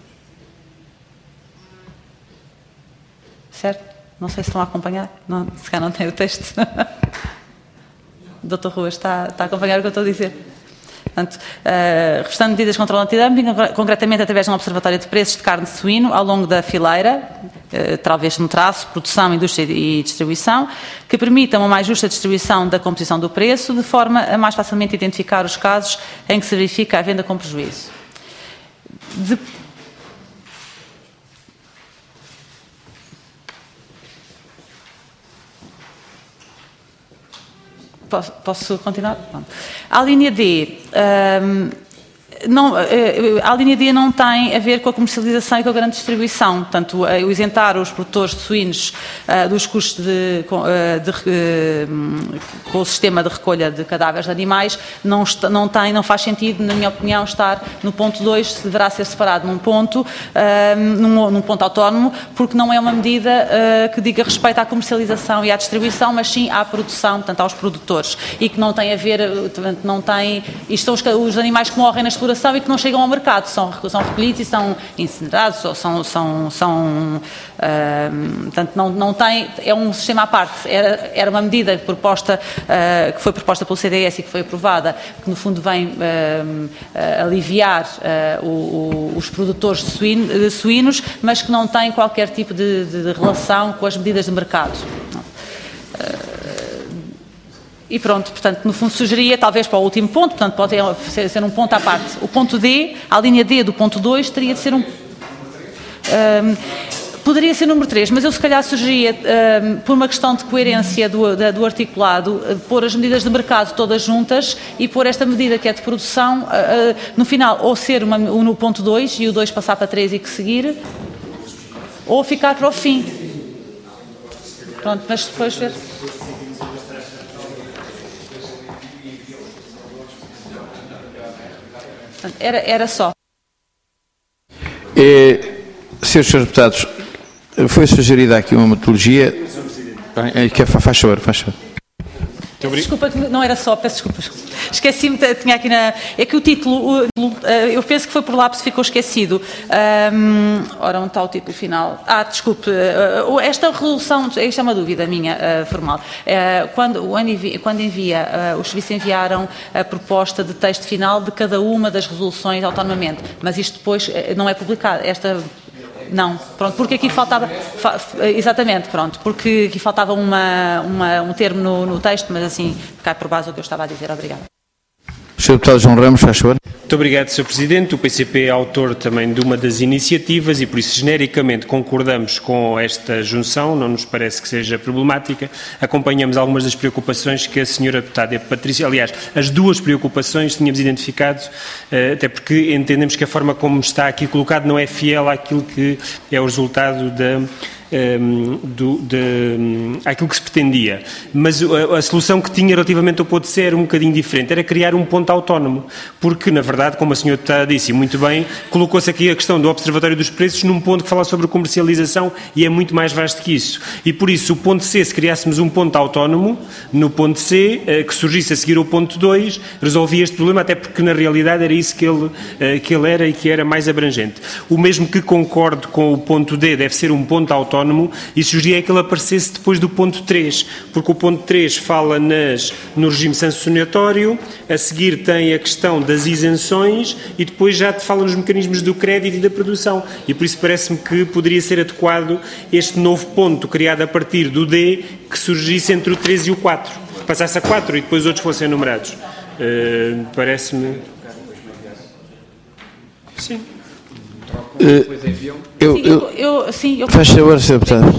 Speaker 9: Certo? Não sei se estão a acompanhar. Não, se calhar não tem o texto. O doutor Rua está, está a acompanhar o que eu estou a dizer. Portanto, uh, restando medidas de controle antidumping, concretamente através de um observatório de preços de carne de suíno ao longo da fileira, uh, talvez no traço, produção, indústria e distribuição, que permitam uma mais justa distribuição da composição do preço, de forma a mais facilmente identificar os casos em que se verifica a venda com prejuízo. De... Posso, posso continuar? Pronto. A linha D, um, não, a linha D não tem a ver com a comercialização e com a grande distribuição. Portanto, o isentar os produtores de suínos uh, dos custos de, uh, de, uh, com o sistema de recolha de cadáveres de animais não, está, não, tem, não faz sentido, na minha opinião, estar no ponto dois, deverá ser separado num ponto, uh, num, num ponto autónomo, porque não é uma medida uh, que diga respeito à comercialização e à distribuição, mas sim à produção, portanto, aos produtores, e que não tem a ver, portanto, não tem, isto são os, os animais que morrem na exploração e que não chegam ao mercado, são, são recolhidos e são incinerados, ou são, são, são uh, portanto, não, não tem, é um sistema à parte, era, era uma medida proposta, uh, que foi proposta pelo C D S e que foi aprovada, que no fundo vem uh, uh, aliviar uh, o, o, os produtores de, suíno, de suínos, mas que não tem qualquer tipo de, de, de relação com as medidas de mercado. Uh, E pronto, portanto, no fundo sugeria, talvez para o último ponto, portanto, pode ser, ser um ponto à parte. O ponto D, a linha D do ponto dois, teria de ser um... um poderia ser número três, mas eu se calhar sugeria, um, por uma questão de coerência do, da, do articulado, uh, pôr as medidas de mercado todas juntas e pôr esta medida que é de produção, uh, uh, no final, ou ser uma, um no ponto dois e o dois passar para três e que seguir, ou ficar para o fim. Pronto, mas depois ver... Era, era só.
Speaker 2: É, senhores deputados, foi sugerida aqui uma metodologia. É, que faz favor, faz favor.
Speaker 9: Desculpa, não era só, peço desculpas. Esqueci-me, tinha aqui na... É que o título, eu penso que foi por lápis, ficou esquecido. Um, ora, onde está o título final? Ah, desculpe, esta resolução, isto é uma dúvida minha, uh, formal. Uh, quando, quando envia, uh, os serviços enviaram a proposta de texto final de cada uma das resoluções autonomamente, mas isto depois não é publicado. Esta... Não, pronto, porque aqui faltava, fa, exatamente, pronto, porque aqui faltava uma, uma, um termo no, no texto, mas assim, cai por base o que eu estava a dizer. Obrigada.
Speaker 2: senhor Deputado João Ramos, faz favor.
Speaker 7: Muito obrigado, senhor Presidente. O P C P é autor também de uma das iniciativas e, por isso, genericamente concordamos com esta junção, não nos parece que seja problemática. Acompanhamos algumas das preocupações que a senhora Deputada Patrícia, aliás, as duas preocupações tínhamos identificado, até porque entendemos que a forma como está aqui colocado não é fiel àquilo que é o resultado da um, do, de, um, àquilo que se pretendia. Mas a, a solução que tinha relativamente ao ponto C era um bocadinho diferente, era criar um ponto autónomo, porque, na verdade, como a senhora deputada disse, e muito bem, colocou-se aqui a questão do Observatório dos Preços num ponto que fala sobre comercialização e é muito mais vasto que isso. E, por isso, o ponto C, se criássemos um ponto autónomo, no ponto C, que surgisse a seguir ao ponto dois, resolvia este problema, até porque, na realidade, era isso que ele, que ele era e que era mais abrangente. O mesmo que concordo com o ponto D, deve ser um ponto autónomo, e sugeria que ele aparecesse depois do ponto três, porque o ponto três fala nas, no regime sancionatório, a seguir tem a questão das isenções e depois já te fala nos mecanismos do crédito e da produção. E por isso parece-me que poderia ser adequado este novo ponto criado a partir do D, que surgisse entre o três e o quatro. Passasse a quatro e depois os outros fossem enumerados. Uh, parece-me... Sim.
Speaker 2: Uh, eu, eu,
Speaker 9: eu, sim, eu...
Speaker 2: Faz favor, senhor Deputado.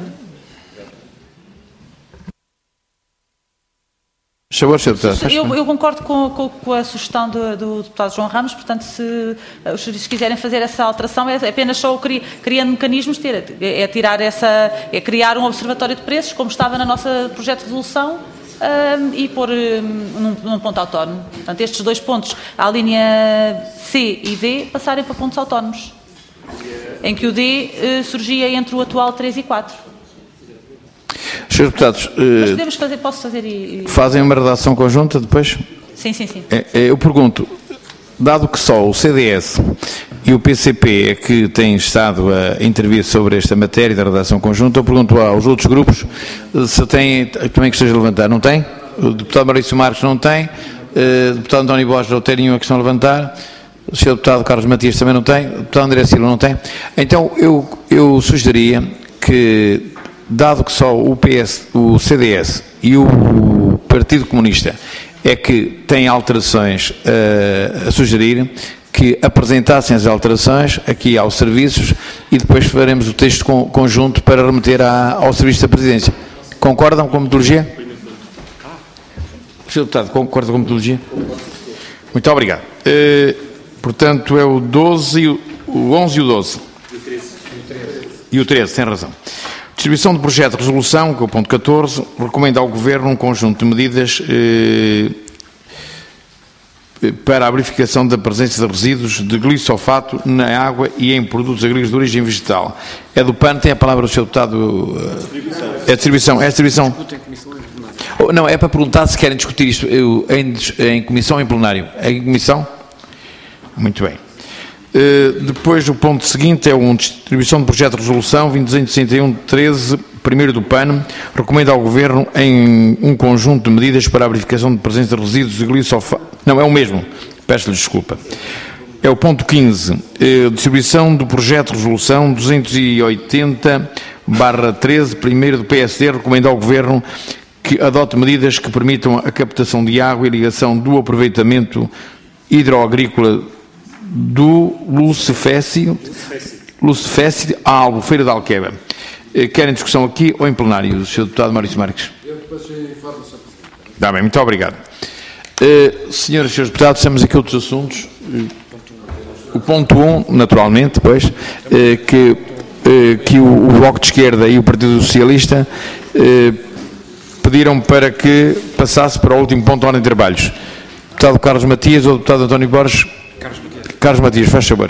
Speaker 2: Favor, senhor Deputado.
Speaker 9: Eu, eu concordo com, com, com a sugestão do, do deputado João Ramos, portanto, se os serviços quiserem fazer essa alteração, é apenas só cri, criando mecanismos, ter, é tirar essa, é criar um observatório de preços, como estava no nosso projeto de resolução, um, e pôr um, num, num ponto autónomo. Portanto, estes dois pontos, a linha C e D, passarem para pontos autónomos, em que o D uh, surgia entre o atual três e quatro.
Speaker 2: Senhores deputados,
Speaker 9: Mas podemos fazer, posso fazer e, e...
Speaker 2: fazem uma redação conjunta depois?
Speaker 9: Sim, sim, sim.
Speaker 2: É, eu pergunto, dado que só o C D S e o P C P é que têm estado a intervir sobre esta matéria da redação conjunta, eu pergunto aos outros grupos se têm, também que esteja a levantar. Não tem? O deputado Maurício Marques não tem, o deputado António Borges não tem nenhuma questão a levantar, o senhor deputado Carlos Matias também não tem, o deputado André Silva não tem. Então, eu, eu sugeriria que, dado que só o P S, o C D S e o Partido Comunista é que têm alterações uh, a sugerir, que apresentassem as alterações aqui aos serviços e depois faremos o texto con conjunto para remeter à, ao Serviço da Presidência. Concordam com a metodologia? senhor Deputado, concorda com a metodologia? Muito obrigado. Uh, portanto, é o doze, o onze e o doze. E o treze, tem razão. Distribuição de projeto de resolução, que é o ponto catorze, recomenda ao Governo um conjunto de medidas eh, para a verificação da presença de resíduos de glifosato na água e em produtos agrícolas de origem vegetal. É do P A N, tem a palavra o senhor Deputado. É a distribuição. É a distribuição. Oh, não, é para perguntar se querem discutir isto eu, em, em comissão ou em plenário. É em comissão? Muito bem. Uh, depois o ponto seguinte é uma distribuição de projeto de resolução vinte e sessenta e um treze, primeiro do P A N, recomenda ao Governo em um conjunto de medidas para a verificação de presença de resíduos de glifosato. Não, é o mesmo, peço-lhe desculpa. É o ponto quinze, uh, distribuição do projeto de resolução duzentos e oitenta barra treze, primeiro do P S D, recomenda ao Governo que adote medidas que permitam a captação de água e ligação do aproveitamento hidroagrícola do Lucifécio, Lucifécio à Albufeira da Alqueva. Querem discussão aqui ou em plenário, o senhor Deputado Maurício Marques? Eu depois informo, senhor Presidente. Está bem, muito obrigado. Uh, senhoras e senhores deputados, temos aqui outros assuntos. Uh, o ponto um, naturalmente, depois, uh, que, uh, que o, o Bloco de Esquerda e o Partido Socialista uh, pediram para que passasse para o último ponto da ordem de trabalhos. Deputado Carlos Matias ou deputado António Borges? Carlos Matias, faz favor.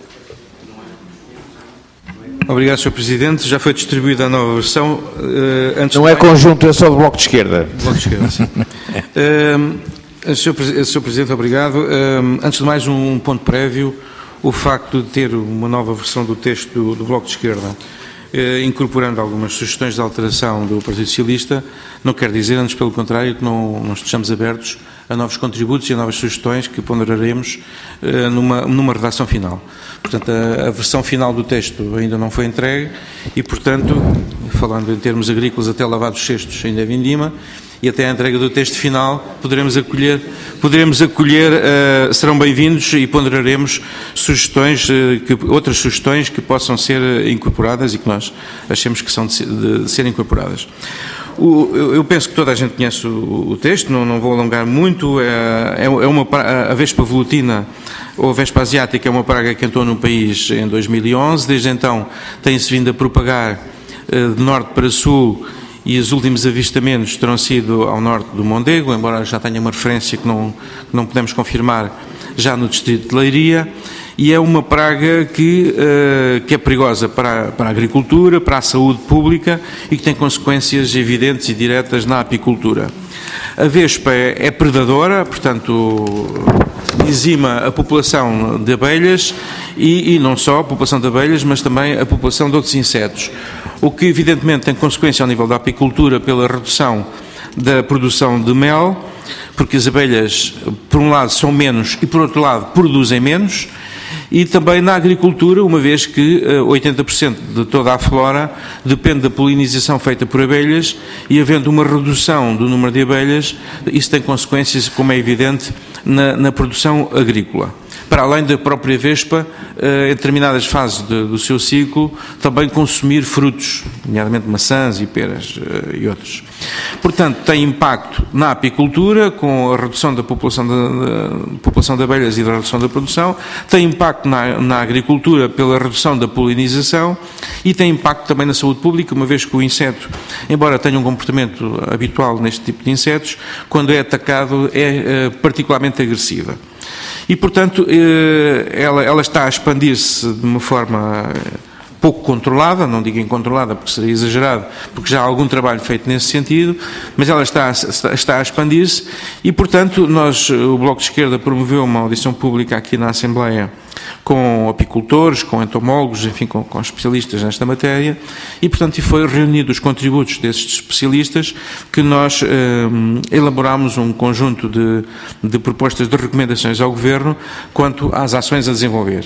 Speaker 3: Obrigado, senhor Presidente. Já foi distribuída a nova versão. Uh, antes
Speaker 2: Não é mais... conjunto, é só do Bloco de Esquerda.
Speaker 3: Bloco de Esquerda, sim. uh, senhor, senhor Presidente, obrigado. Uh, antes de mais, um ponto prévio. O facto de ter uma nova versão do texto do, do Bloco de Esquerda, uh, incorporando algumas sugestões de alteração do Partido Socialista, não quer dizer, antes pelo contrário, que não, não estejamos abertos a novos contributos e a novas sugestões que ponderaremos uh, numa, numa redação final. Portanto, a, a versão final do texto ainda não foi entregue e, portanto, falando em termos agrícolas, até lavar os cestos ainda é vindima e até a entrega do texto final poderemos acolher, poderemos acolher uh, serão bem-vindos e ponderaremos sugestões, uh, que, outras sugestões que possam ser incorporadas e que nós achemos que são de, de, de ser incorporadas. O, eu penso que toda a gente conhece o, o texto, não, não vou alongar muito. É, é uma, a vespa velutina, ou a vespa asiática, é uma praga que entrou no país em dois mil e onze. Desde então tem-se vindo a propagar de norte para sul, e os últimos avistamentos terão sido ao norte do Mondego, embora já tenha uma referência que não, que não podemos confirmar já no distrito de Leiria, e é uma praga que, uh, que é perigosa para, para a agricultura, para a saúde pública e que tem consequências evidentes e diretas na apicultura. A vespa é, é predadora, portanto, dizima a população de abelhas e, e não só a população de abelhas, mas também a população de outros insetos, o que evidentemente tem consequência ao nível da apicultura pela redução da produção de mel, porque as abelhas, por um lado, são menos e, por outro lado, produzem menos, e também na agricultura, uma vez que oitenta por cento de toda a flora depende da polinização feita por abelhas, e havendo uma redução do número de abelhas, isso tem consequências, como é evidente, na, na produção agrícola. Para além da própria vespa, em determinadas fases de, do seu ciclo, também consumir frutos, nomeadamente maçãs e peras e outros. Portanto, tem impacto na apicultura, com a redução da população de, de, população de abelhas e da redução da produção, tem impacto na, na agricultura pela redução da polinização e tem impacto também na saúde pública, uma vez que o inseto, embora tenha um comportamento habitual neste tipo de insetos, quando é atacado é, é particularmente agressiva. E, portanto, ela, ela está a expandir-se de uma forma pouco controlada, não digo incontrolada porque seria exagerado, porque já há algum trabalho feito nesse sentido, mas ela está, está a expandir-se e, portanto, nós, o Bloco de Esquerda promoveu uma audição pública aqui na Assembleia com apicultores, com entomólogos, enfim, com, com especialistas nesta matéria e, portanto, foi reunido os contributos desses especialistas que nós eh, elaborámos um conjunto de, de propostas de recomendações ao Governo quanto às ações a desenvolver.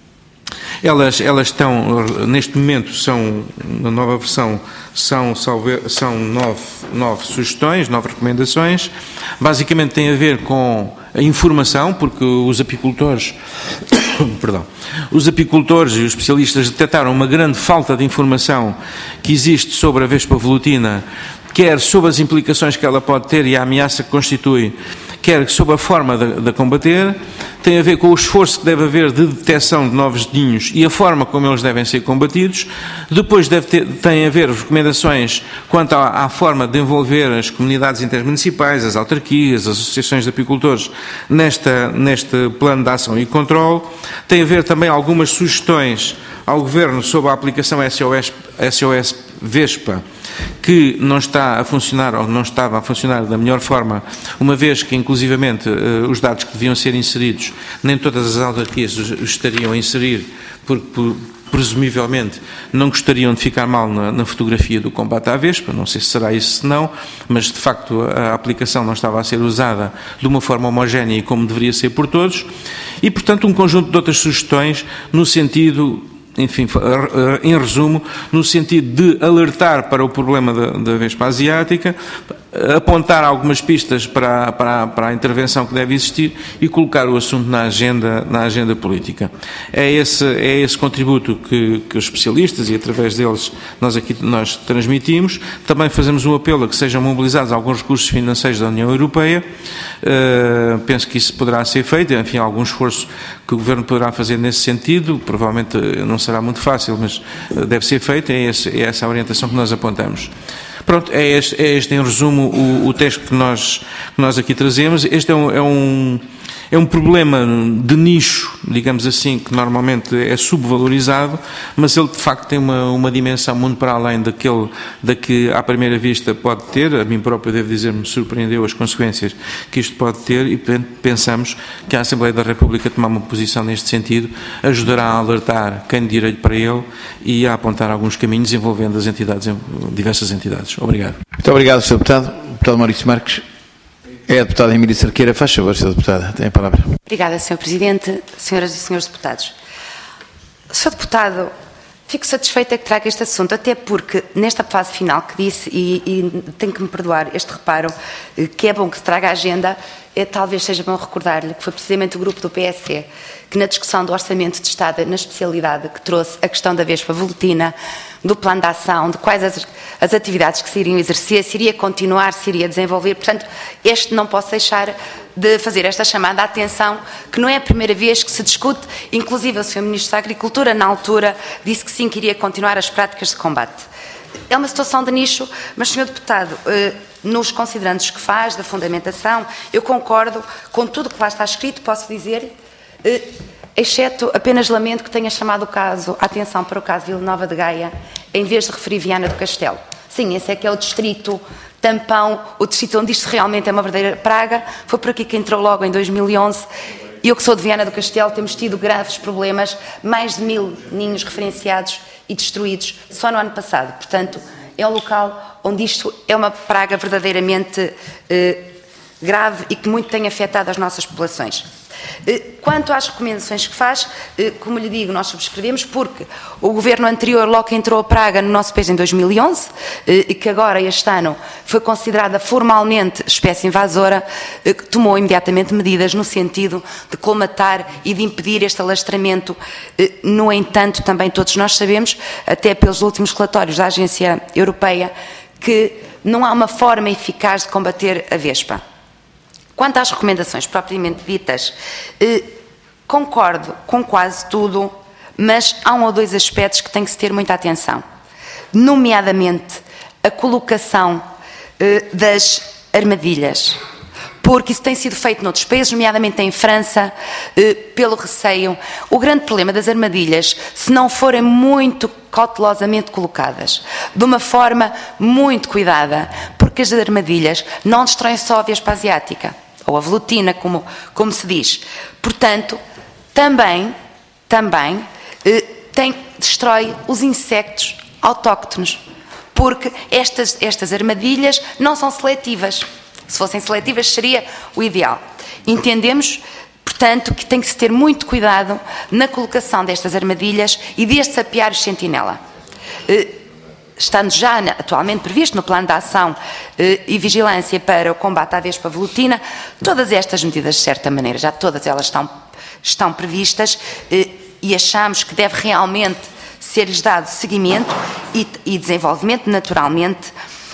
Speaker 3: Elas, elas estão, neste momento, são, na nova versão, são, são nove, nove sugestões, nove recomendações. Basicamente tem a ver com a informação, porque os apicultores, perdão, os apicultores e os especialistas detectaram uma grande falta de informação que existe sobre a vespa velutina, quer sobre as implicações que ela pode ter e a ameaça que constitui, quer sobre a forma de, de combater, tem a ver com o esforço que deve haver de detecção de novos ninhos e a forma como eles devem ser combatidos. Depois deve ter, tem a ver recomendações quanto à, à forma de envolver as comunidades intermunicipais, as autarquias, as associações de apicultores nesta, neste plano de ação e controle. Tem a ver também algumas sugestões ao Governo sobre a aplicação S O S, S O S Vespa, que não está a funcionar ou não estava a funcionar da melhor forma, uma vez que, inclusivamente, os dados que deviam ser inseridos, nem todas as autarquias os estariam a inserir, porque, por, presumivelmente, não gostariam de ficar mal na, na fotografia do combate à vespa, não sei se será isso se não, mas, de facto, a aplicação não estava a ser usada de uma forma homogénea e como deveria ser por todos, e, portanto, um conjunto de outras sugestões no sentido... enfim, em resumo, no sentido de alertar para o problema da, da vespa asiática, apontar algumas pistas para, para, para a intervenção que deve existir e colocar o assunto na agenda, na agenda política. É esse, é esse contributo que, que os especialistas, e através deles nós aqui nós transmitimos. Também fazemos um apelo a que sejam mobilizados alguns recursos financeiros da União Europeia. Uh, penso que isso poderá ser feito, enfim, algum esforço que o Governo poderá fazer nesse sentido, provavelmente não será muito fácil, mas deve ser feito, é, esse, é essa a orientação que nós apontamos. Pronto, é este, é este em resumo o, o texto que nós, que nós aqui trazemos. Este é um, é, um, é um problema de nicho, digamos assim, que normalmente é subvalorizado, mas ele de facto tem uma, uma dimensão muito para além daquele, da que à primeira vista pode ter. A mim próprio, devo dizer, me surpreendeu as consequências que isto pode ter e pensamos que a Assembleia da República tomar uma posição neste sentido ajudará a alertar quem de direito para ele e a apontar alguns caminhos envolvendo as entidades, diversas entidades. Obrigado.
Speaker 2: Muito obrigado, senhor Deputado. Deputado Maurício Marques. É a deputada Emília Cerqueira. Faz favor, senhora Deputada. Tem a palavra.
Speaker 12: Obrigada, senhor Presidente, senhoras e senhores deputados. senhor Deputado, fico satisfeita que traga este assunto, até porque nesta fase final que disse, e, e tenho que me perdoar este reparo, que é bom que se traga a agenda, é, talvez seja bom recordar-lhe que foi precisamente o grupo do P S C que na discussão do Orçamento de Estado na especialidade que trouxe a questão da vespa velutina, do plano de ação, de quais as, as atividades que se iriam exercer, se iria continuar, se iria desenvolver. Portanto, este não posso deixar de fazer esta chamada à atenção, que não é a primeira vez que se discute, inclusive o senhor Ministro da Agricultura, na altura, disse que sim, que iria continuar as práticas de combate. é uma situação de nicho, mas, senhor Deputado, nos considerandos que faz, da fundamentação, eu concordo com tudo que lá está escrito, posso dizer, exceto apenas lamento que tenha chamado o caso, a atenção para o caso de Vila Nova de Gaia, em vez de referir Viana do Castelo. Sim, esse é que é o distrito tampão, o distrito onde isto realmente é uma verdadeira praga. Foi por aqui que entrou logo em dois mil e onze. Eu que sou de Viana do Castelo, temos tido graves problemas, mais de mil ninhos referenciados e destruídos só no ano passado. Portanto, é um local onde isto é uma praga verdadeiramente eh, grave e que muito tem afetado as nossas populações. Quanto às recomendações que faz, como lhe digo, nós subscrevemos porque o governo anterior, logo que entrou a praga no nosso país em dois mil e onze, e que agora, este ano, foi considerada formalmente espécie invasora, tomou imediatamente medidas no sentido de colmatar e de impedir este alastramento. No entanto, também todos nós sabemos, até pelos últimos relatórios da Agência Europeia, que não há uma forma eficaz de combater a vespa. Quanto às recomendações propriamente ditas, eh, concordo com quase tudo, mas há um ou dois aspectos que tem que se ter muita atenção. Nomeadamente, a colocação eh, das armadilhas. Porque isso tem sido feito noutros países, nomeadamente em França, eh, pelo receio. O grande problema das armadilhas, se não forem muito cautelosamente colocadas, de uma forma muito cuidada, porque as armadilhas não destroem só a vespa asiática, ou a velutina, como, como se diz. Portanto, também, também eh, tem, destrói os insectos autóctones, porque estas, estas armadilhas não são seletivas. Se fossem seletivas, seria o ideal. Entendemos, portanto, que tem que se ter muito cuidado na colocação destas armadilhas e destes apiários sentinela. Estando já atualmente previsto no plano de ação e vigilância para o combate à vespa velutina, todas estas medidas, de certa maneira, já todas elas estão, estão previstas e achamos que deve realmente ser-lhes dado seguimento e, e desenvolvimento, naturalmente.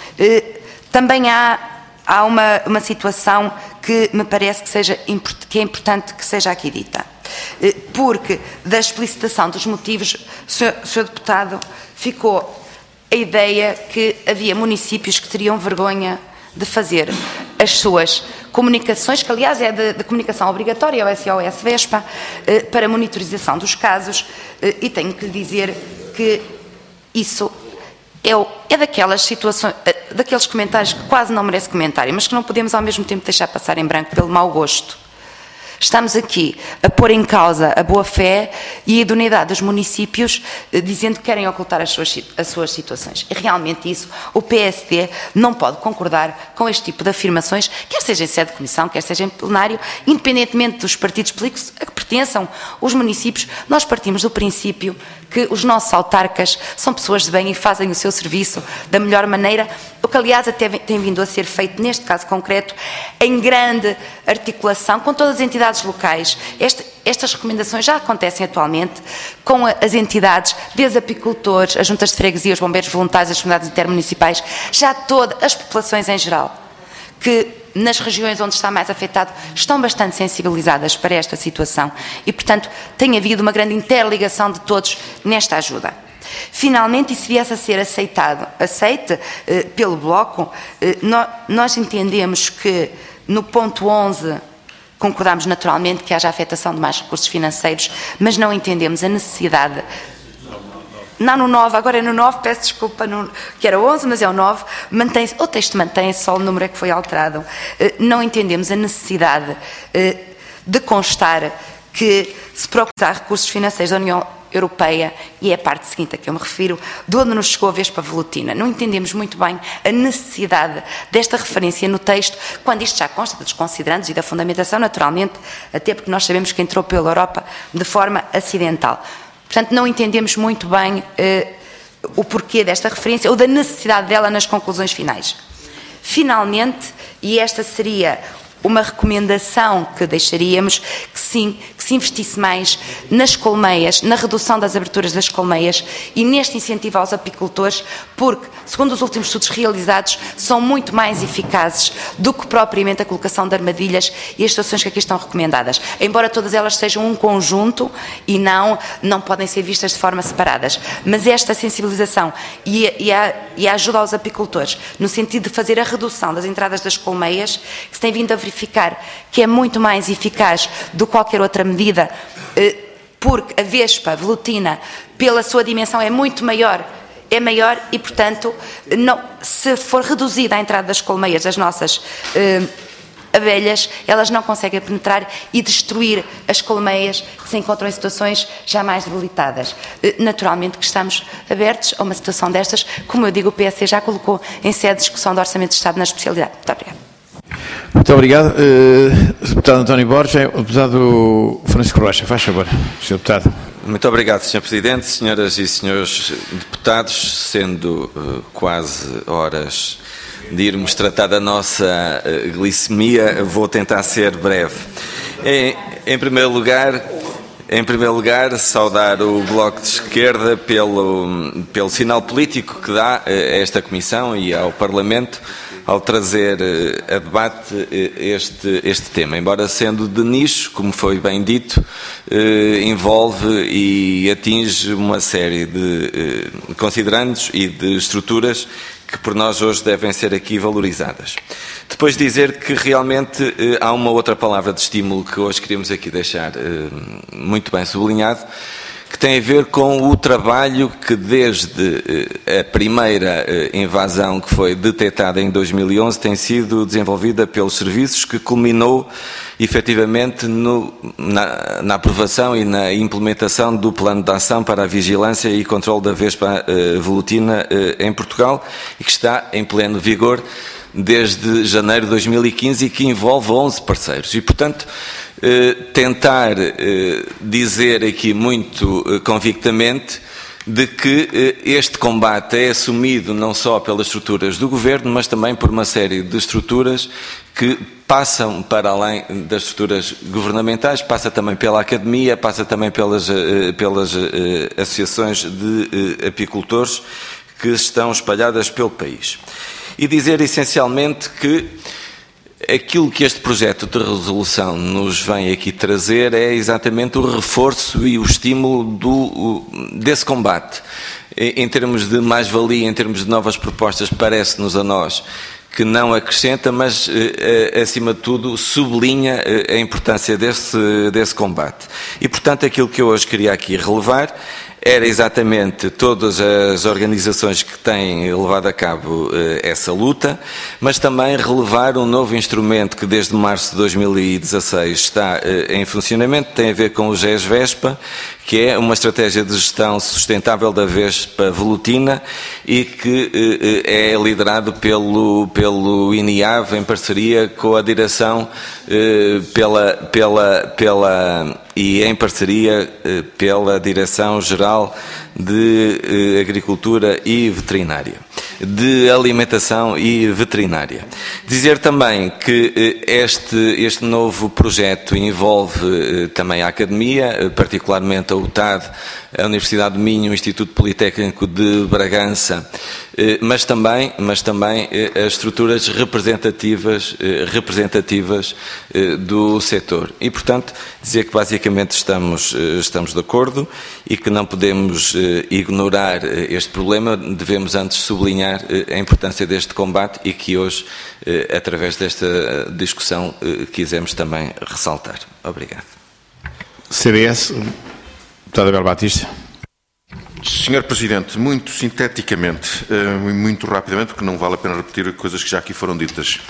Speaker 12: Também há Há uma, uma situação que me parece que, seja, que é importante que seja aqui dita. Porque da explicitação dos motivos, senhor, senhor Deputado, ficou a ideia que havia municípios que teriam vergonha de fazer as suas comunicações, que aliás é de, de comunicação obrigatória, o S O S Vespa, para monitorização dos casos, e tenho que lhe dizer que isso É, o, é daquelas situações, daqueles comentários que quase não merece comentário, mas que não podemos ao mesmo tempo deixar passar em branco pelo mau gosto. Estamos aqui a pôr em causa a boa-fé e a idoneidade dos municípios, dizendo que querem ocultar as suas, as suas situações. E realmente isso, o P S D não pode concordar com este tipo de afirmações, quer seja em sede de comissão, quer seja em plenário, independentemente dos partidos políticos a que pertençam os municípios. Nós partimos do princípio que os nossos autarcas são pessoas de bem e fazem o seu serviço da melhor maneira, o que aliás até tem vindo a ser feito neste caso concreto, em grande articulação com todas as entidades locais. Este, estas recomendações já acontecem atualmente com as entidades, desde apicultores, as juntas de freguesia, os bombeiros voluntários, as comunidades intermunicipais, já todas as populações em geral, que nas regiões onde está mais afetado, estão bastante sensibilizadas para esta situação e, portanto, tem havido uma grande interligação de todos nesta ajuda. Finalmente, e se viesse a ser aceitado, aceite eh, pelo Bloco, eh, no, nós entendemos que no ponto onze concordamos naturalmente que haja afetação de mais recursos financeiros, mas não entendemos a necessidade. Não no nove, agora é no nove, peço desculpa, no, que era onze, mas é o nove, mantém, o texto mantém-se, só o número é que foi alterado. Não entendemos a necessidade de constar que se procura recursos financeiros da União Europeia, e é a parte seguinte a que eu me refiro, de onde nos chegou a vespa velutina. Não entendemos muito bem a necessidade desta referência no texto, quando isto já consta dos considerandos e da fundamentação, naturalmente, até porque nós sabemos que entrou pela Europa de forma acidental. Portanto, não entendemos muito bem eh, o porquê desta referência ou da necessidade dela nas conclusões finais. Finalmente, e esta seria uma recomendação que deixaríamos, que sim, que se investisse mais nas colmeias, na redução das aberturas das colmeias e neste incentivo aos apicultores, porque, segundo os últimos estudos realizados, são muito mais eficazes do que propriamente a colocação de armadilhas e as situações que aqui estão recomendadas. Embora todas elas sejam um conjunto e não, não podem ser vistas de forma separadas. Mas esta sensibilização e a, e a, e a ajuda aos apicultores, no sentido de fazer a redução das entradas das colmeias, que se tem vindo a verificar que é muito mais eficaz do que qualquer outra medida, porque a vespa velutina, pela sua dimensão, é muito maior, é maior e, portanto, não, se for reduzida a entrada das colmeias das nossas eh, abelhas, elas não conseguem penetrar e destruir as colmeias que se encontram em situações já mais debilitadas. Eh, naturalmente que estamos abertos a uma situação destas, como eu digo, o P S C já colocou em sede de discussão do Orçamento de Estado na especialidade. Muito obrigada.
Speaker 2: Muito obrigado. Uh, deputado António Borges, deputado Francisco Rocha, faz favor, senhor Deputado.
Speaker 13: Muito obrigado, senhor Presidente, senhoras e senhores deputados, sendo uh, quase horas de irmos tratar da nossa uh, glicemia, vou tentar ser breve. Em, em primeiro lugar, em primeiro lugar, saudar o Bloco de Esquerda pelo, pelo sinal político que dá a esta Comissão e ao Parlamento ao trazer a debate este, este tema. Embora sendo de nicho, como foi bem dito, envolve e atinge uma série de considerandos e de estruturas que por nós hoje devem ser aqui valorizadas. Depois dizer que realmente há uma outra palavra de estímulo que hoje queríamos aqui deixar muito bem sublinhado, que tem a ver com o trabalho que desde a primeira invasão que foi detectada em dois mil e onze tem sido desenvolvida pelos serviços, que culminou efetivamente no, na, na aprovação e na implementação do Plano de Ação para a Vigilância e Controlo da Vespa uh, Velutina uh, em Portugal e que está em pleno vigor desde janeiro de dois mil e quinze e que envolve onze parceiros. E, portanto, eh, tentar eh, dizer aqui muito eh, convictamente de que eh, este combate é assumido não só pelas estruturas do Governo, mas também por uma série de estruturas que passam para além das estruturas governamentais, passa também pela academia, passa também pelas, eh, pelas eh, associações de eh, apicultores que estão espalhadas pelo país. E dizer essencialmente que aquilo que este projeto de resolução nos vem aqui trazer é exatamente o reforço e o estímulo do, desse combate. Em termos de mais-valia, em termos de novas propostas, parece-nos a nós que não acrescenta, mas, acima de tudo, sublinha a importância desse, desse combate. E, portanto, aquilo que eu hoje queria aqui relevar era exatamente todas as organizações que têm levado a cabo uh, essa luta, mas também relevar um novo instrumento que desde março de dois mil e dezasseis está uh, em funcionamento, tem a ver com o G E S-Vespa, que é uma estratégia de gestão sustentável da Vespa Velutina e que uh, é liderado pelo, pelo I N I A V em parceria com a direção uh, pela, pela, pela e em parceria uh, pela Direção-Geral de eh, Agricultura e Veterinária, de Alimentação e Veterinária. Dizer também que eh, este, este novo projeto envolve eh, também a Academia, eh, particularmente a U T A D, a Universidade de Minho, o Instituto Politécnico de Bragança, eh, mas também, mas também eh, as estruturas representativas, eh, representativas eh, do setor. E, portanto, dizer que basicamente estamos, eh, estamos de acordo e que não podemos eh, ignorar eh, este problema, devemos antes sublinhar eh, a importância deste combate e que hoje, eh, através desta discussão, eh, quisemos também ressaltar. Obrigado.
Speaker 2: C D S, deputado Abel Batista.
Speaker 6: senhor Presidente, muito sinteticamente, muito rapidamente, porque não vale a pena repetir coisas que já aqui foram ditas.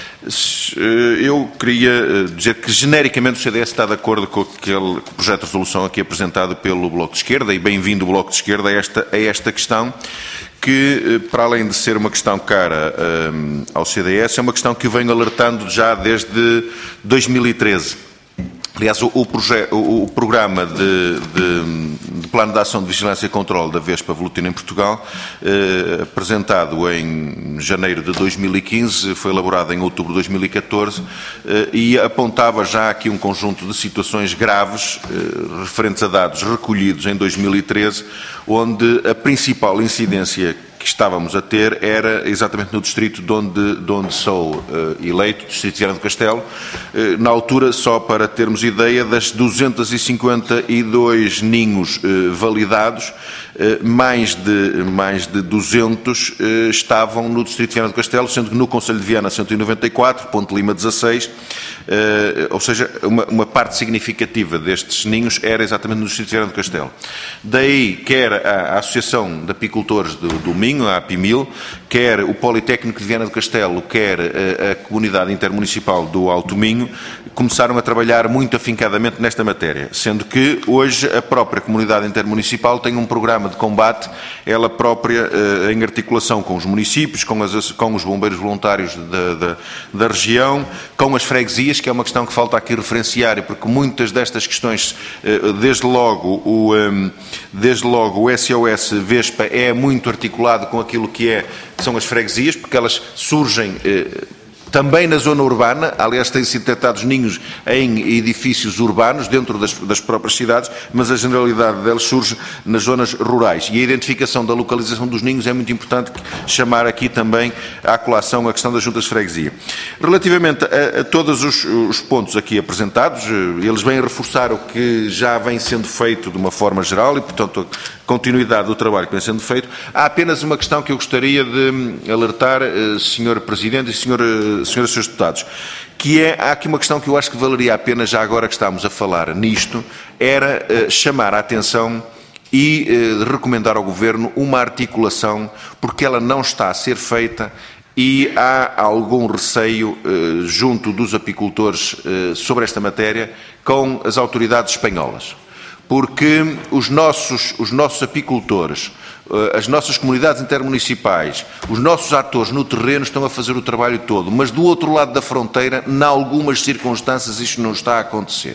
Speaker 6: Eu queria dizer que, genericamente, o C D S está de acordo com aquele projeto de resolução aqui apresentado pelo Bloco de Esquerda, e bem-vindo o Bloco de Esquerda a esta, a esta questão, que, para além de ser uma questão cara um, ao C D S, é uma questão que venho alertando já desde dois mil e treze. Aliás, o, o, proje, o, o programa de, de, de Plano de Ação de Vigilância e Controle da Vespa Velutina em Portugal, eh, apresentado em janeiro de dois mil e quinze, foi elaborado em outubro de dois mil e catorze eh, e apontava já aqui um conjunto de situações graves eh, referentes a dados recolhidos em dois mil e treze, onde a principal incidência que estávamos a ter era exatamente no distrito de onde, de onde sou uh, eleito, distrito de Viana do Castelo, uh, na altura, só para termos ideia, das duzentos e cinquenta e dois ninhos uh, validados, uh, mais, de, mais de duzentos uh, estavam no distrito de Viana do Castelo, sendo que no Concelho de Viana cento e noventa e quatro, Ponte Lima dezasseis, uh, ou seja, uma, uma parte significativa destes ninhos era exatamente no distrito de Viana do Castelo. Daí, quer a, a Associação de Apicultores do, do Minho, a APIMIL, quer o Politécnico de Viana do Castelo, quer a, a Comunidade Intermunicipal do Alto Minho, começaram a trabalhar muito afincadamente nesta matéria, sendo que hoje a própria Comunidade Intermunicipal tem um programa de combate, ela própria, em articulação com os municípios, com, as, com os bombeiros voluntários da, da, da região, com as freguesias, que é uma questão que falta aqui referenciar, porque muitas destas questões, desde logo o, desde logo o S O S Vespa é muito articulado com aquilo que, é, que são as freguesias, porque elas surgem eh, também na zona urbana. Aliás, têm sido detectados ninhos em edifícios urbanos, dentro das, das próprias cidades, mas a generalidade deles surge nas zonas rurais. E a identificação da localização dos ninhos é muito importante chamar aqui também à colação a questão das juntas de freguesia. Relativamente a, a todos os, os pontos aqui apresentados, eles vêm reforçar o que já vem sendo feito de uma forma geral e, portanto, a continuidade do trabalho que vem sendo feito. Há apenas uma questão que eu gostaria de alertar, senhor Presidente e senhor senhores e senhores deputados, que é, há aqui uma questão que eu acho que valeria a pena, já agora que estamos a falar nisto, era uh, chamar a atenção e uh, recomendar ao Governo uma articulação, porque ela não está a ser feita e há algum receio uh, junto dos apicultores uh, sobre esta matéria com as autoridades espanholas. Porque os nossos, os nossos apicultores, as nossas comunidades intermunicipais, os nossos atores no terreno estão a fazer o trabalho todo, mas do outro lado da fronteira, em algumas circunstâncias, isto não está a acontecer.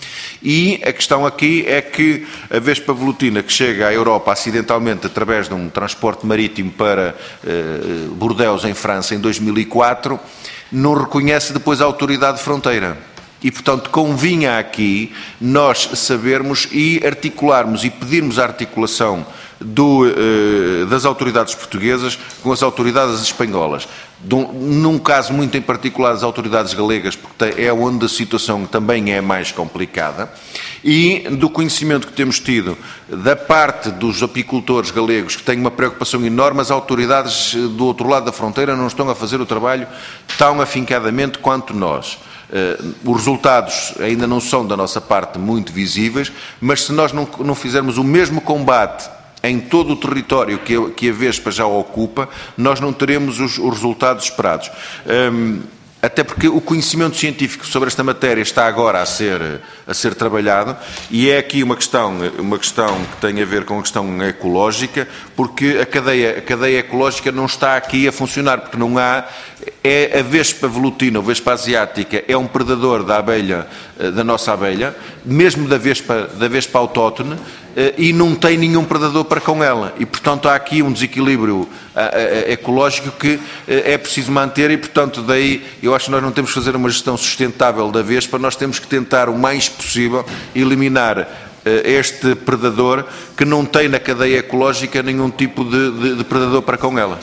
Speaker 6: E a questão aqui é que a Vespa Velutina, que chega à Europa acidentalmente através de um transporte marítimo para uh, Bordeaux, em França, em dois mil e quatro, não reconhece depois a autoridade de fronteira. E, portanto, convinha aqui nós sabermos e articularmos e pedirmos a articulação do, uh, das autoridades portuguesas com as autoridades espanholas. Do, num caso muito em particular das autoridades galegas, porque é onde a situação também é mais complicada, e do conhecimento que temos tido da parte dos apicultores galegos, que têm uma preocupação enorme, as autoridades do outro lado da fronteira não estão a fazer o trabalho tão afincadamente quanto nós. Uh, os resultados ainda não são da nossa parte muito visíveis, mas se nós não, não fizermos o mesmo combate em todo o território que a, que a Vespa já ocupa, nós não teremos os, os resultados esperados. Um, até porque o conhecimento científico sobre esta matéria está agora a ser, a ser trabalhado, e é aqui uma questão, uma questão que tem a ver com a questão ecológica, porque a cadeia, a cadeia ecológica não está aqui a funcionar, porque não há... É a Vespa Velutina, ou Vespa asiática, é um predador da abelha, da nossa abelha, mesmo da Vespa, da Vespa autóctone, e não tem nenhum predador para com ela. E, portanto, há aqui um desequilíbrio ecológico que é preciso manter e, portanto, daí eu acho que nós não temos que fazer uma gestão sustentável da Vespa, nós temos que tentar o mais possível eliminar este predador que não tem na cadeia ecológica nenhum tipo de, de, de predador para com ela.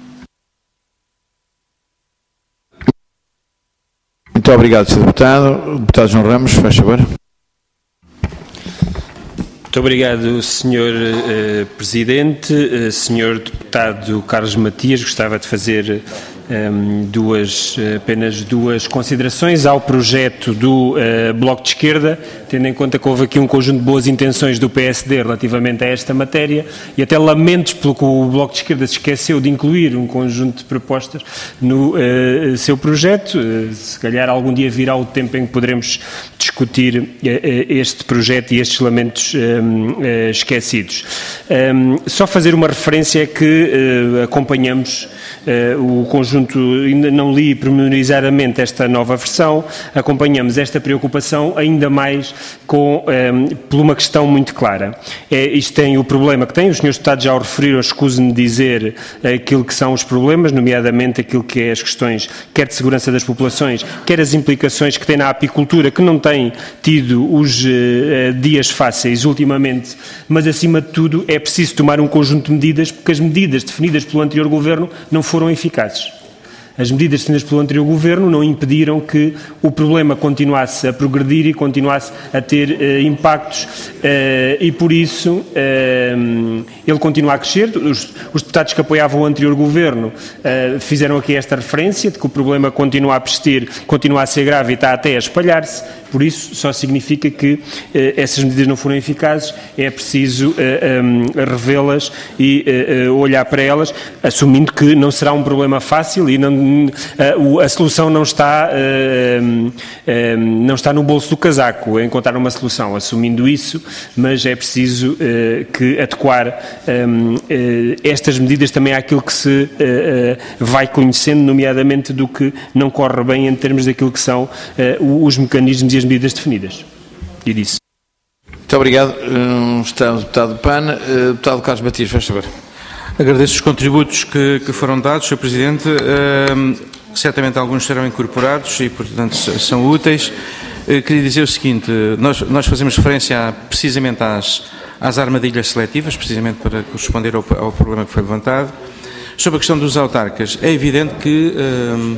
Speaker 2: Muito obrigado, senhor Deputado. Deputado João Ramos, faz favor.
Speaker 7: Muito obrigado, senhor uh, Presidente. Uh, senhor Deputado Carlos Matias, gostava de fazer um, duas, apenas duas considerações ao projeto do uh, Bloco de Esquerda, tendo em conta que houve aqui um conjunto de boas intenções do P S D relativamente a esta matéria, e até lamento pelo que o Bloco de Esquerda se esqueceu de incluir um conjunto de propostas no uh, seu projeto. Uh, se calhar algum dia virá o tempo em que poderemos discutir uh, este projeto e estes lamentos um, uh, esquecidos. Um, só fazer uma referência que uh, acompanhamos uh, o conjunto junto, ainda não li pormenorizadamente esta nova versão, acompanhamos esta preocupação ainda mais com, um, por uma questão muito clara. É, isto tem o problema que tem, os senhores deputados já o referiram, escuso-me dizer aquilo que são os problemas, nomeadamente aquilo que é as questões, quer de segurança das populações, quer as implicações que tem na apicultura, que não tem tido os uh, dias fáceis ultimamente, mas acima de tudo é preciso tomar um conjunto de medidas, porque as medidas definidas pelo anterior Governo não foram eficazes. As medidas definidas pelo anterior Governo não impediram que o problema continuasse a progredir e continuasse a ter uh, impactos uh, e, por isso, uh, ele continua a crescer. Os, os deputados que apoiavam o anterior Governo uh, fizeram aqui esta referência de que o problema continua a persistir, continua a ser grave e está até a espalhar-se. Por isso, só significa que uh, essas medidas não foram eficazes, é preciso uh, um, revê-las e uh, uh, olhar para elas, assumindo que não será um problema fácil e não a solução não está, não está no bolso do casaco, é encontrar uma solução, assumindo isso, mas é preciso que adequar estas medidas também àquilo que se vai conhecendo, nomeadamente do que não corre bem em termos daquilo que são os mecanismos e as medidas definidas. E disse.
Speaker 2: Muito obrigado. Está o deputado Pana. Deputado Carlos Matias, faz favor.
Speaker 3: Agradeço os contributos que, que foram dados, senhor Presidente. Uh, certamente alguns serão incorporados e, portanto, são úteis. Uh, queria dizer o seguinte, nós, nós fazemos referência a, precisamente às, às armadilhas seletivas, precisamente para corresponder ao, ao problema que foi levantado. Sobre a questão dos autarcas, é evidente que uh,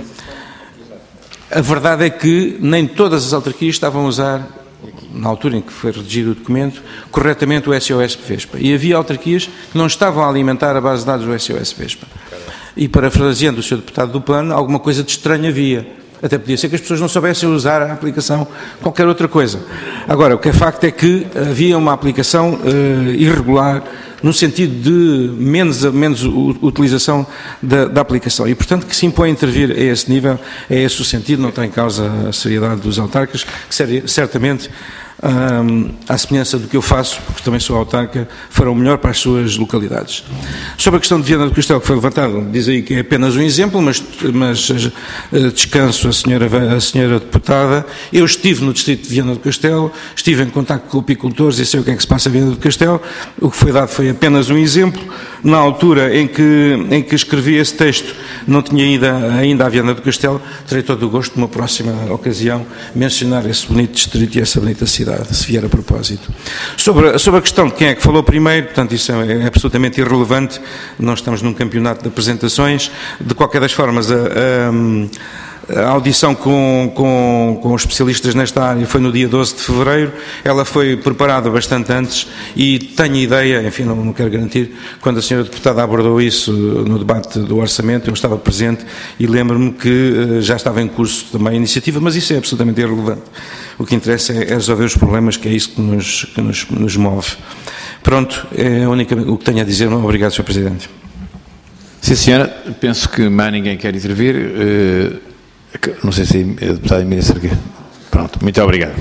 Speaker 3: a verdade é que nem todas as autarquias estavam a usar, na altura em que foi redigido o documento, corretamente o S O S Vespa. E havia autarquias que não estavam a alimentar a base de dados do S O S Vespa. E, parafraseando o senhor deputado do Plano, alguma coisa de estranho havia. Até podia ser que as pessoas não soubessem usar a aplicação, qualquer outra coisa. Agora, o que é facto é que havia uma aplicação uh, irregular, no sentido de menos, menos utilização da, da aplicação. E, portanto, que se impõe intervir a esse nível, é esse o sentido, não tem em causa a seriedade dos autarcas, que certamente, hum, à semelhança do que eu faço, porque também sou autarca, farão o melhor para as suas localidades. Sobre a questão de Viana do Castelo, que foi levantada, diz aí que é apenas um exemplo, mas, mas uh, descanso a senhora, a senhora deputada. Eu estive no distrito de Viana do Castelo, estive em contacto com apicultores e sei o que é que se passa em Viana do Castelo. O que foi dado foi apenas um exemplo. Na altura em que, em que escrevi esse texto, não tinha ido ainda à Viana do Castelo. Terei todo o gosto, numa próxima ocasião, mencionar esse bonito distrito e essa bonita cidade, se vier a propósito. Sobre, sobre a questão de quem é que falou primeiro, portanto, isso é, é absolutamente irrelevante. Nós estamos num campeonato de apresentações. De qualquer das formas, a, a A audição com, com, com os especialistas nesta área foi no dia doze de fevereiro, ela foi preparada bastante antes e tenho ideia, enfim, não, não quero garantir, quando a senhora deputada abordou isso no debate do orçamento, eu estava presente e lembro-me que uh, já estava em curso também a iniciativa, mas isso é absolutamente irrelevante. O que interessa é, é resolver os problemas, que é isso que nos, que nos, nos move. Pronto, é a única, o que tenho a dizer. Obrigado, senhor Presidente.
Speaker 2: Sim, senhora, penso que mais ninguém quer intervir. Uh... Não sei se a deputada Emília Sargueira. Pronto, muito obrigado.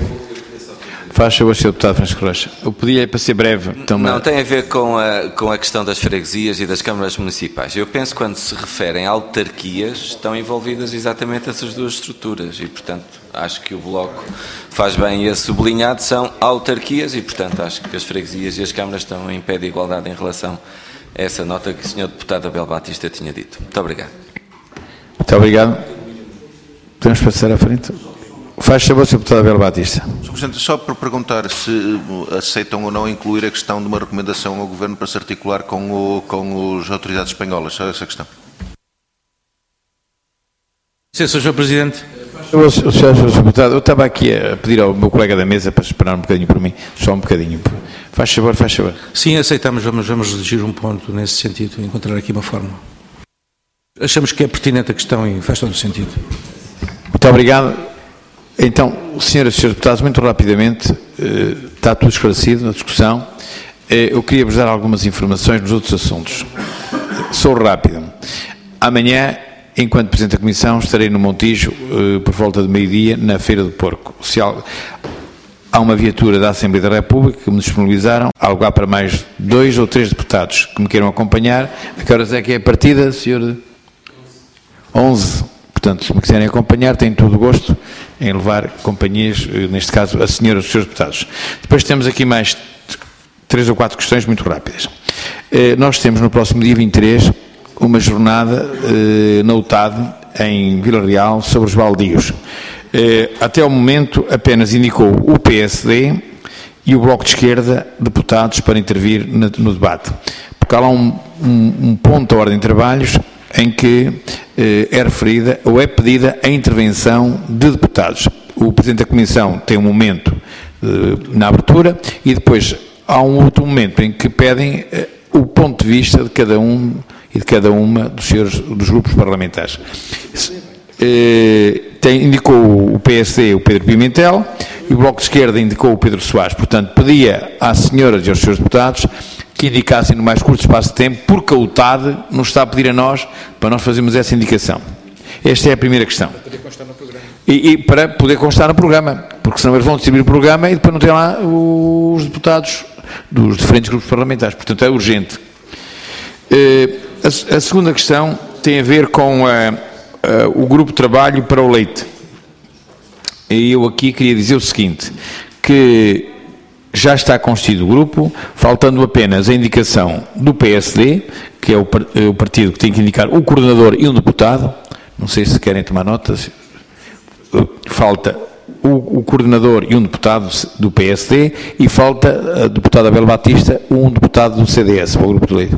Speaker 2: Faz favor, senhor deputado Francisco Rocha. Eu pedi para ser breve. Então,
Speaker 13: não, tem a ver com a, com a questão das freguesias e das câmaras municipais. Eu penso que quando se referem a autarquias, estão envolvidas exatamente essas duas estruturas e, portanto, acho que o Bloco faz bem esse sublinhado, são autarquias e, portanto, acho que as freguesias e as câmaras estão em pé de igualdade em relação a essa nota que o senhor deputado Abel Batista tinha dito. Muito obrigado.
Speaker 2: Muito obrigado. Podemos passar à frente. Faz favor, senhor deputado Abel Batista.
Speaker 6: senhor Presidente, só para perguntar se aceitam ou não incluir a questão de uma recomendação ao Governo para se articular com, o, com as autoridades espanholas, só essa questão.
Speaker 3: Sim, senhor Presidente.
Speaker 2: O senhor deputado, eu estava aqui a pedir ao meu colega da mesa para esperar um bocadinho por mim, só um bocadinho. Faz favor, faz favor.
Speaker 3: Sim, aceitamos, vamos, vamos redigir um ponto nesse sentido, encontrar aqui uma forma. Achamos que é pertinente a questão e faz todo o sentido.
Speaker 2: Muito obrigado. Então, senhoras e senhores deputados, muito rapidamente, está tudo esclarecido na discussão. Eu queria vos dar algumas informações nos outros assuntos. Sou rápido. Amanhã, enquanto Presidente da Comissão, estarei no Montijo por volta de meio-dia na Feira do Porco. Se há uma viatura da Assembleia da República que me disponibilizaram, há lugar para mais dois ou três deputados que me queiram acompanhar. A que horas é que é a partida, senhor? onze. Portanto, se me quiserem acompanhar, tenho todo o gosto em levar companhias, neste caso, a senhora e os senhores deputados. Depois temos aqui mais três ou quatro questões muito rápidas. Eh, nós temos no próximo dia vinte e três uma jornada eh, na U T A D, em Vila Real, sobre os baldios. Eh, até ao momento apenas indicou o P S D e o Bloco de Esquerda deputados para intervir no, no debate. Porque há lá um, um, um ponto da ordem de trabalhos em que eh, é referida ou é pedida a intervenção de deputados. O Presidente da Comissão tem um momento eh, na abertura e depois há um outro momento em que pedem eh, o ponto de vista de cada um e de cada uma dos senhores dos grupos parlamentares. Eh, tem, indicou o P S D o Pedro Pimentel e o Bloco de Esquerda indicou o Pedro Soares. Portanto, pedia às senhoras e aos senhores deputados que indicassem no mais curto espaço de tempo, porque a U T A D nos está a pedir a nós para nós fazermos essa indicação. Esta é a primeira questão. Para poder constar no programa. E, e para poder constar no programa, porque senão eles vão distribuir o programa e depois não tem lá os deputados dos diferentes grupos parlamentares. Portanto, é urgente. A, a segunda questão tem a ver com a, a, o grupo de trabalho para o leite. E eu aqui queria dizer o seguinte, que já está constituído o grupo, faltando apenas a indicação do P S D, que é o, o partido que tem que indicar o coordenador e um deputado. Não sei se querem tomar notas. Falta o, o coordenador e um deputado do P S D e falta a deputada Abel Batista, um deputado do C D S, para o grupo de leite.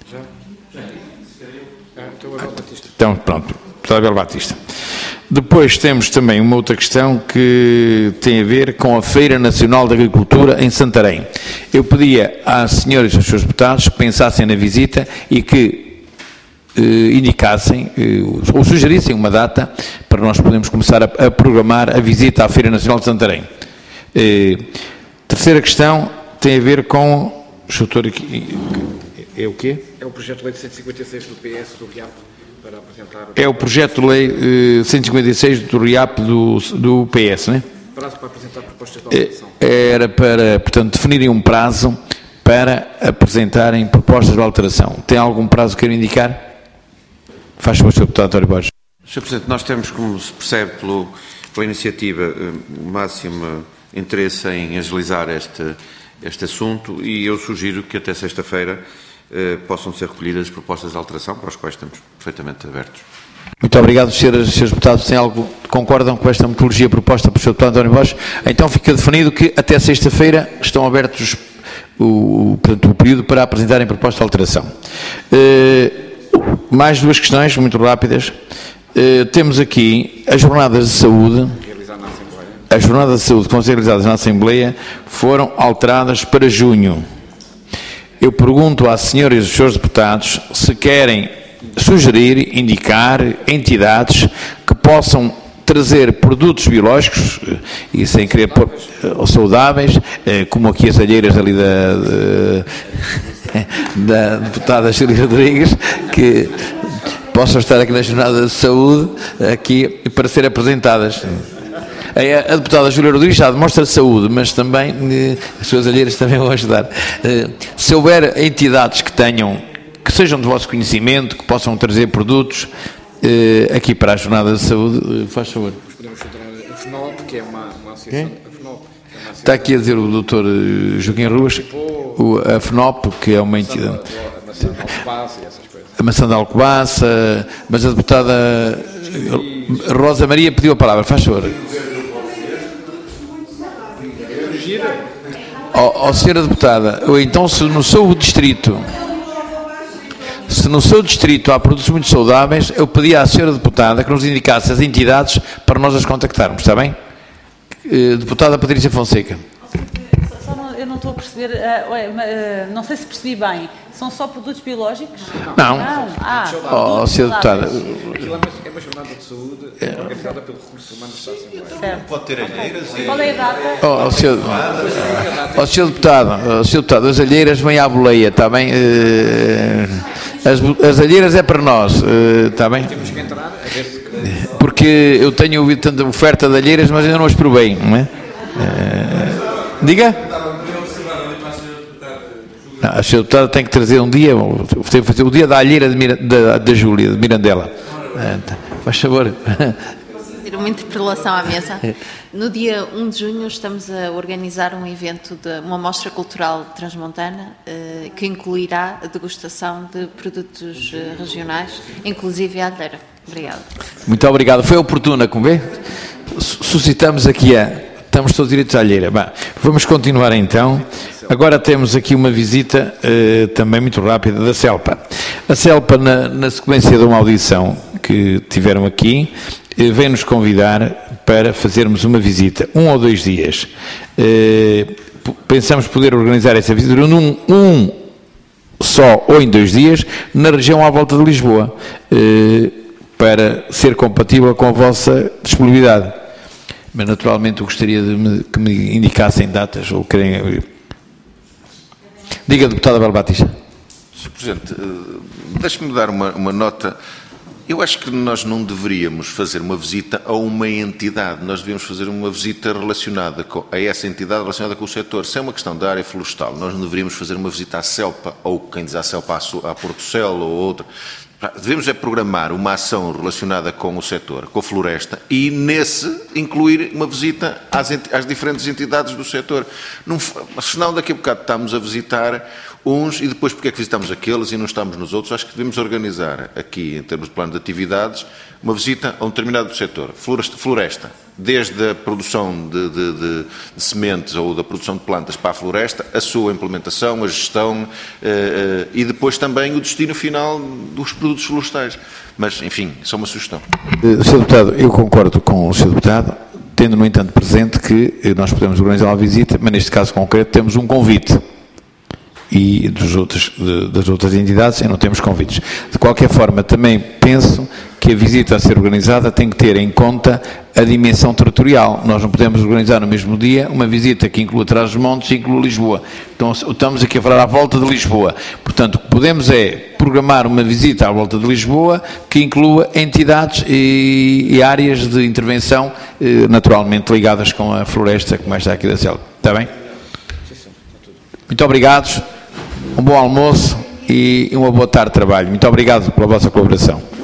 Speaker 2: Então, pronto, deputada Abel Batista. Depois temos também uma outra questão que tem a ver com a Feira Nacional de Agricultura em Santarém. Eu pedia às senhoras e aos senhores deputados que pensassem na visita e que eh, indicassem eh, ou sugerissem uma data para nós podermos começar a, a programar a visita à Feira Nacional de Santarém. Eh, terceira questão tem a ver com... Aqui, é o quê?
Speaker 1: É o projeto de lei de cento e cinquenta e seis do P S do R I A P. Para apresentar...
Speaker 2: É o projeto de lei eh, cento e cinquenta e seis do R I A P do, do P S, não é?
Speaker 1: Prazo para apresentar propostas de alteração.
Speaker 2: Era para, portanto, definirem um prazo para apresentarem propostas de alteração. Tem algum prazo que queiram indicar? Faz favor, senhor Deputado António Borges.
Speaker 10: senhor Presidente, nós temos, como se percebe pelo, pela iniciativa, o máximo interesse em agilizar este, este assunto e eu sugiro que até sexta-feira Eh, possam ser recolhidas propostas de alteração para as quais estamos perfeitamente abertos.
Speaker 2: Muito obrigado, senhoras e senhores deputados. Tem algo, concordam com esta metodologia proposta pelo senhor Deputado António Borges? Então fica definido que até sexta-feira estão abertos o, portanto, o período para apresentarem proposta de alteração. Eh, mais duas questões muito rápidas. Eh, temos aqui as jornadas de saúde. As jornadas de saúde que vão ser realizadas na Assembleia foram alteradas para junho. Eu pergunto às senhoras e aos senhores deputados se querem sugerir, indicar entidades que possam trazer produtos biológicos, e sem querer pôr, saudáveis, como aqui as alheiras ali da, da, da deputada Cília Rodrigues, que possam estar aqui na Jornada de Saúde aqui para ser apresentadas. A deputada Júlia Rodrigues já demonstra saúde, mas também eh, as suas alheiras também vão ajudar. Eh, se houver entidades que tenham, que sejam do vosso conhecimento, que possam trazer produtos eh, aqui para a Jornada de Saúde, eh, faz favor.
Speaker 1: Podemos juntar a FNOP, que é uma, uma associação. A FNOP, é uma associação.
Speaker 2: Está aqui a dizer o doutor Joaquim Ruas, o, a FNOP, que é uma entidade.
Speaker 1: A maçã de Alcobaça e essas coisas.
Speaker 2: A maçã de Alcobaça, mas a deputada Rosa Maria pediu a palavra, faz favor. Ó, oh, senhora deputada, ou então se no seu distrito, se no seu distrito há produtos muito saudáveis, eu pedi à senhora deputada que nos indicasse as entidades para nós as contactarmos, está bem? Uh, deputada Patrícia Fonseca.
Speaker 9: Só não, eu não estou a perceber, uh, uh, não sei se percebi bem, são só produtos biológicos?
Speaker 2: Não.
Speaker 9: Não. Ah,
Speaker 2: oh, senhora deputada.
Speaker 1: Aquilo é uma jornada de saúde é. organizada pelo Recursos Humanos da Assembleia.
Speaker 10: Pode ter alheiras e...
Speaker 9: Qual é a data?
Speaker 2: Oh, oh, senhor, oh, senhor deputado, oh, senhor deputado, as alheiras vêm à boleia, está bem? Uh, as, as alheiras é para nós, uh, está bem?
Speaker 1: Temos que entrar a ver se...
Speaker 2: Porque eu tenho ouvido tanta oferta de alheiras, mas ainda não as provei, não é? Uh, diga? Não, a senhora deputada tem que trazer um dia, tem que fazer o dia da alheira de Mira, da, da Júlia, de Mirandela. Faz favor.
Speaker 5: Fazer uma interpelação à mesa. No dia um de junho estamos a organizar um evento, de uma mostra cultural transmontana, eh, que incluirá a degustação de produtos eh, regionais, inclusive a alheira. Obrigada.
Speaker 2: Muito obrigado. Foi oportuna, como vê? Suscitamos aqui a... Estamos todos direitos à alheira. Bem, vamos continuar então. Agora temos aqui uma visita eh, também muito rápida da CELPA. A CELPA, na, na sequência de uma audição que tiveram aqui, eh, vem-nos convidar para fazermos uma visita, um ou dois dias. Eh, pensamos poder organizar essa visita num um só ou em dois dias, na região à volta de Lisboa, eh, para ser compatível com a vossa disponibilidade. Mas naturalmente eu gostaria de me, que me indicassem datas ou querem... Diga, deputada Bela Batista.
Speaker 6: senhor Presidente, deixe-me dar uma, uma nota. Eu acho que nós não deveríamos fazer uma visita a uma entidade, nós devíamos fazer uma visita relacionada com, a essa entidade relacionada com o setor. Se é uma questão da área florestal, nós não deveríamos fazer uma visita à CELPA, ou quem diz à CELPA, à Portocelo ou outra. Devemos é programar uma ação relacionada com o setor, com a floresta, e nesse incluir uma visita às, às diferentes entidades do setor. Não, senão daqui a bocado estamos a visitar uns e depois porque é que visitamos aqueles e não estamos nos outros. Acho que devemos organizar aqui, em termos de plano de atividades, uma visita a um determinado setor. Floresta, floresta desde a produção de, de, de, de sementes ou da produção de plantas para a floresta, a sua implementação, a gestão eh, eh, e depois também o destino final dos produtos florestais. Mas, enfim, isso é uma sugestão.
Speaker 2: senhor Deputado, eu concordo com o senhor Deputado, tendo, no entanto, presente que nós podemos organizar uma visita, mas neste caso concreto temos um convite. E dos outros, de, das outras entidades não temos convites. De qualquer forma, também penso que a visita a ser organizada tem que ter em conta a dimensão territorial. Nós não podemos organizar no mesmo dia uma visita que inclua Trás-os-Montes e inclua Lisboa. Então, estamos aqui a falar à volta de Lisboa. Portanto, o que podemos é programar uma visita à volta de Lisboa que inclua entidades e, e áreas de intervenção eh, naturalmente ligadas com a floresta, como esta aqui da Selva. Está bem? Muito obrigado. Um bom almoço e uma boa tarde de trabalho. Muito obrigado pela vossa colaboração.